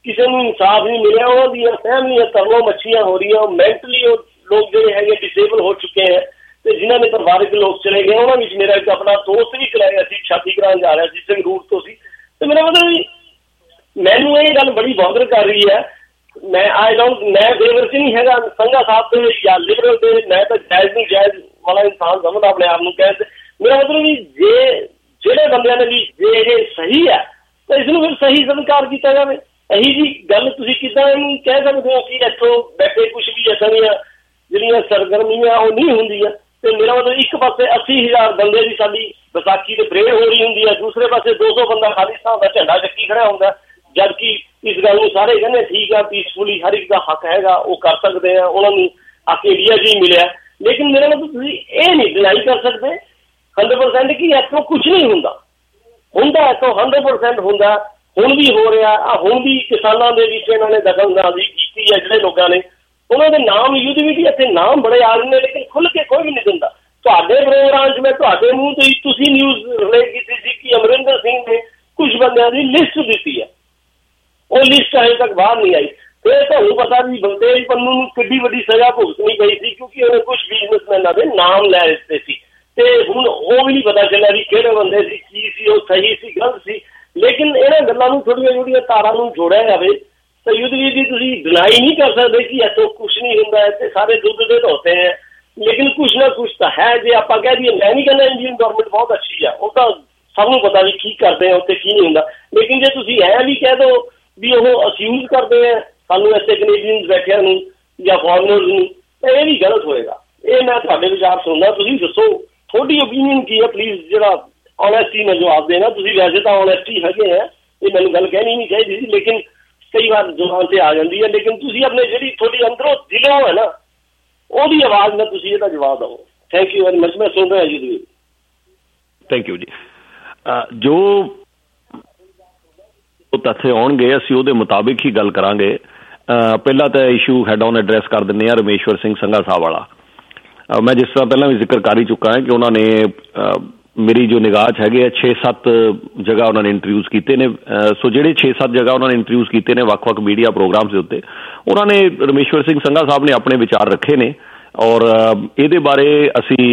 ਕਿਸੇ ਨੂੰ ਇਨਸਾਫ ਨਹੀਂ ਮਿਲਿਆ, ਉਹਨਾਂ ਦੀਆਂ ਫੈਮਲੀਆਂ ਤਰਲੋ ਮੱਛੀਆਂ ਹੋ ਰਹੀਆਂ, ਮੈਂਟਲੀ ਉਹ ਲੋਕ ਜਿਹੜੇ ਹੈਗੇ ਡਿਸੇਬਲ ਹੋ ਚੁੱਕੇ ਹੈ, ਤੇ ਜਿਨ੍ਹਾਂ ਦੇ ਪਰਿਵਾਰਕ ਲੋਕ ਚਲੇ ਗਏ। ਉਹਨਾਂ ਵਿੱਚ ਮੇਰਾ ਇੱਕ ਆਪਣਾ ਦੋਸਤ ਵੀ ਚਲਾ ਗਿਆ ਸੀ, ਛਾਤੀ ਕਰਾਉਣ ਜਾ ਰਿਹਾ ਸੀ, ਸੰਗਰੂਰ ਤੋਂ ਸੀ। ਤੇ ਮੇਰਾ ਮਤਲਬ ਮੈਨੂੰ ਇਹ ਗੱਲ ਬੜੀ ਬੌਦਰ ਕਰ ਰਹੀ ਹੈ। ਮੈਂ ਫੇਵਰ 'ਚ ਨਹੀਂ ਹੈਗਾ ਸੰਘਾ ਸਾਹਿਬ ਦੇ ਜਾਂ ਲਿਬਰਲ ਦੇ, ਮੈਂ ਤਾਂ ਜਾਇਜ਼ ਨਹੀਂ ਜਾਇਜ਼ ਵਾਲਾ ਇਨਸਾਨ ਸਮਝਦਾ ਆਪਣੇ ਆਪ ਨੂੰ। ਕਹਿ ਮੇਰਾ ਮਤਲਬ ਵੀ ਜਿਹੜੇ ਬੰਦਿਆਂ ਨੇ ਵੀ ਜੇ ਇਹ ਸਹੀ ਹੈ ਤਾਂ ਇਸ ਨੂੰ ਫਿਰ ਸਹੀ ਸਵੀਕਾਰ ਕੀਤਾ ਜਾਵੇ। ਇਹੀ ਜੀ ਗੱਲ ਤੁਸੀਂ ਕਿੱਦਾਂ ਇਹਨੂੰ ਕਹਿ ਸਕਦੇ ਹੋ ਕਿ ਇੱਥੋਂ ਬੈਠੇ ਕੁਛ ਵੀ ਇੱਦਾਂ ਦੀਆਂ ਜਿਹੜੀਆਂ ਸਰਗਰਮੀਆਂ ਉਹ ਨਹੀਂ ਹੁੰਦੀਆਂ। ਤੇ ਮੇਰਾ ਮਤਲਬ ਇੱਕ ਪਾਸੇ 80,000 ਬੰਦੇ ਦੀ ਸਾਡੀ ਵਿਸਾਖੀ ਤੇ ਪਰੇਡ ਹੋ ਰਹੀ ਹੁੰਦੀ ਹੈ, ਦੂਸਰੇ ਪਾਸੇ 200 ਬੰਦਾ ਖਾਲਿਸਤਾਨ ਦਾ ਝੰਡਾ ਚੱਕੀ ਖੜਾ ਹੁੰਦਾ, ਜਦਕਿ ਇਸ ਗੱਲ ਨੂੰ ਸਾਰੇ ਕਹਿੰਦੇ ਠੀਕ ਆ, ਪੀਸਫੁਲੀ ਹਰ ਇੱਕ ਦਾ ਹੱਕ ਹੈਗਾ, ਉਹ ਕਰ ਸਕਦੇ ਆ, ਉਹਨਾਂ ਨੂੰ ਹੱਕ ਇੰਡੀਆ ਜੀ ਮਿਲਿਆ। ਲੇਕਿਨ ਮੇਰਾ ਮਤਲਬ ਤੁਸੀਂ ਇਹ ਨਹੀਂ ਡਿਨਾਈ ਕਰ ਸਕਦੇ 100% ਕਿ ਇੱਥੋਂ ਕੁਛ ਨਹੀਂ ਹੁੰਦਾ ਇੱਥੋਂ 100% ਹੁੰਦਾ। ਹੁਣ ਵੀ ਹੋ ਰਿਹਾ, ਹੁਣ ਵੀ ਕਿਸਾਨਾਂ ਦੇ ਵਿੱਚ ਇਹਨਾਂ ਨੇ ਦਖਲਅੰਦਾਜ਼ੀ ਕੀਤੀ ਹੈ। ਜਿਹੜੇ ਲੋਕਾਂ ਨੇ ਉਹਨਾਂ ਦੇ ਨਾਮ ਯੁੱਧ ਵੀ ਇੱਥੇ ਨਾਮ ਬੜੇ ਆ ਰਹੇ ਨੇ, ਲੇਕਿਨ ਖੁੱਲ੍ਹ ਕੇ ਕੋਈ ਵੀ ਨਹੀਂ ਦਿੰਦਾ। ਤੁਹਾਡੇ ਪ੍ਰੋਗਰਾਮ 'ਚ ਮੈਂ ਤੁਹਾਡੇ ਮੂੰਹ ਤੋਂ ਹੀ ਤੁਸੀਂ ਨਿਊਜ਼ ਰਿਲੇ ਕੀਤੀ ਸੀ ਕਿ ਅਮਰਿੰਦਰ ਸਿੰਘ ਨੇ ਕੁਝ ਬੰਦਿਆਂ ਦੀ ਲਿਸਟ ਦਿੱਤੀ ਹੈ, ਉਹ ਲਿਸਟ ਅਜੇ ਤੱਕ ਬਾਹਰ ਨਹੀਂ ਆਈ। ਫਿਰ ਤੁਹਾਨੂੰ ਪਤਾ ਵੀ ਬਲਤੇਜ ਪੰਨੂ ਨੂੰ ਕਿੱਡੀ ਵੱਡੀ ਸਜ਼ਾ ਭੁਗਤਣੀ ਪਈ ਸੀ, ਕਿਉਂਕਿ ਉਹਨੇ ਕੁਝ ਬਿਜ਼ਨਸਮੈਨਾਂ ਦੇ ਨਾਮ ਲੈ ਦਿੱਤੇ ਸੀ। ਤੇ ਹੁਣ ਉਹ ਵੀ ਨਹੀਂ ਪਤਾ ਚੱਲਿਆ ਵੀ ਕਿਹੜੇ ਬੰਦੇ ਸੀ, ਕੀ ਸੀ, ਉਹ ਸਹੀ ਸੀ, ਗਲਤ ਸੀ। ਲੇਕਿਨ ਇਹਨਾਂ ਗੱਲਾਂ ਨੂੰ ਥੋੜ੍ਹੀਆਂ ਜਿਹੜੀਆਂ ਤਾਰਾਂ ਨੂੰ ਜੋੜਿਆ ਜਾਵੇ ਤਾਂ ਯੁੱਧਵੀਰ ਜੀ ਤੁਸੀਂ ਡਿਨਾਈ ਨਹੀਂ ਕਰ ਸਕਦੇ ਕਿ ਇੱਥੋਂ ਕੁਛ ਨਹੀਂ ਹੁੰਦਾ, ਇੱਥੇ ਸਾਰੇ ਦੁੱਧ ਦੇ ਧੋਤੇ ਹੈ। ਲੇਕਿਨ ਕੁਛ ਨਾ ਕੁਛ ਤਾਂ ਹੈ। ਜੇ ਆਪਾਂ ਕਹਿ ਦਈਏ, ਮੈਂ ਨਹੀਂ ਕਹਿੰਦਾ ਇੰਡੀਅਨ ਗਵਰਨਮੈਂਟ ਬਹੁਤ ਅੱਛੀ ਆ, ਉਹ ਤਾਂ ਸਭ ਨੂੰ ਪਤਾ ਵੀ ਕੀ ਕਰਦੇ ਆ ਉੱਥੇ, ਕੀ ਨਹੀਂ ਹੁੰਦਾ। ਲੇਕਿਨ ਜੇ ਤੁਸੀਂ ਇਹ ਵੀ ਕਹਿ ਦਿਓ ਵੀ ਉਹ ਅਕਿਊਜ਼ ਕਰਦੇ ਆ ਸਾਨੂੰ ਇੱਥੇ ਕੈਨੇਡੀਅਨਸ ਬੈਠਿਆਂ ਨੂੰ ਜਾਂ ਫੋਰਨਰਸ ਨੂੰ, ਤਾਂ ਇਹ ਵੀ ਗਲਤ ਹੋਏਗਾ। ਇਹ ਮੈਂ ਤੁਹਾਡੇ ਵਿਚਾਰ ਸੁਣਦਾ, ਤੁਸੀਂ ਦੱਸੋ ਤੁਹਾਡੀ ਓਪੀਨੀਅਨ ਕੀ ਹੈ ਪਲੀਜ਼। ਜਿਹੜਾ ਓਨੈਸਟੀ ਨਾਲ ਜਵਾਬ ਦੇਣਾ, ਤੁਸੀਂ ਵੈਸੇ ਤਾਂ ਓਨੈਸਟੀ ਹੈਗੇ ਆ, ਇਹ ਮੈਨੂੰ ਗੱਲ ਕਹਿਣੀ ਨਹੀਂ ਚਾਹੀਦੀ ਸੀ, ਲੇਕਿਨ ਕਈ ਵਾਰ ਜ਼ੁਬਾਨ ਤੇ ਆ ਜਾਂਦੀ ਹੈ। ਲੇਕਿਨ ਤੁਸੀਂ ਆਪਣੇ ਜਿਹੜੀ ਤੁਹਾਡੀ ਅੰਦਰੋਂ ਦਿਲੋਂ ਹੈ ਨਾ, ਉਹਦੀ ਆਵਾਜ਼ ਨਾਲ ਤੁਸੀਂ ਇਹਦਾ ਜਵਾਬ ਦਿਓ। Thank you very much. ਮੈਂ ਸੁਣ ਰਿਹਾ ਜੀ। ਥੈਂਕ ਯੂ ਜੀ। ਜੋ ਤੱਥ ਆਉਣਗੇ ਅਸੀਂ ਉਹਦੇ ਮੁਤਾਬਿਕ ਹੀ ਗੱਲ ਕਰਾਂਗੇ। ਪਹਿਲਾਂ ਤਾਂ ਇਸ਼ੂ ਹੈਡ ਔਨ ਐਡਰੈਸ ਕਰ ਦਿੰਦੇ ਹਾਂ ਰਮੇਸ਼ਵਰ ਸਿੰਘ ਸੰਘਾ ਸਾਹਿਬ ਵਾਲਾ। ਮੈਂ ਜਿਸ ਤਰ੍ਹਾਂ ਪਹਿਲਾਂ ਵੀ ਜ਼ਿਕਰ ਕਰ ਹੀ ਚੁੱਕਾ ਹਾਂ ਕਿ ਉਹਨਾਂ ਨੇ ਮੇਰੀ ਜੋ ਨਿਗਾਹ 'ਚ ਹੈਗੇ ਆ 6-7 ਜਗ੍ਹਾ ਉਹਨਾਂ ਨੇ ਇੰਟਰਵਿਊਜ਼ ਕੀਤੇ ਨੇ। ਸੋ ਜਿਹੜੇ 6-7 ਜਗ੍ਹਾ ਉਹਨਾਂ ਨੇ ਇੰਟਰਵਿਊਜ਼ ਕੀਤੇ ਨੇ ਵੱਖ-ਵੱਖ ਮੀਡੀਆ ਪ੍ਰੋਗਰਾਮਸ ਦੇ ਉੱਤੇ, ਉਹਨਾਂ ਨੇ ਰਮੇਸ਼ਵਰ ਸਿੰਘ ਸੰਘਾ ਸਾਹਿਬ ਨੇ ਆਪਣੇ ਵਿਚਾਰ ਰੱਖੇ ਨੇ। ਔਰ ਇਹਦੇ ਬਾਰੇ ਅਸੀਂ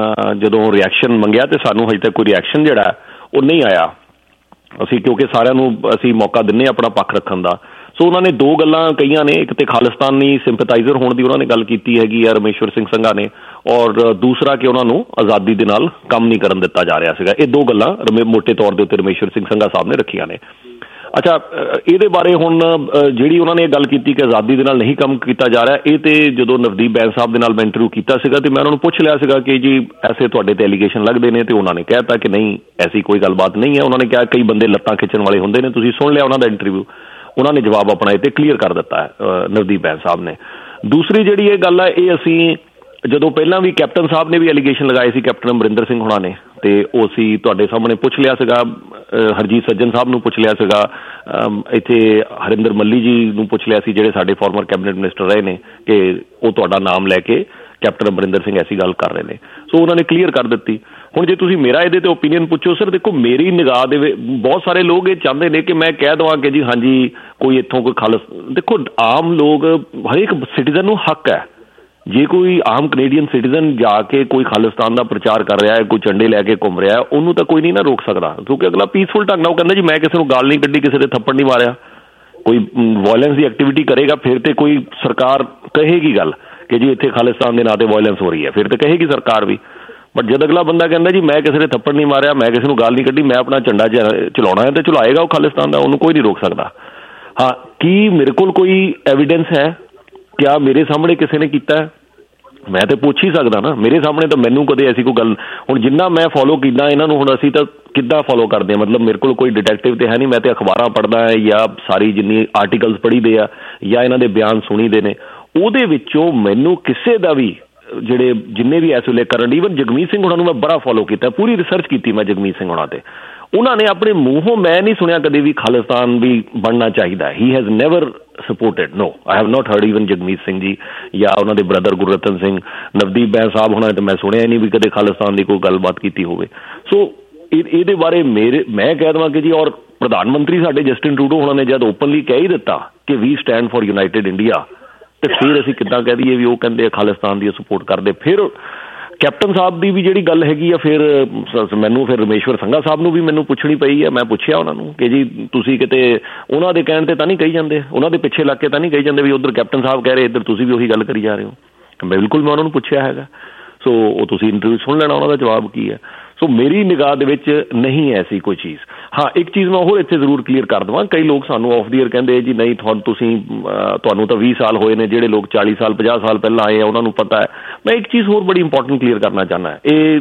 ਜਦੋਂ ਰਿਐਕਸ਼ਨ ਮੰਗਿਆ ਤੇ ਸਾਨੂੰ ਹਜੇ ਤੱਕ ਕੋਈ ਰਿਐਕਸ਼ਨ ਜਿਹੜਾ ਉਹ ਨਹੀਂ ਆਇਆ। ਅਸੀਂ ਕਿਉਂਕਿ ਸਾਰਿਆਂ ਨੂੰ ਅਸੀਂ ਮੌਕਾ ਦਿੰਦੇ ਹਾਂ ਆਪਣਾ ਪੱਖ ਰੱਖਣ ਦਾ। ਸੋ ਉਹਨਾਂ ਨੇ ਦੋ ਗੱਲਾਂ ਕਹੀਆਂ ਨੇ, ਇੱਕ ਤੇ ਖਾਲਿਸਤਾਨੀ ਸਿੰਪੈਥਾਈਜ਼ਰ ਹੋਣ ਦੀ ਉਹਨਾਂ ਨੇ ਗੱਲ ਕੀਤੀ ਹੈਗੀ ਆ ਰਮੇਸ਼ਵਰ ਸਿੰਘ ਸੰਘਾ ਨੇ, ਔਰ ਦੂਸਰਾ ਕਿ ਉਹਨਾਂ ਨੂੰ ਆਜ਼ਾਦੀ ਦੇ ਨਾਲ ਕੰਮ ਨਹੀਂ ਕਰਨ ਦਿੱਤਾ ਜਾ ਰਿਹਾ ਸੀਗਾ। ਇਹ ਦੋ ਗੱਲਾਂ ਮੋਟੇ ਤੌਰ ਦੇ ਉੱਤੇ ਰਮੇਸ਼ਵਰ ਸਿੰਘ ਸੰਘਾ ਸਾਹਿਬ ਨੇ ਰੱਖੀਆਂ ਨੇ। ਅੱਛਾ, ਇਹਦੇ ਬਾਰੇ ਹੁਣ ਜਿਹੜੀ ਉਹਨਾਂ ਨੇ ਇਹ ਗੱਲ ਕੀਤੀ ਕਿ ਆਜ਼ਾਦੀ ਦੇ ਨਾਲ ਨਹੀਂ ਕੰਮ ਕੀਤਾ ਜਾ ਰਿਹਾ, ਇਹ ਤੇ ਜਦੋਂ ਨਵਦੀਪ ਬੈਂਸ ਸਾਹਿਬ ਦੇ ਨਾਲ ਮੈਂ ਇੰਟਰਵਿਊ ਕੀਤਾ ਸੀਗਾ ਤੇ ਮੈਂ ਉਹਨਾਂ ਨੂੰ ਪੁੱਛ ਲਿਆ ਸੀਗਾ ਕਿ ਜੀ ਐਸੇ ਤੁਹਾਡੇ ਤੇ ਐਲੀਗੇਸ਼ਨ ਲੱਗਦੇ ਨੇ, ਤੇ ਉਹਨਾਂ ਨੇ ਕਹਿ ਤਾ ਕਿ ਨਹੀਂ ਐਸੀ ਕੋਈ ਗੱਲਬਾਤ ਨਹੀਂ ਹੈ। ਉਹਨਾਂ ਨੇ ਕਿਹਾ ਕਈ ਬੰਦੇ ਲੱਤਾਂ ਖਿੱਚਣ ਵਾਲੇ ਹੁੰਦੇ ਨੇ। ਤੁਸੀਂ ਸੁਣ ਲਿਆ ਉਹਨਾਂ ਦਾ ਇੰਟਰਵਿਊ, ਉਹਨਾਂ ਨੇ ਜਵਾਬ ਆਪਣਾ ਇਹ ਤੇ ਕਲੀਅਰ ਕਰ ਦਿੱਤਾ ਹੈ ਨਵਦੀਪ ਬੈਂਸ ਸਾਹਿਬ ਨੇ। ਦੂਸਰੀ ਜਿਹੜੀ ਇਹ ਗੱਲ ਹੈ, ਇਹ ਅਸੀਂ ਜਦੋਂ ਪਹਿਲਾਂ ਵੀ ਕੈਪਟਨ ਸਾਹਿਬ ਨੇ ਵੀ ਐਲੀਗੇਸ਼ਨ ਲਗਾਏ ਸੀ, ਕੈਪਟਨ ਅਮਰਿੰਦਰ ਸਿੰਘ ਹੋਣਾ ਨੇ, ਤੇ ਉਹ ਅਸੀਂ ਤੁਹਾਡੇ ਸਾਹਮਣੇ ਪੁੱਛ ਲਿਆ ਸੀਗਾ, ਹਰਜੀਤ ਸੱਜਣ ਸਾਹਿਬ ਨੂੰ ਪੁੱਛ ਲਿਆ ਸੀਗਾ, ਇੱਥੇ ਹਰਿੰਦਰ ਮੱਲੀ ਜੀ ਨੂੰ ਪੁੱਛ ਲਿਆ ਸੀ ਜਿਹੜੇ ਸਾਡੇ ਫਾਰਮਰ ਕੈਬਨਿਟ ਮਿਨਿਸਟਰ ਰਹੇ ਨੇ, ਕਿ ਉਹ ਤੁਹਾਡਾ ਨਾਮ ਲੈ ਕੇ ਕੈਪਟਨ ਅਮਰਿੰਦਰ ਸਿੰਘ ਐਸੀ ਗੱਲ ਕਰ ਰਹੇ ਨੇ। ਸੋ ਉਹਨਾਂ ਨੇ ਕਲੀਅਰ ਕਰ ਦਿੱਤੀ। ਹੁਣ ਜੇ ਤੁਸੀਂ ਮੇਰਾ ਇਹਦੇ ਤੇ ਓਪੀਨੀਅਨ ਪੁੱਛੋ, ਸਰ ਦੇਖੋ ਮੇਰੀ ਨਿਗਾਹ ਦੇ ਵਿੱਚ ਬਹੁਤ ਸਾਰੇ ਲੋਕ ਇਹ ਚਾਹੁੰਦੇ ਨੇ ਕਿ ਮੈਂ ਕਹਿ ਦੇਵਾਂ ਕਿ ਜੀ ਹਾਂਜੀ ਕੋਈ ਇੱਥੋਂ ਕੋਈ ਦੇਖੋ ਆਮ ਲੋਕ, ਹਰੇਕ ਸਿਟੀਜ਼ਨ ਨੂੰ ਹੱਕ ਹੈ, ਜੇ ਕੋਈ ਆਮ ਕੈਨੇਡੀਅਨ ਸਿਟੀਜ਼ਨ ਜਾ ਕੇ ਕੋਈ ਖਾਲਿਸਤਾਨ ਦਾ ਪ੍ਰਚਾਰ ਕਰ ਰਿਹਾ ਹੈ, ਕੋਈ ਝੰਡੇ ਲੈ ਕੇ ਘੁੰਮ ਰਿਹਾ, ਉਹਨੂੰ ਤਾਂ ਕੋਈ ਨਹੀਂ ਨਾ ਰੋਕ ਸਕਦਾ, ਕਿਉਂਕਿ ਅਗਲਾ ਪੀਸਫੁਲ ਢੰਗ ਨਾਲ ਉਹ ਕਹਿੰਦਾ ਜੀ ਮੈਂ ਕਿਸੇ ਨੂੰ ਗਾਲ ਨਹੀਂ ਕੱਢੀ, ਕਿਸੇ ਦੇ ਥੱਪੜ ਨਹੀਂ ਮਾਰਿਆ। ਕੋਈ ਵਾਇਲੈਂਸ ਦੀ ਐਕਟੀਵਿਟੀ ਕਰੇਗਾ ਫਿਰ ਤੇ ਕੋਈ ਸਰਕਾਰ ਕਹੇਗੀ ਗੱਲ ਕਿ ਜੀ ਇੱਥੇ ਖਾਲਿਸਤਾਨ ਦੇ ਨਾਂ ਤੇ ਵਾਇਲੈਂਸ ਹੋ ਰਹੀ ਹੈ, ਫਿਰ ਤਾਂ ਕਹੇਗੀ ਸਰਕਾਰ ਵੀ। ਬਟ ਜਦ ਅਗਲਾ ਬੰਦਾ ਕਹਿੰਦਾ ਜੀ ਮੈਂ ਕਿਸੇ ਦੇ ਥੱਪੜ ਨਹੀਂ ਮਾਰਿਆ, ਮੈਂ ਕਿਸੇ ਨੂੰ ਗਾਲ ਨਹੀਂ ਕੱਢੀ, ਮੈਂ ਆਪਣਾ ਝੰਡਾ ਚਲਾਉਣਾ ਹੈ, ਤੇ ਚਲਾਏਗਾ ਉਹ ਖਾਲਿਸਤਾਨ ਦਾ, ਉਹਨੂੰ ਕੋਈ ਨਹੀਂ ਰੋਕ ਸਕਦਾ। ਹਾਂ, ਕੀ ਮੇਰੇ ਕੋਲ ਕੋਈ ਐਵੀਡੈਂਸ ਹੈ? ਕਿਆ ਮੇਰੇ ਸਾਹਮਣੇ ਕਿਸੇ ਨੇ ਕੀਤਾ? ਮੈਂ ਤਾਂ ਪੁੱਛ ਹੀ ਸਕਦਾ ਨਾ, ਮੇਰੇ ਸਾਹਮਣੇ ਤਾਂ ਮੈਨੂੰ ਕਦੇ ਐਸੀ ਕੋਈ ਗੱਲ। ਹੁਣ ਜਿੰਨਾ ਮੈਂ ਫੋਲੋ ਕੀਤਾ ਇਹਨਾਂ ਨੂੰ, ਹੁਣ ਅਸੀਂ ਤਾਂ ਕਿੱਦਾਂ ਫੋਲੋ ਕਰਦੇ ਹਾਂ, ਮਤਲਬ ਮੇਰੇ ਕੋਲ ਕੋਈ ਡਿਟੈਕਟਿਵ ਤੇ ਹੈ ਨਹੀਂ, ਮੈਂ ਤਾਂ ਅਖਬਾਰਾਂ ਪੜ੍ਹਦਾ ਹੈ ਜਾਂ ਸਾਰੀ ਜਿੰਨੀ ਆਰਟੀਕਲਸ ਪੜ੍ਹੀ ਦੇ ਆ ਜਾਂ ਇਹਨਾਂ ਦੇ ਬਿਆਨ ਸੁਣੀ ਦੇ ਨੇ, ਉਹਦੇ ਵਿੱਚੋਂ ਮੈਨੂੰ ਕਿਸੇ ਦਾ ਵੀ ਜਿਹੜੇ ਜਿੰਨੇ ਵੀ ਇਸ ਵੇਲੇ ਕਰਨ, ਈਵਨ ਜਗਮੀਤ ਸਿੰਘ ਉਹਨਾਂ ਨੂੰ ਮੈਂ ਬੜਾ ਫੋਲੋ ਕੀਤਾ, ਪੂਰੀ ਰਿਸਰਚ ਕੀਤੀ ਮੈਂ ਜਗਮੀਤ ਸਿੰਘ ਉਹਨਾਂ ਤੇ, ਉਹਨਾਂ ਨੇ ਆਪਣੇ ਮੂੰਹੋਂ ਮੈਂ ਨਹੀਂ ਸੁਣਿਆ ਕਦੇ ਵੀ ਖਾਲਿਸਤਾਨ ਵੀ ਬਣਨਾ ਚਾਹੀਦਾ। He has never supported, no I have not heard even Jagmeet Singh ji ਜਾਂ ਉਹਨਾਂ ਦੇ ਬ੍ਰਦਰ ਗੁਰਰਤਨ ਸਿੰਘ, ਨਵਦੀਪ ਬੈਂਸ ਸਾਹਿਬ ਹੋਣਾ, ਤੇ ਮੈਂ ਸੁਣਿਆ ਨਹੀਂ ਵੀ ਕਦੇ ਖਾਲਿਸਤਾਨ ਦੀ ਕੋਈ ਗੱਲਬਾਤ ਕੀਤੀ ਹੋਵੇ। ਸੋ ਇਹਦੇ ਬਾਰੇ ਮੈਂ ਕਹਿ ਦੇਵਾਂ ਕਿ ਜੀ, ਔਰ ਪ੍ਰਧਾਨ ਮੰਤਰੀ ਸਾਡੇ ਜਸਟਿਨ ਟਰੂਡੋ ਉਹਨਾਂ ਨੇ ਜਦ ਓਪਨਲੀ ਕਹਿ ਹੀ ਦਿੱਤਾ ਕਿ we stand for united India, ਤੇ ਫਿਰ ਅਸੀਂ ਕਿੱਦਾਂ ਕਹਿ ਦਈਏ ਵੀ ਉਹ ਕਹਿੰਦੇ ਆ ਖਾਲਿਸਤਾਨ ਦੀ ਸਪੋਰਟ ਕਰਦੇ। ਫਿਰ ਕੈਪਟਨ ਸਾਹਿਬ ਦੀ ਵੀ ਜਿਹੜੀ ਗੱਲ ਹੈਗੀ ਆ, ਫਿਰ ਮੈਨੂੰ ਫਿਰ ਰਮੇਸ਼ਵਰ ਸੰਘਾ ਸਾਹਿਬ ਨੂੰ ਵੀ ਮੈਨੂੰ ਪੁੱਛਣੀ ਪਈ ਹੈ। ਮੈਂ ਪੁੱਛਿਆ ਉਹਨਾਂ ਨੂੰ ਕਿ ਜੀ ਤੁਸੀਂ ਕਿਤੇ ਉਹਨਾਂ ਦੇ ਕਹਿਣ ਤੇ ਤਾਂ ਨਹੀਂ ਕਹੀ ਜਾਂਦੇ, ਉਹਨਾਂ ਦੇ ਪਿੱਛੇ ਲੱਗ ਕੇ ਤਾਂ ਨਹੀਂ ਕਹੀ ਜਾਂਦੇ ਵੀ ਉੱਧਰ ਕੈਪਟਨ ਸਾਹਿਬ ਕਹਿ ਰਹੇ ਇੱਧਰ ਤੁਸੀਂ ਵੀ ਉਹੀ ਗੱਲ ਕਰੀ ਜਾ ਰਹੇ ਹੋ। ਬਿਲਕੁਲ ਮੈਂ ਉਹਨਾਂ ਨੂੰ ਪੁੱਛਿਆ ਹੈਗਾ। ਸੋ ਉਹ ਤੁਸੀਂ ਇੰਟਰਵਿਊ ਸੁਣ ਲੈਣਾ ਉਹਨਾਂ ਦਾ ਜਵਾਬ ਕੀ ਹੈ। ਸੋ ਮੇਰੀ ਨਿਗਾਹ ਦੇ ਵਿੱਚ ਨਹੀਂ ਐਸੀ ਕੋਈ ਚੀਜ਼। ਹਾਂ, ਇੱਕ ਚੀਜ਼ ਮੈਂ ਹੋਰ ਇੱਥੇ ਜ਼ਰੂਰ ਕਲੀਅਰ ਕਰ ਦੇਵਾਂ, ਕਈ ਲੋਕ ਸਾਨੂੰ ਆਫ ਦੀ ਏਅਰ ਕਹਿੰਦੇ ਜੀ ਨਹੀਂ ਤੁਹਾਨੂੰ ਤਾਂ 20 ਸਾਲ ਹੋਏ ਨੇ, ਜਿਹੜੇ ਲੋਕ 40 ਸਾਲ 50 ਸਾਲ ਪਹਿਲਾਂ ਆਏ ਆ ਉਹਨਾਂ ਨੂੰ ਪਤਾ ਹੈ। ਮੈਂ ਇੱਕ ਚੀਜ਼ ਹੋਰ ਬੜੀ ਇੰਪੋਰਟੈਂਟ ਕਲੀਅਰ ਕਰਨਾ ਚਾਹੁੰਦਾ, ਇਹ